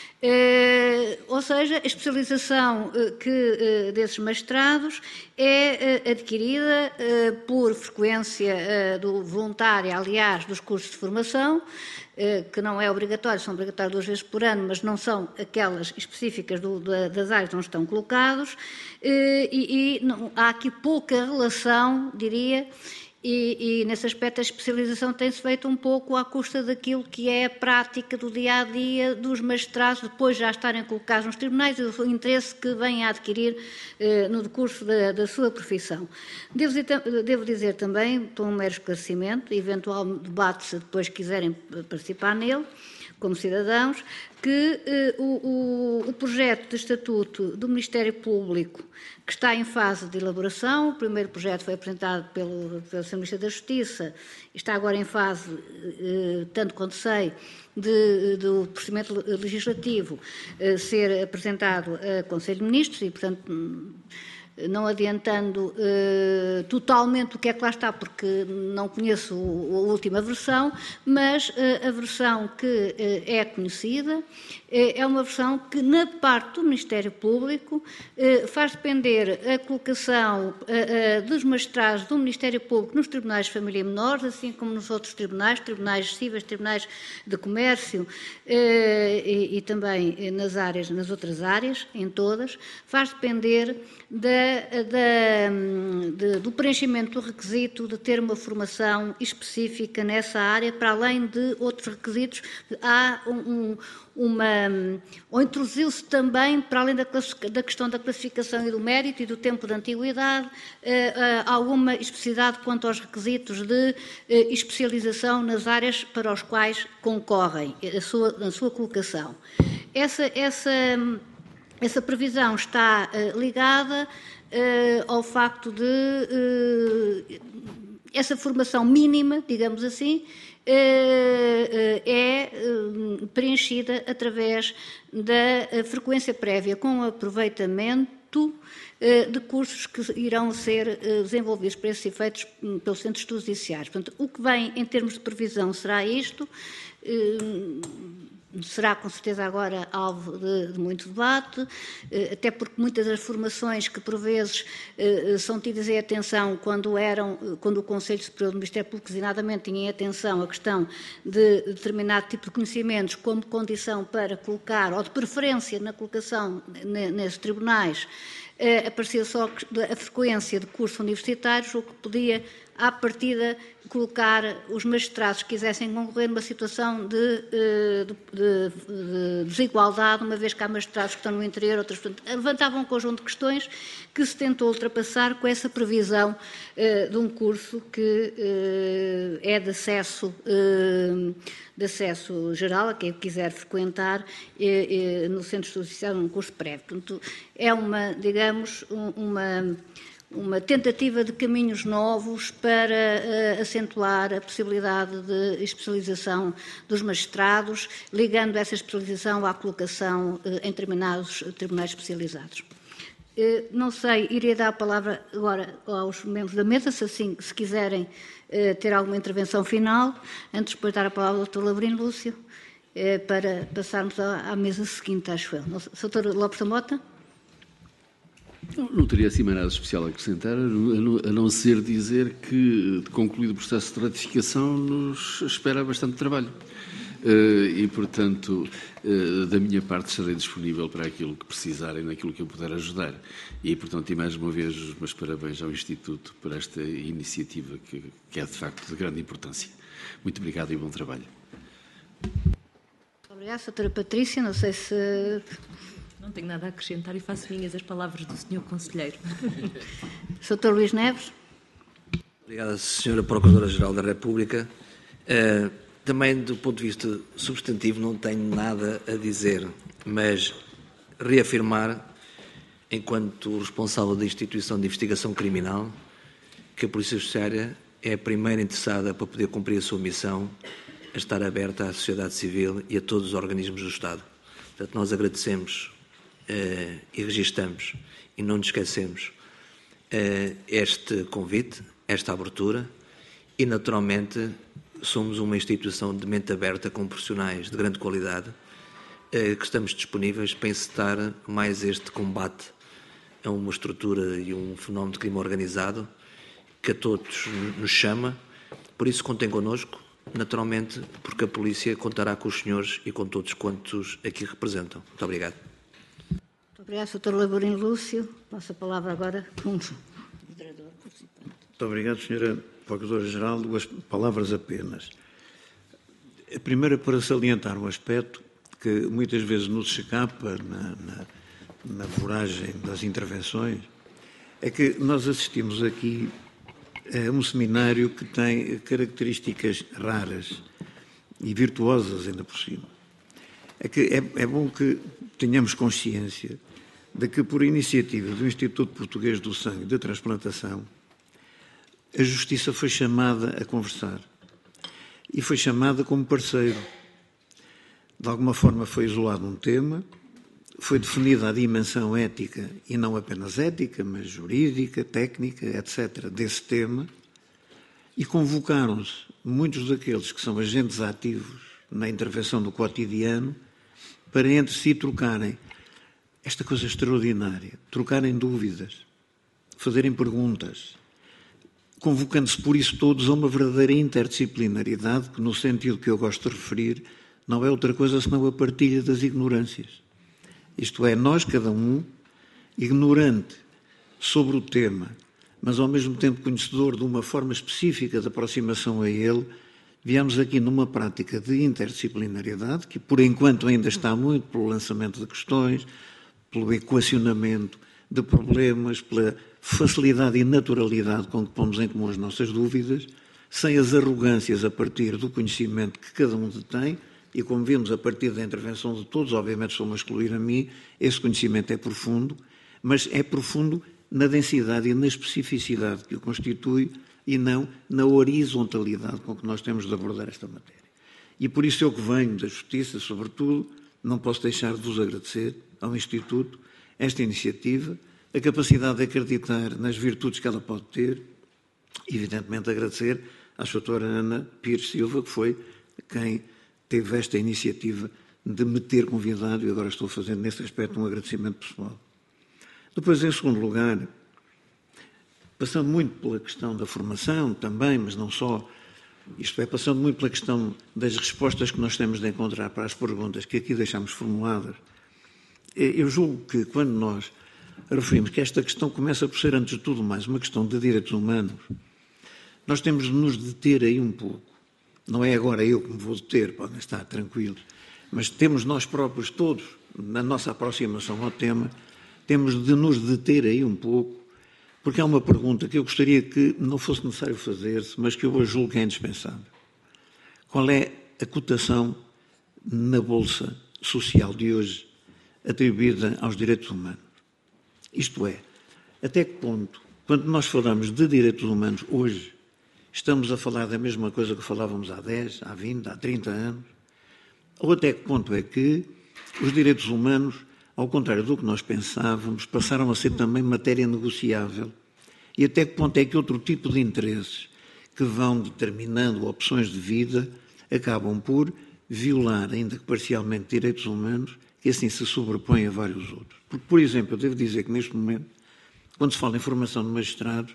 Uh, ou seja, a especialização uh, que, uh, desses magistrados é uh, adquirida uh, por frequência uh, do voluntária, aliás, dos cursos de formação, uh, que não é obrigatório, são obrigatórios duas vezes por ano, mas não são aquelas específicas do, da, das áreas onde estão colocados, uh, e, e não, há aqui pouca relação, diria, E, e, nesse aspecto, a especialização tem-se feito um pouco à custa daquilo que é a prática do dia-a-dia dos magistrados, depois já estarem colocados nos tribunais e o interesse que vêm a adquirir eh, no decurso da, da sua profissão. Devo dizer, devo dizer também, para um mero esclarecimento, eventual debate, se depois quiserem participar nele, como cidadãos, que eh, o, o, o projeto de estatuto do Ministério Público, que está em fase de elaboração, o primeiro projeto foi apresentado pelo, pelo senhor Ministro da Justiça, está agora em fase, eh, tanto quanto sei, de, do procedimento legislativo eh, ser apresentado a Conselho de Ministros e, portanto, não adiantando uh, totalmente o que é que lá está, porque não conheço a última versão, mas uh, a versão que uh, é conhecida uh, é uma versão que, na parte do Ministério Público, uh, faz depender a colocação uh, uh, dos magistrados do Ministério Público nos tribunais de família menores, assim como nos outros tribunais, tribunais cíveis, tribunais de comércio uh, e, e também nas áreas, nas outras áreas, em todas, faz depender da da, da, de, do preenchimento do requisito de ter uma formação específica nessa área, para além de outros requisitos. Há um, um, uma... ou introduziu-se também, para além da, da questão da classificação e do mérito e do tempo de antiguidade, eh, eh, alguma especificidade quanto aos requisitos de eh, especialização nas áreas para os quais concorrem, a sua, a sua colocação. Essa... essa Essa previsão está uh, ligada uh, ao facto de uh, essa formação mínima, digamos assim, uh, uh, é uh, preenchida através da frequência prévia com aproveitamento uh, de cursos que irão ser uh, desenvolvidos para esses efeitos um, pelos centros de estudos judiciários. Portanto, o que vem em termos de previsão será isto. Uh, Será, com certeza, agora alvo de, de muito debate, até porque muitas das formações que, por vezes, são tidas em atenção quando, eram, quando o Conselho Superior do Ministério Público, designadamente, tinha em atenção a questão de determinado tipo de conhecimentos como condição para colocar, ou de preferência na colocação nesses tribunais, aparecia só a frequência de cursos universitários, o que podia, à partida, colocar os magistrados que quisessem concorrer numa situação de, de, de, de desigualdade, uma vez que há magistrados que estão no interior, outros... Portanto, levantavam um conjunto de questões que se tentou ultrapassar com essa previsão uh, de um curso que uh, é de acesso, uh, de acesso geral, a quem quiser frequentar uh, uh, no Centro de Estudos Judiciários, um curso prévio. Portanto, é uma, digamos, uma... uma tentativa de caminhos novos para uh, acentuar a possibilidade de especialização dos magistrados, ligando essa especialização à colocação uh, em determinados tribunais especializados. Uh, não sei, iria dar a palavra agora aos membros da mesa, se assim, se quiserem uh, ter alguma intervenção final, antes de dar a palavra ao doutor Lavrino Lúcio, uh, para passarmos à, à mesa seguinte, acho eu. doutor Lopes da Mota? Não, não teria assim mais nada especial a acrescentar, a não, a não ser dizer que, concluído o processo de ratificação, nos espera bastante trabalho. Uh, e, portanto, uh, da minha parte estarei disponível para aquilo que precisarem, naquilo que eu puder ajudar. E, portanto, e mais uma vez, os meus parabéns ao Instituto por esta iniciativa que, que é, de facto, de grande importância. Muito obrigado e bom trabalho. Obrigada, doutora Patrícia. Não sei se... Não tenho nada a acrescentar e faço minhas as palavras do senhor Conselheiro. doutor Luís Neves. Obrigada, senhora Procuradora-Geral da República. Uh, também, do ponto de vista substantivo, não tenho nada a dizer, mas reafirmar, enquanto responsável da Instituição de Investigação Criminal, que a Polícia Judiciária é a primeira interessada para poder cumprir a sua missão, a estar aberta à sociedade civil e a todos os organismos do Estado. Portanto, nós agradecemos Uh, e registamos e não nos esquecemos uh, este convite, esta abertura e, naturalmente, somos uma instituição de mente aberta com profissionais de grande qualidade uh, que estamos disponíveis para encetar mais este combate a uma estrutura e um fenómeno de crime organizado que a todos nos chama. Por isso, contem connosco, naturalmente, porque a Polícia contará com os senhores e com todos quantos aqui representam. Muito obrigado. Obrigado, doutor Lavrino Lúcio. Passo a palavra agora com o moderador. Muito obrigado, senhora Procuradora-Geral. Duas palavras apenas. A primeira para salientar um aspecto que muitas vezes nos escapa na, na, na voragem das intervenções, é que nós assistimos aqui a um seminário que tem características raras e virtuosas ainda por cima. É que é, é bom que tenhamos consciência de que, por iniciativa do Instituto Português do Sangue de Transplantação, a Justiça foi chamada a conversar e foi chamada como parceiro. De alguma forma foi isolado um tema, foi definida a dimensão ética, e não apenas ética, mas jurídica, técnica, etcétera, desse tema, e convocaram-se muitos daqueles que são agentes ativos na intervenção do cotidiano para entre si trocarem esta coisa extraordinária, trocarem dúvidas, fazerem perguntas, convocando-se por isso todos a uma verdadeira interdisciplinaridade que, no sentido que eu gosto de referir, não é outra coisa senão a partilha das ignorâncias. Isto é, nós, cada um, ignorante sobre o tema, mas ao mesmo tempo conhecedor de uma forma específica de aproximação a ele, viemos aqui numa prática de interdisciplinariedade, que por enquanto ainda está muito pelo lançamento de questões, pelo equacionamento de problemas, pela facilidade e naturalidade com que pomos em comum as nossas dúvidas, sem as arrogâncias a partir do conhecimento que cada um detém, e como vimos a partir da intervenção de todos, obviamente estou-me a excluir a mim, esse conhecimento é profundo, mas é profundo na densidade e na especificidade que o constitui e não na horizontalidade com que nós temos de abordar esta matéria. E por isso eu que venho da Justiça, sobretudo, não posso deixar de vos agradecer ao Instituto esta iniciativa, a capacidade de acreditar nas virtudes que ela pode ter, e evidentemente agradecer à doutora Ana Pires Silva, que foi quem teve esta iniciativa de me ter convidado, e agora estou fazendo nesse aspecto um agradecimento pessoal. Depois, em segundo lugar, passando muito pela questão da formação também, mas não só, isto é, passando muito pela questão das respostas que nós temos de encontrar para as perguntas que aqui deixamos formuladas, eu julgo que quando nós referimos que esta questão começa por ser, antes de tudo mais, uma questão de direitos humanos, nós temos de nos deter aí um pouco. Não é agora eu que me vou deter, podem estar tranquilos, mas temos nós próprios todos, na nossa aproximação ao tema, temos de nos deter aí um pouco, porque há uma pergunta que eu gostaria que não fosse necessário fazer-se, mas que eu hoje julgo que é indispensável. Qual é a cotação na Bolsa Social de hoje atribuída aos direitos humanos? Isto é, até que ponto, quando nós falamos de direitos humanos hoje, estamos a falar da mesma coisa que falávamos há dez, há vinte, há trinta anos? Ou até que ponto é que os direitos humanos, ao contrário do que nós pensávamos, passaram a ser também matéria negociável? E até que ponto é que outro tipo de interesses que vão determinando opções de vida acabam por violar, ainda que parcialmente, direitos humanos, que assim se sobrepõem a vários outros? Porque, por exemplo, eu devo dizer que neste momento, quando se fala em formação de magistrados,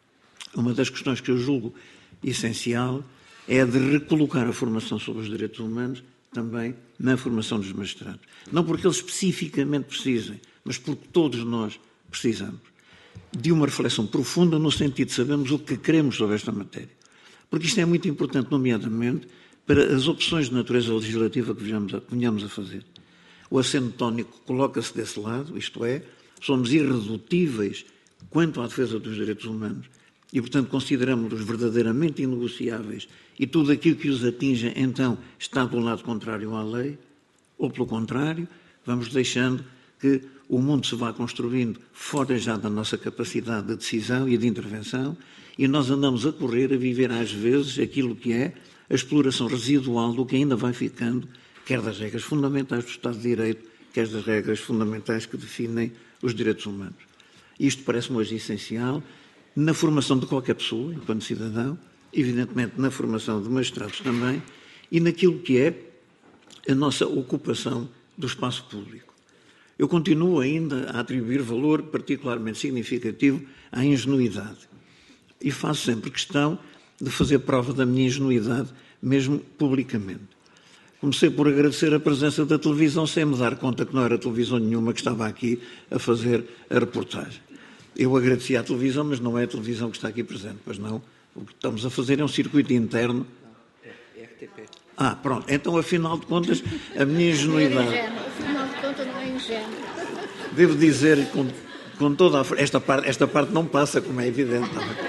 uma das questões que eu julgo essencial é a de recolocar a formação sobre os direitos humanos também na formação dos magistrados. Não porque eles especificamente precisem, mas porque todos nós precisamos de uma reflexão profunda no sentido de sabermos o que queremos sobre esta matéria. Porque isto é muito importante, nomeadamente, para as opções de natureza legislativa que venhamos a fazer. O acento tónico coloca-se desse lado, isto é, somos irredutíveis quanto à defesa dos direitos humanos e, portanto, consideramos-los verdadeiramente inegociáveis e tudo aquilo que os atinge, então, está do lado contrário à lei, ou, pelo contrário, vamos deixando que o mundo se vá construindo fora já da nossa capacidade de decisão e de intervenção e nós andamos a correr, a viver às vezes aquilo que é a exploração residual do que ainda vai ficando, quer das regras fundamentais do Estado de Direito, quer das regras fundamentais que definem os direitos humanos. Isto parece-me hoje essencial na formação de qualquer pessoa, enquanto cidadão, evidentemente na formação de magistrados também, e naquilo que é a nossa ocupação do espaço público. Eu continuo ainda a atribuir valor particularmente significativo à ingenuidade. E faço sempre questão de fazer prova da minha ingenuidade, mesmo publicamente. Comecei por agradecer a presença da televisão, sem me dar conta que não era televisão nenhuma que estava aqui a fazer a reportagem. Eu agradeci à televisão, mas não é a televisão que está aqui presente, pois não. O que estamos a fazer é um circuito interno. É R T P. Ah, pronto. Então, afinal de contas, a minha ingenuidade... Afinal de contas, não é ingênuo. Devo dizer, com, com toda a... Esta parte, esta parte não passa, como é evidente.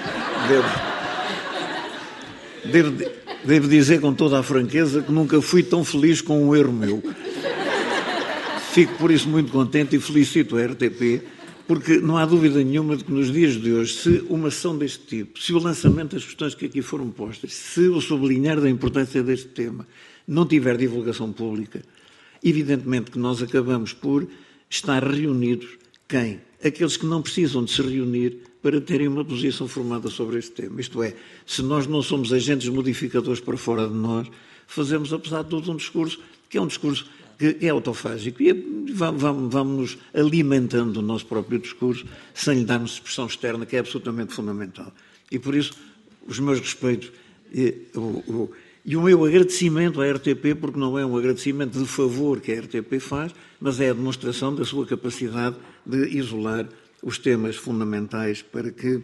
Devo, devo, devo dizer com toda a franqueza que nunca fui tão feliz com um erro meu. Fico, por isso, muito contente e felicito a R T P, porque não há dúvida nenhuma de que nos dias de hoje, se uma sessão deste tipo, se o lançamento das questões que aqui foram postas, se o sublinhar da importância deste tema não tiver divulgação pública, evidentemente que nós acabamos por estar reunidos, quem? Aqueles que não precisam de se reunir para terem uma posição formada sobre este tema. Isto é, se nós não somos agentes modificadores para fora de nós, fazemos, apesar de tudo, um discurso que é um discurso que é autofágico e vamos-nos alimentando o nosso próprio discurso sem lhe darmos expressão externa, que é absolutamente fundamental. E por isso, os meus respeitos e o, o, e o meu agradecimento à R T P, porque não é um agradecimento de favor que a R T P faz, mas é a demonstração da sua capacidade de isolar os temas fundamentais para que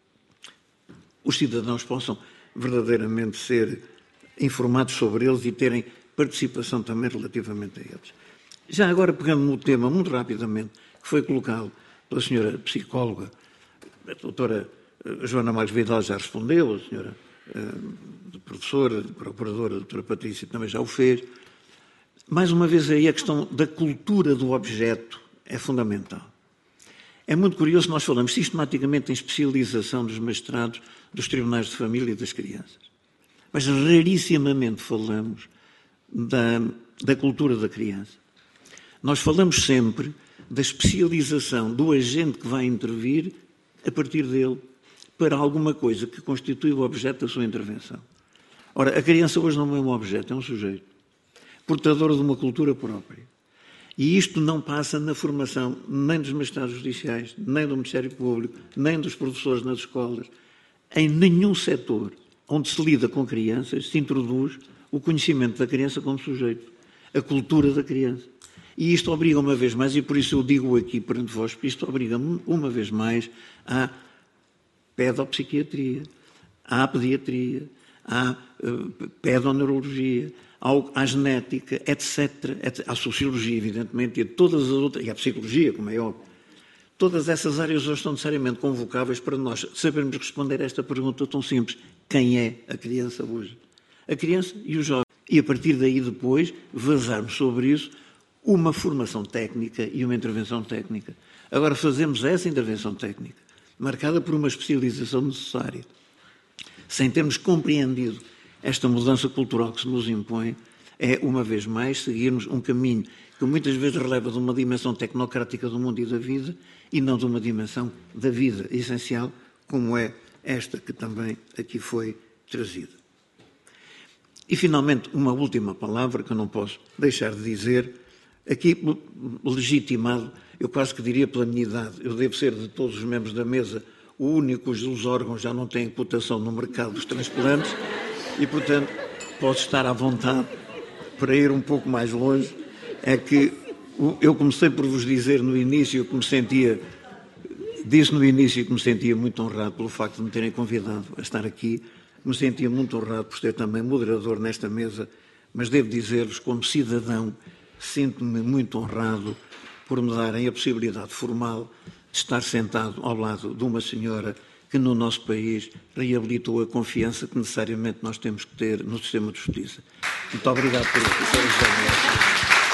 os cidadãos possam verdadeiramente ser informados sobre eles e terem participação também relativamente a eles. Já agora, pegando no tema, muito rapidamente, que foi colocado pela senhora psicóloga, a doutora Joana Marques Vidal já respondeu, a senhora uh, professora, procuradora, a doutora Patrícia também já o fez. Mais uma vez aí a questão da cultura do objeto é fundamental. É muito curioso, nós falamos sistematicamente em especialização dos magistrados, dos tribunais de família e das crianças. Mas rarissimamente falamos da, da cultura da criança. Nós falamos sempre da especialização do agente que vai intervir a partir dele para alguma coisa que constitui o objeto da sua intervenção. Ora, a criança hoje não é um objeto, é um sujeito, portador de uma cultura própria. E isto não passa na formação nem dos magistrados judiciais, nem do Ministério Público, nem dos professores nas escolas. Em nenhum setor onde se lida com crianças se introduz o conhecimento da criança como sujeito, a cultura da criança. E isto obriga uma vez mais, e por isso eu digo aqui perante vós, isto obriga uma vez mais à pedopsiquiatria, à pediatria, à uh, pedoneurologia, ao, à genética, etcétera, etcétera, à sociologia, evidentemente, e a todas as outras, e à psicologia, como é óbvio. Todas essas áreas hoje estão necessariamente convocáveis para nós sabermos responder a esta pergunta tão simples. Quem é a criança hoje? A criança e o jovem. E a partir daí depois vazarmos sobre isso uma formação técnica e uma intervenção técnica. Agora fazemos essa intervenção técnica, marcada por uma especialização necessária, sem termos compreendido esta mudança cultural que se nos impõe, é, uma vez mais, seguirmos um caminho que muitas vezes releva de uma dimensão tecnocrática do mundo e da vida e não de uma dimensão da vida essencial, como é esta que também aqui foi trazida. E, finalmente, uma última palavra que eu não posso deixar de dizer, aqui legitimado, eu quase que diria pela minha idade, eu devo ser de todos os membros da mesa o único cujos órgãos já não têm cotação no mercado dos transplantes e, portanto, posso estar à vontade para ir um pouco mais longe. É que eu comecei por vos dizer no início que me sentia, disse no início que me sentia muito honrado pelo facto de me terem convidado a estar aqui, me sentia muito honrado por ser também moderador nesta mesa, mas devo dizer-vos, como cidadão, sinto-me muito honrado por me darem a possibilidade formal de estar sentado ao lado de uma senhora que no nosso país reabilitou a confiança que necessariamente nós temos que ter no sistema de justiça. Muito obrigado por isso.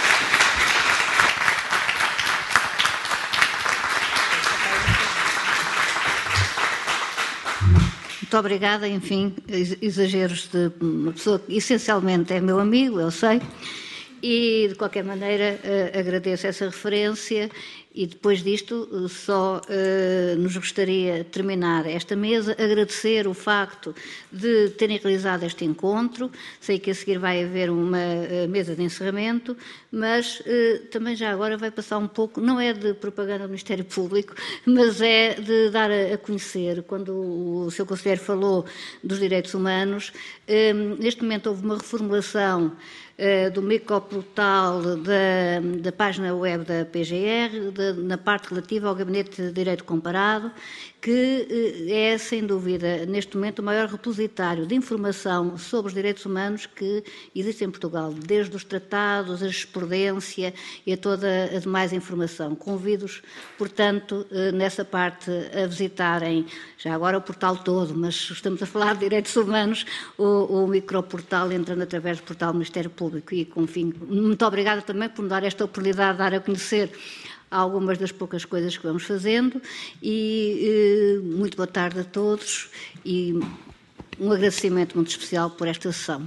Muito obrigada, enfim, exageros de uma pessoa que essencialmente é meu amigo, eu sei, e de qualquer maneira agradeço essa referência. E depois disto, só uh, nos gostaria de terminar esta mesa, agradecer o facto de terem realizado este encontro. Sei que a seguir vai haver uma uh, mesa de encerramento, mas uh, também já agora vai passar um pouco, não é de propaganda do Ministério Público, mas é de dar a, a conhecer. Quando o seu conselheiro falou dos direitos humanos, uh, neste momento houve uma reformulação Uh, do microportal da, da página web da P G R, de, na parte relativa ao Gabinete de Direito Comparado, que uh, é, sem dúvida, neste momento, o maior repositário de informação sobre os direitos humanos que existe em Portugal, desde os tratados, a jurisprudência e a toda a demais informação. Convido-os, portanto, uh, nessa parte, a visitarem, já agora o portal todo, mas estamos a falar de direitos humanos, o, o microportal, entrando através do portal do Ministério Público. E, enfim, muito obrigada também por me dar esta oportunidade de dar a conhecer algumas das poucas coisas que vamos fazendo e eh, muito boa tarde a todos e um agradecimento muito especial por esta sessão.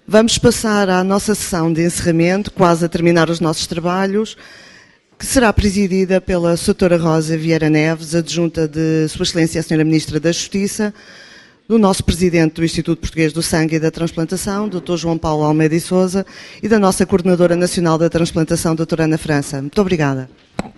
Vamos passar à nossa sessão de encerramento, quase a terminar os nossos trabalhos, que será presidida pela doutora Rosa Vieira Neves, adjunta de Sua Excelência a Senhora Ministra da Justiça, do nosso Presidente do Instituto Português do Sangue e da Transplantação, doutor João Paulo Almeida e Sousa, e da nossa Coordenadora Nacional da Transplantação, doutora Ana França. Muito obrigada.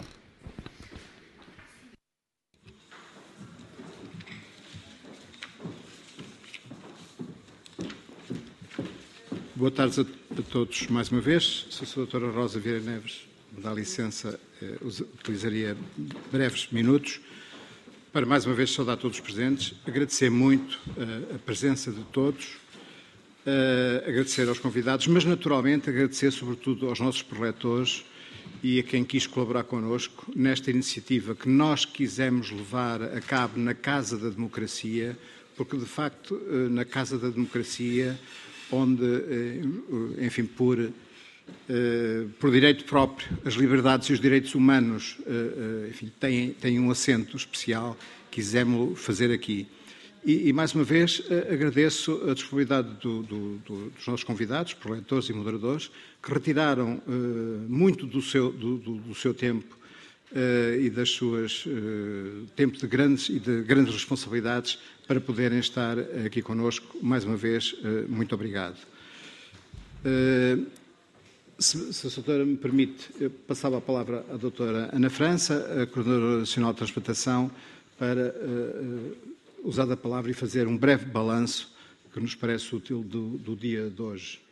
Boa tarde a, a todos mais uma vez. Se a doutora Rosa Vieira Neves me dá licença, eh, utilizaria breves minutos para mais uma vez saudar todos os presentes, agradecer muito uh, a presença de todos, uh, agradecer aos convidados, mas naturalmente agradecer sobretudo aos nossos preletores e a quem quis colaborar connosco nesta iniciativa que nós quisemos levar a cabo na Casa da Democracia, porque de facto uh, na Casa da Democracia, onde, uh, enfim, por, uh, por direito próprio, as liberdades e os direitos humanos uh, uh, enfim, têm, têm um assento especial, quisemos fazer aqui. E, e mais uma vez, uh, agradeço a disponibilidade do, do, do, dos nossos convidados, preletores e moderadores, que retiraram uh, muito do seu, do, do, do seu tempo uh, e das suas uh, tempo de grandes e de grandes responsabilidades para poderem estar aqui connosco. Mais uma vez, uh, muito obrigado. Uh, Se, se a doutora me permite, eu passava a palavra à doutora Ana França, a Coordenadora Nacional de Transplantação, para uh, uh, usar da palavra e fazer um breve balanço que nos parece útil do, do dia de hoje.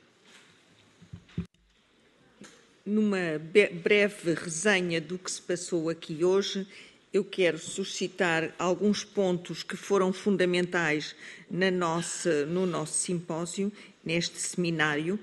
Numa breve resenha do que se passou aqui hoje, eu quero suscitar alguns pontos que foram fundamentais na nossa, no nosso simpósio, neste seminário,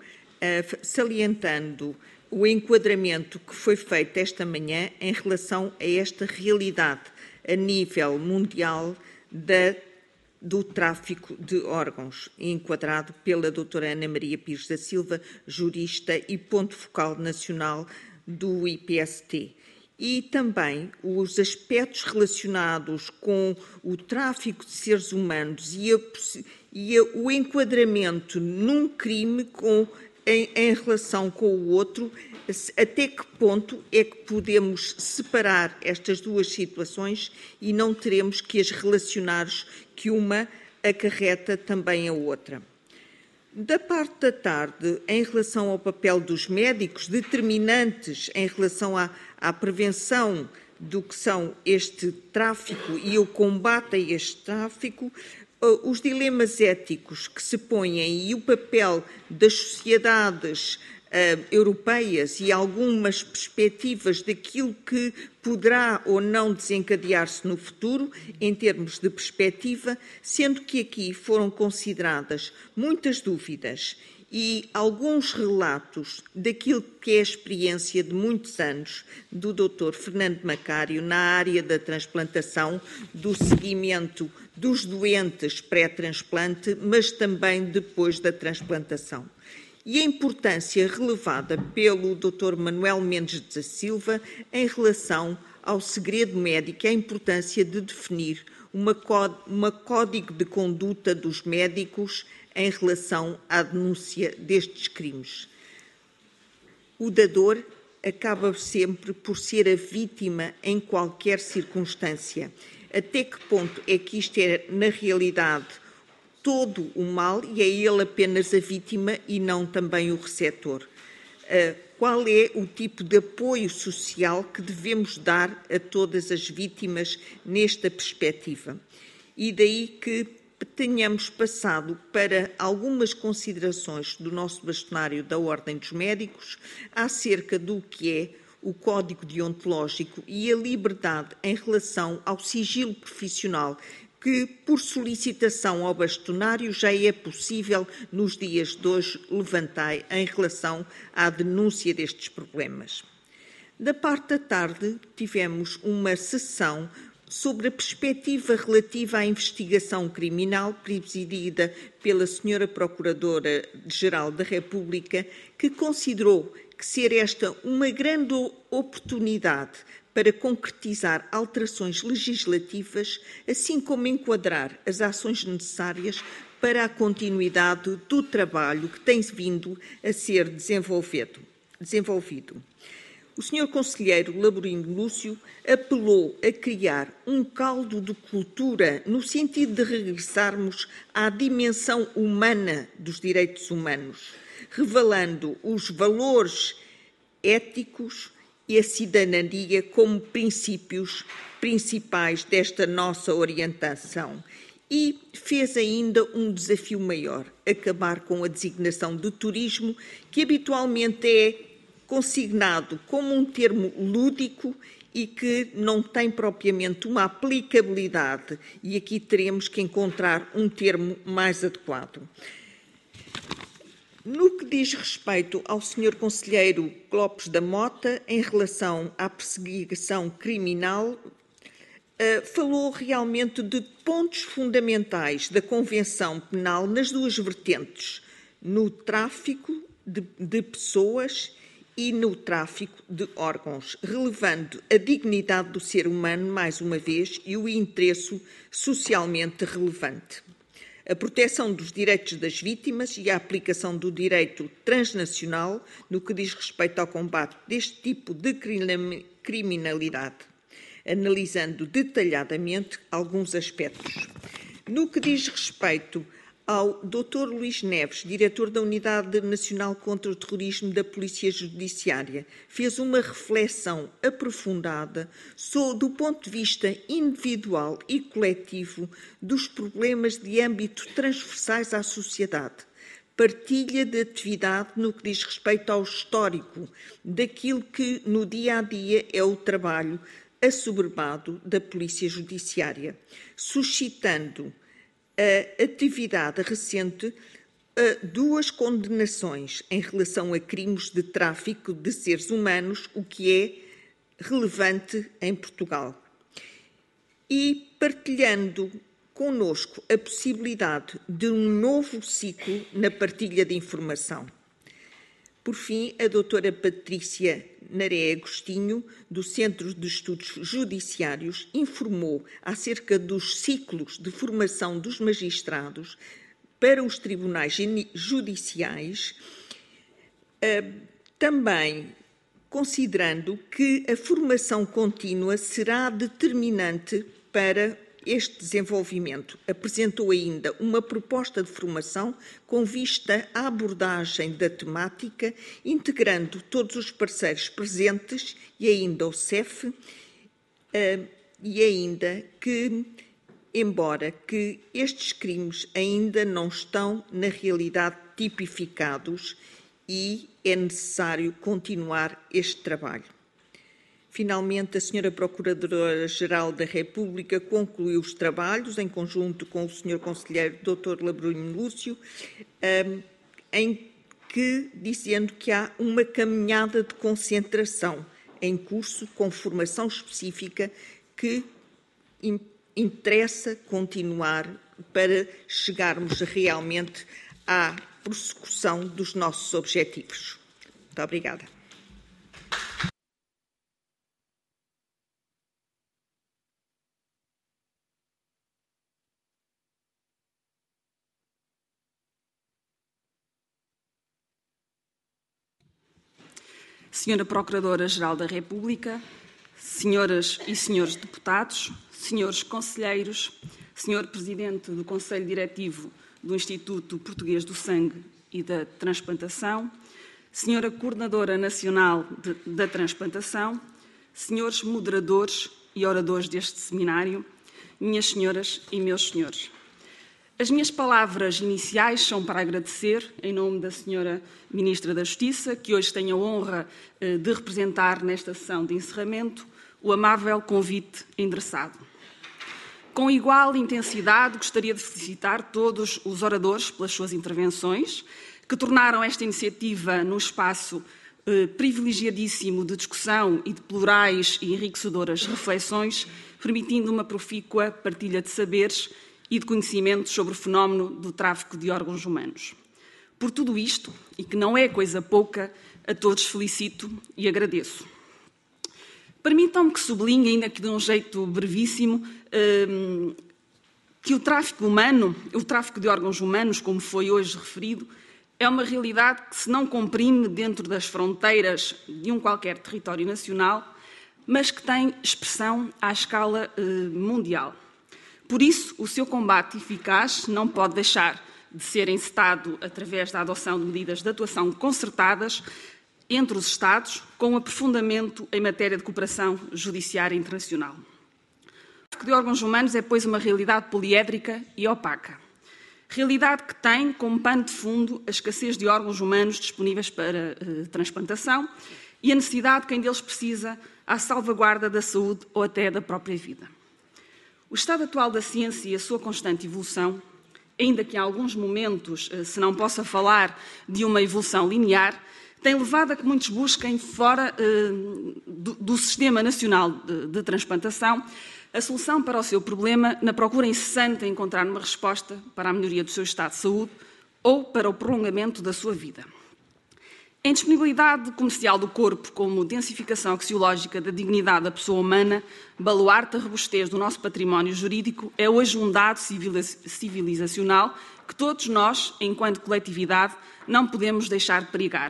salientando o enquadramento que foi feito esta manhã em relação a esta realidade a nível mundial da, do tráfico de órgãos, enquadrado pela doutora Ana Maria Pires da Silva, jurista e ponto focal nacional do I P S T. E também os aspectos relacionados com o tráfico de seres humanos e, a, e a, o enquadramento num crime com Em, em relação com o outro, até que ponto é que podemos separar estas duas situações e não teremos que as relacionar, que uma acarreta também a outra. Da parte da tarde, em relação ao papel dos médicos, determinantes em relação à, à prevenção do que são este tráfico e o combate a este tráfico, os dilemas éticos que se põem e o papel das sociedades uh, europeias e algumas perspectivas daquilo que poderá ou não desencadear-se no futuro, em termos de perspectiva, sendo que aqui foram consideradas muitas dúvidas e alguns relatos daquilo que é a experiência de muitos anos do doutor Fernando Macário na área da transplantação, do seguimento dos doentes pré-transplante, mas também depois da transplantação. E a importância relevada pelo doutor Manuel Mendes da Silva em relação ao segredo médico, a importância de definir uma, uma código de conduta dos médicos em relação à denúncia destes crimes. O dador acaba sempre por ser a vítima em qualquer circunstância. Até que ponto é que isto é, na realidade, todo o mal e é ele apenas a vítima e não também o receptor? Uh, qual é o tipo de apoio social que devemos dar a todas as vítimas nesta perspectiva? E daí que tenhamos passado para algumas considerações do nosso bastonário da Ordem dos Médicos acerca do que é o Código Deontológico e a liberdade em relação ao sigilo profissional, que, por solicitação ao bastonário, já é possível, nos dias de hoje, levantar em relação à denúncia destes problemas. Da parte da tarde, tivemos uma sessão sobre a perspectiva relativa à investigação criminal, presidida pela senhora Procuradora-Geral da República, que considerou que ser esta uma grande oportunidade para concretizar alterações legislativas, assim como enquadrar as ações necessárias para a continuidade do trabalho que tem vindo a ser desenvolvido. desenvolvido. O senhor Conselheiro Laborinho Lúcio apelou a criar um caldo de cultura no sentido de regressarmos à dimensão humana dos direitos humanos, revelando os valores éticos e a cidadania como princípios principais desta nossa orientação. E fez ainda um desafio maior, acabar com a designação de turismo, que habitualmente é consignado como um termo lúdico e que não tem propriamente uma aplicabilidade, e aqui teremos que encontrar um termo mais adequado. No que diz respeito ao senhor Conselheiro Lopes da Mota, em relação à perseguição criminal, falou realmente de pontos fundamentais da Convenção Penal nas duas vertentes, no tráfico de, de pessoas e no tráfico de órgãos, relevando a dignidade do ser humano, mais uma vez, e o interesse socialmente relevante. A proteção dos direitos das vítimas e a aplicação do direito transnacional no que diz respeito ao combate deste tipo de criminalidade, analisando detalhadamente alguns aspectos. No que diz respeito ao doutor Luís Neves, diretor da Unidade Nacional contra o Terrorismo da Polícia Judiciária, fez uma reflexão aprofundada sobre, do ponto de vista individual e coletivo, dos problemas de âmbito transversais à sociedade. Partilha de atividade no que diz respeito ao histórico daquilo que no dia a dia é o trabalho assoberbado da Polícia Judiciária, suscitando a atividade recente a duas condenações em relação a crimes de tráfico de seres humanos, o que é relevante em Portugal. E partilhando connosco a possibilidade de um novo ciclo na partilha de informação. Por fim, a doutora Patrícia Naré Agostinho, do Centro de Estudos Judiciários, informou acerca dos ciclos de formação dos magistrados para os tribunais judiciais, também considerando que a formação contínua será determinante para este desenvolvimento. Apresentou ainda uma proposta de formação com vista à abordagem da temática, integrando todos os parceiros presentes e ainda o C E F, e ainda que, embora que estes crimes ainda não estão, na realidade, tipificados e é necessário continuar este trabalho. Finalmente, a senhora Procuradora-Geral da República concluiu os trabalhos, em conjunto com o senhor Conselheiro doutor Laborinho Lúcio, em que, dizendo que há uma caminhada de concentração em curso com formação específica que interessa continuar para chegarmos realmente à prossecução dos nossos objetivos. Muito obrigada. Senhora Procuradora-Geral da República, senhoras e senhores deputados, senhores conselheiros, senhor Presidente do Conselho Diretivo do Instituto Português do Sangue e da Transplantação, senhora Coordenadora Nacional de, da Transplantação, senhores moderadores e oradores deste seminário, minhas senhoras e meus senhores. As minhas palavras iniciais são para agradecer, em nome da senhora Ministra da Justiça, que hoje tem a honra de representar nesta sessão de encerramento, o amável convite endereçado. Com igual intensidade, gostaria de felicitar todos os oradores pelas suas intervenções, que tornaram esta iniciativa num espaço eh, privilegiadíssimo de discussão e de plurais e enriquecedoras reflexões, permitindo uma profícua partilha de saberes e de conhecimentos sobre o fenómeno do tráfico de órgãos humanos. Por tudo isto, e que não é coisa pouca, a todos felicito e agradeço. Permitam-me que sublinhe, ainda que de um jeito brevíssimo, que o tráfico humano, o tráfico de órgãos humanos, como foi hoje referido, é uma realidade que se não comprime dentro das fronteiras de um qualquer território nacional, mas que tem expressão à escala eh, mundial. Por isso, o seu combate eficaz não pode deixar de ser encetado através da adoção de medidas de atuação concertadas entre os Estados, com um aprofundamento em matéria de cooperação judiciária internacional. O tráfico de órgãos humanos é, pois, uma realidade poliédrica e opaca. Realidade que tem como pano de fundo a escassez de órgãos humanos disponíveis para eh, transplantação e a necessidade de quem deles precisa à salvaguarda da saúde ou até da própria vida. O estado atual da ciência e a sua constante evolução, ainda que em alguns momentos eh, se não possa falar de uma evolução linear, tem levado a que muitos busquem, fora eh, do, do Sistema Nacional de, de Transplantação, a solução para o seu problema na procura incessante de encontrar uma resposta para a melhoria do seu estado de saúde ou para o prolongamento da sua vida. A indisponibilidade comercial do corpo como densificação axiológica da dignidade da pessoa humana, baluarte da robustez do nosso património jurídico, é hoje um dado civilizacional que todos nós, enquanto coletividade, não podemos deixar perigar.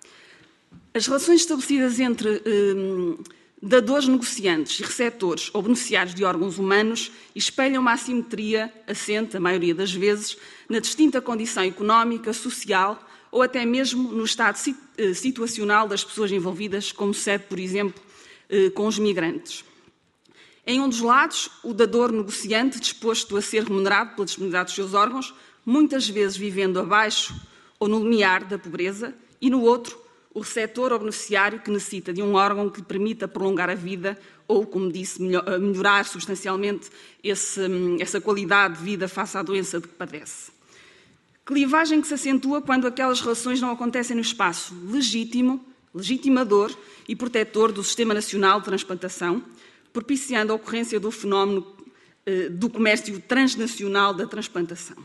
As relações estabelecidas entre hum, dadores negociantes e receptores ou beneficiários de órgãos humanos espelham uma assimetria assente, a maioria das vezes, na distinta condição económica, social ou até mesmo no estado situacional das pessoas envolvidas, como sucede, por exemplo, com os migrantes. Em um dos lados, o dador negociante disposto a ser remunerado pela disponibilidade dos seus órgãos, muitas vezes vivendo abaixo ou no limiar da pobreza, e no outro, o receptor ou beneficiário que necessita de um órgão que lhe permita prolongar a vida ou, como disse, melhorar substancialmente esse, essa qualidade de vida face à doença de que padece. Clivagem que se acentua quando aquelas relações não acontecem no espaço legítimo, legitimador e protetor do Sistema Nacional de Transplantação, propiciando a ocorrência do fenómeno eh, do comércio transnacional da transplantação.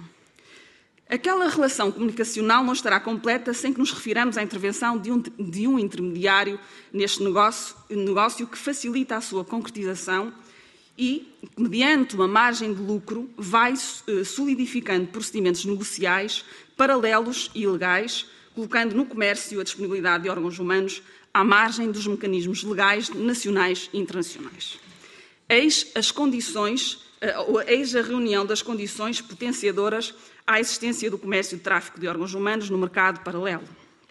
Aquela relação comunicacional não estará completa sem que nos refiramos à intervenção de um, de um intermediário neste negócio, negócio que facilita a sua concretização e, mediante uma margem de lucro, vai solidificando procedimentos negociais paralelos e ilegais, colocando no comércio a disponibilidade de órgãos humanos à margem dos mecanismos legais nacionais e internacionais. Eis as condições, eis a reunião das condições potenciadoras à existência do comércio de tráfico de órgãos humanos no mercado paralelo.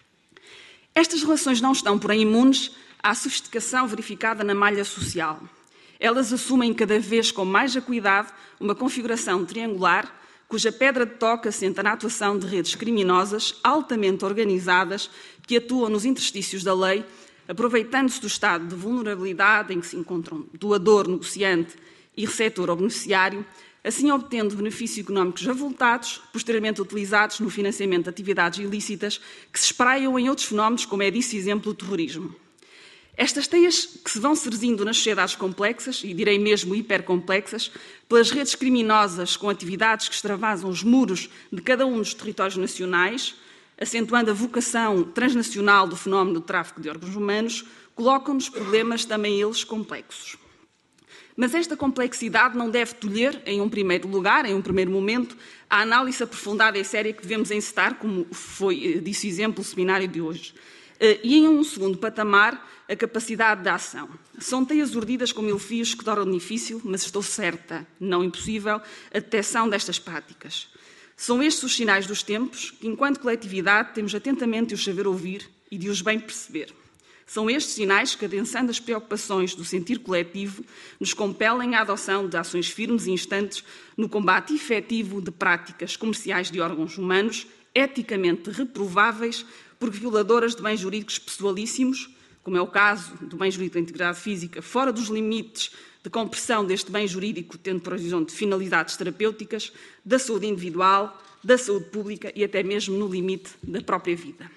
Estas relações não estão, porém, imunes à sofisticação verificada na malha social. Elas assumem cada vez com mais acuidade uma configuração triangular, cuja pedra de toque assenta na atuação de redes criminosas altamente organizadas que atuam nos interstícios da lei, aproveitando-se do estado de vulnerabilidade em que se encontram doador, negociante e receptor ou beneficiário, assim obtendo benefícios económicos avultados, posteriormente utilizados no financiamento de atividades ilícitas que se espraiam em outros fenómenos, como é disso exemplo o terrorismo. Estas teias que se vão serzindo nas sociedades complexas, e direi mesmo hipercomplexas, pelas redes criminosas com atividades que extravasam os muros de cada um dos territórios nacionais, acentuando a vocação transnacional do fenómeno do tráfico de órgãos humanos, colocam-nos problemas também eles complexos. Mas esta complexidade não deve tolher, em um primeiro lugar, em um primeiro momento, a análise aprofundada e séria que devemos encetar, como foi, disse exemplo, o seminário de hoje. E, em um segundo patamar, a capacidade de ação. São teias urdidas com mil fios que tornam difícil, mas estou certa, não impossível, a detecção destas práticas. São estes os sinais dos tempos que, enquanto coletividade, temos atentamente de os saber ouvir e de os bem perceber. São estes sinais que, adensando as preocupações do sentir coletivo, nos compelem à adoção de ações firmes e instantes no combate efetivo de práticas comerciais de órgãos humanos, eticamente reprováveis, porque violadoras de bens jurídicos pessoalíssimos, como é o caso do bem jurídico da integridade física, fora dos limites de compressão deste bem jurídico, tendo por horizonte finalidades terapêuticas, da saúde individual, da saúde pública e até mesmo no limite da própria vida.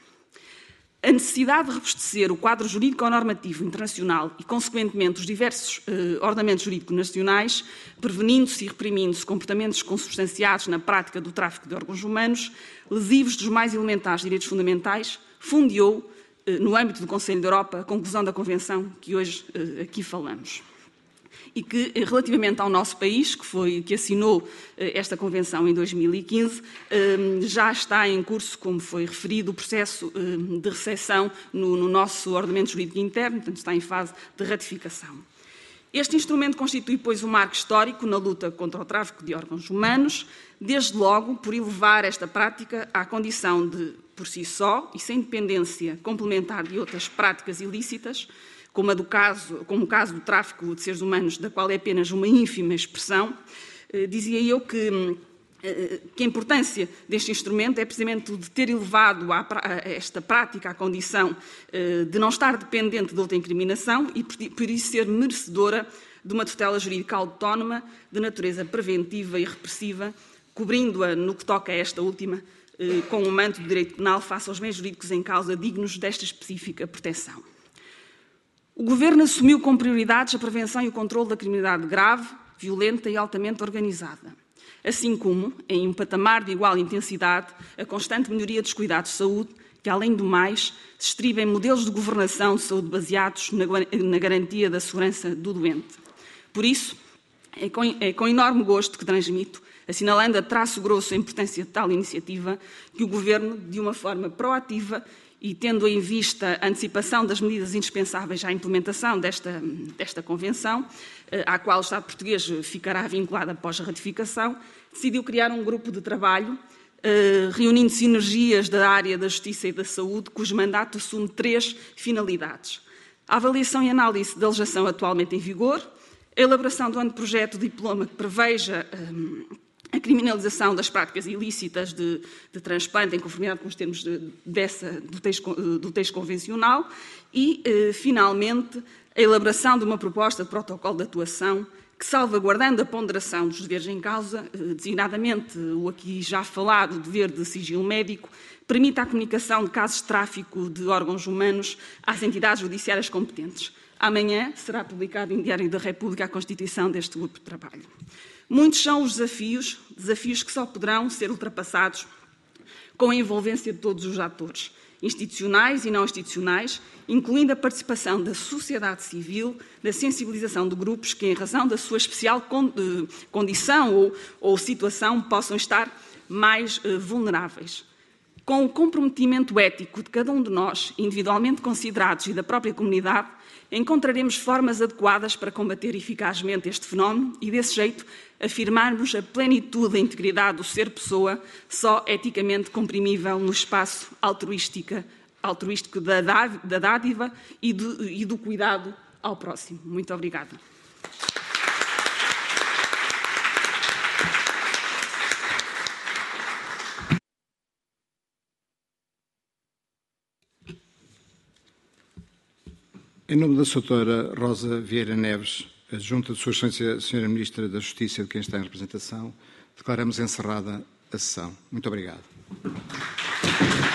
A necessidade de robustecer o quadro jurídico-normativo internacional e, consequentemente, os diversos eh, ordenamentos jurídicos nacionais, prevenindo-se e reprimindo-se comportamentos consubstanciados na prática do tráfico de órgãos humanos, lesivos dos mais elementares direitos fundamentais, fundiou, eh, no âmbito do Conselho da Europa, a conclusão da Convenção que hoje eh, aqui falamos. e que, relativamente ao nosso país, que, foi, que assinou esta Convenção em dois mil e quinze, já está em curso, como foi referido, o processo de recepção no, no nosso ordenamento jurídico interno, portanto está em fase de ratificação. Este instrumento constitui, pois, um marco histórico na luta contra o tráfico de órgãos humanos, desde logo por elevar esta prática à condição de, por si só, e sem dependência complementar de outras práticas ilícitas, como, a do caso, como o caso do tráfico de seres humanos, da qual é apenas uma ínfima expressão, eh, dizia eu que, eh, que a importância deste instrumento é precisamente de ter elevado a, a esta prática à condição eh, de não estar dependente de outra incriminação e, por, por isso, ser merecedora de uma tutela jurídica autónoma de natureza preventiva e repressiva, cobrindo-a, no que toca a esta última, eh, com um manto de direito penal face aos bens jurídicos em causa dignos desta específica proteção. O Governo assumiu como prioridades a prevenção e o controle da criminalidade grave, violenta e altamente organizada, assim como, em um patamar de igual intensidade, a constante melhoria dos cuidados de saúde, que, além do mais, se estriba em modelos de governação de saúde baseados na garantia da segurança do doente. Por isso, é com, é com enorme gosto que transmito, assinalando a traço grosso a importância de tal iniciativa, que o Governo, de uma forma proativa e tendo em vista a antecipação das medidas indispensáveis à implementação desta, desta Convenção, à qual o Estado português ficará vinculado após a ratificação, decidiu criar um grupo de trabalho, reunindo sinergias da área da Justiça e da Saúde, cujo mandato assume três finalidades: a avaliação e análise da legislação atualmente em vigor, a elaboração do anteprojeto de diploma que preveja hum, a criminalização das práticas ilícitas de, de transplante em conformidade com os termos de, dessa, do, texto, do texto convencional e, eh, finalmente, a elaboração de uma proposta de protocolo de atuação que, salvaguardando a ponderação dos deveres em causa, eh, designadamente o aqui já falado dever de sigilo médico, permita a comunicação de casos de tráfico de órgãos humanos às entidades judiciárias competentes. Amanhã será publicado em Diário da República a constituição deste grupo de trabalho. Muitos são os desafios, desafios que só poderão ser ultrapassados com a envolvência de todos os atores, institucionais e não institucionais, incluindo a participação da sociedade civil, da sensibilização de grupos que, em razão da sua especial condição ou, ou situação, possam estar mais uh, vulneráveis. Com o comprometimento ético de cada um de nós, individualmente considerados, e da própria comunidade, encontraremos formas adequadas para combater eficazmente este fenómeno e, desse jeito, afirmarmos a plenitude da integridade do ser-pessoa, só eticamente comprimível no espaço altruístico, altruístico da dádiva e do, e do cuidado ao próximo. Muito obrigada. Em nome da Doutora Rosa Vieira Neves, adjunta de Sua Excelência, Senhora Ministra da Justiça, de quem está em representação, declaramos encerrada a sessão. Muito obrigado.